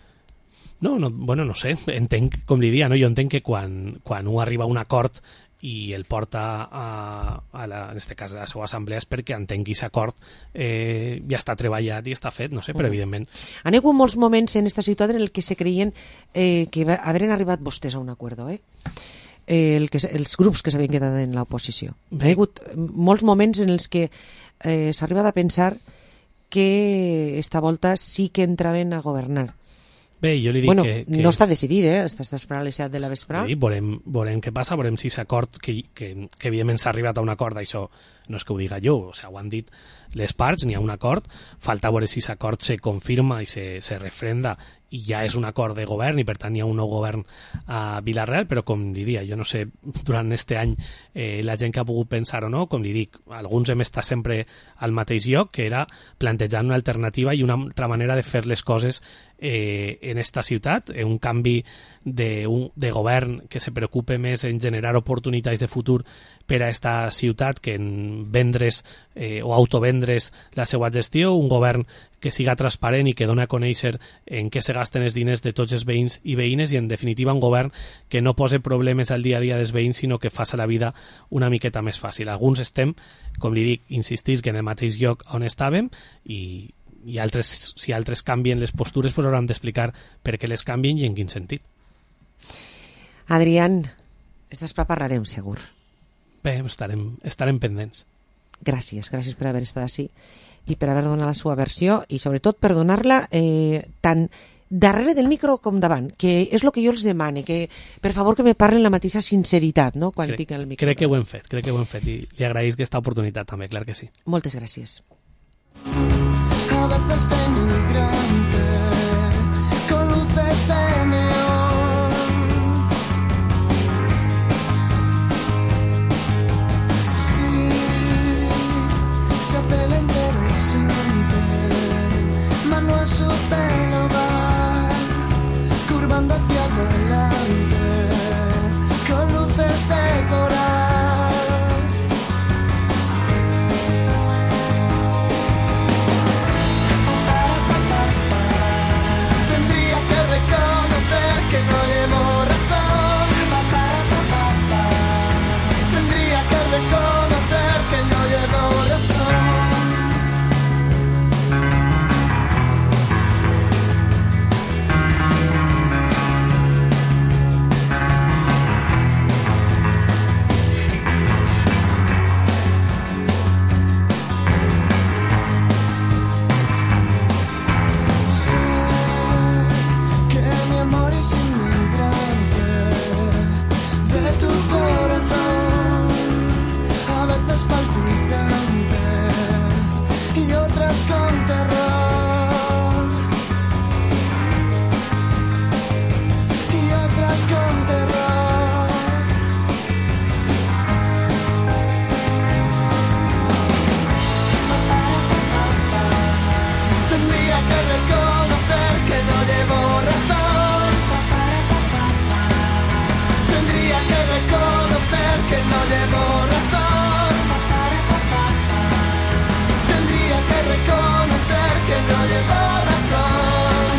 Speaker 21: No sé, entenc, com li dia, no? Jo entenc que quan un arriba a un acord i el porta en este cas a la seva assemblea és perquè entengui aquest acord ja està treballat i està fet, no sé, però evidentment...
Speaker 2: Han hagut molts moments en esta ciutat en el que se creien que haveren arribat vostès a un acord, els grups que s'havien quedat en l'oposició. Han hagut molts moments en els que s'ha arribat a pensar que esta volta sí que entraven a governar.
Speaker 21: Bé, jo li dic que...
Speaker 2: no està decidit, està esperant les 7 de la vesprà.
Speaker 21: Sí, veurem què passa, veurem si s'acord, que evidentment s'ha arribat a un acord, això no és que ho diga jo, o sigui, ho han dit les parts, n'hi ha un acord, falta veure si aquest acord se confirma i se refrenda i ja és un acord de govern i per tant hi ha un nou govern a Vila-real, però com li dic, jo no sé durant este any la gent que ha pogut pensar o no, com li dic, alguns hem estat sempre al mateix lloc, que era plantejant una alternativa i una altra manera de fer les coses en esta ciutat, un canvi de govern que se preocupe més en generar oportunitats de futur per a esta ciutat que en vendre's o autovendre's la seva gestió, un govern que siga transparent i que doni a conèixer en què se gasten els diners de tots els veïns i veïnes i en definitiva un govern que no pose problemes al dia a dia dels veïns sinó que faça la vida una miqueta més fàcil. Alguns estem, com li dic, insistís que en el mateix lloc on estàvem i altres, si altres canvien les postures, pues hauran d'explicar per què les canvien i en quin sentit.
Speaker 2: Adrián, després parlarem segur.
Speaker 21: Bé, estarem pendents.
Speaker 2: Gràcies per haver estat així i per haver donat la seva versió i sobretot per donar-la tant darrere del micro com davant, que és el que jo els demane, que per favor que me parlen la mateixa sinceritat, no?, quan tinc el micro.
Speaker 21: Crec que ho hem fet i li agraïs aquesta oportunitat també, clar que sí.
Speaker 2: Moltes gràcies.
Speaker 20: A veces de inmigrante con luces de neón. Sí, se hace la interesante, mano a su pelo va curvando hacia adelante con luces de coral. con terror y otras con terror. Tendría que reconocer que no llevo razón. Tendría que reconocer que no llevo razón. Tendría que reconocer que no llevo razón.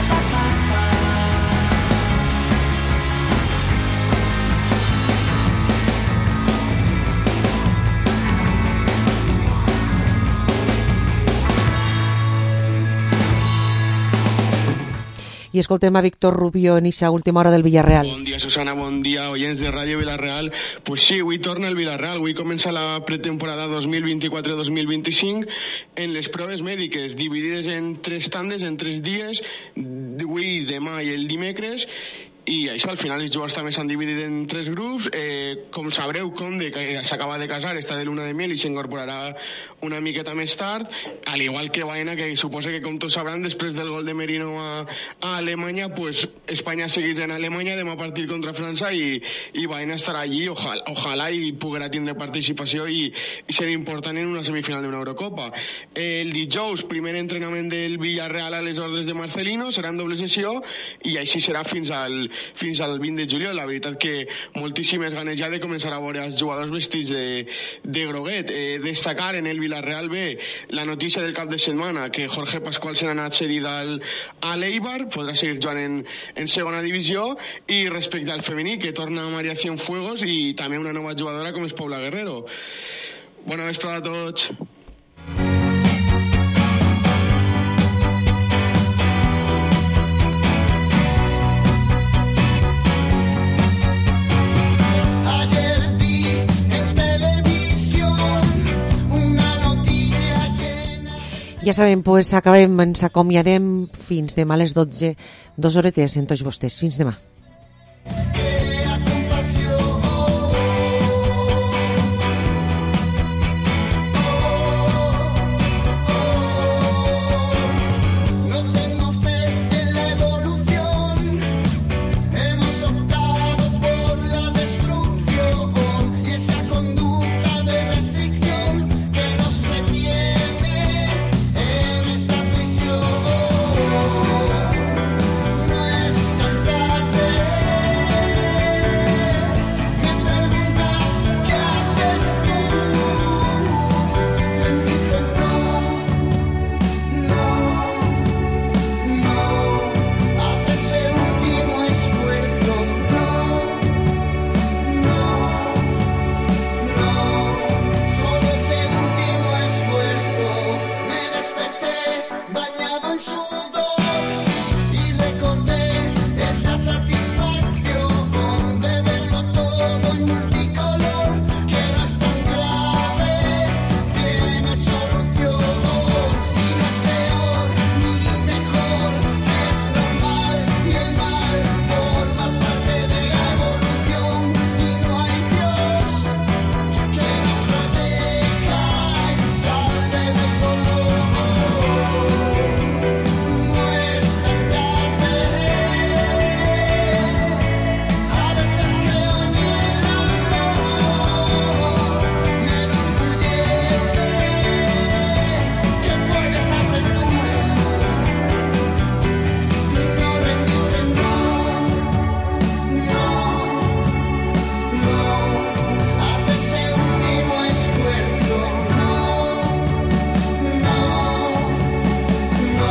Speaker 2: I escoltem a Víctor Rubio en esta última hora del Villarreal.
Speaker 26: Bon dia, Susana, bon dia, oients de Ràdio Vilareal. Pues sí, avui torna el Vilareal, avui comença la pretemporada 2024-2025 en les proves mèdiques, dividides en 3 tandes, en 3 dies, avui, demà i el dimecres, i això, al final els jugadors també s'han dividit en 3 grups. Com sabreu, Conde, que s'acaba de casar, està de luna de miel i s'incorporarà una miqueta més tard, al igual que Baena, que suposa que, com tots sabran, després del gol de Merino a Alemanya, pues Espanya segueix en Alemanya, demà partit contra França, i Baena estarà allí, ojalà i poguerà tindre participació i ser important en una semifinal d'una Eurocopa. El dijous, primer entrenament del Villarreal a les ordres de Marcelino, serà en doble sessió, i així serà fins al 20 de juliol. La veritat que moltíssimes ganes ja de començar a veure els jugadors vestits de groguet. Destacar en el Villarreal B la notícia del cap de setmana, que Jorge Pascual se n'ha anat cedit a l'Eibar, podrà seguir jugant en segona divisió, i respecte al femení, que torna María Cienfuegos i també una nova jugadora com és Paula Guerrero. Bona vesprada a tots.
Speaker 2: Ja sabem, pues acabem, ens acomiadem fins demà a les 12, 2 horetes en tots vostès. Fins demà.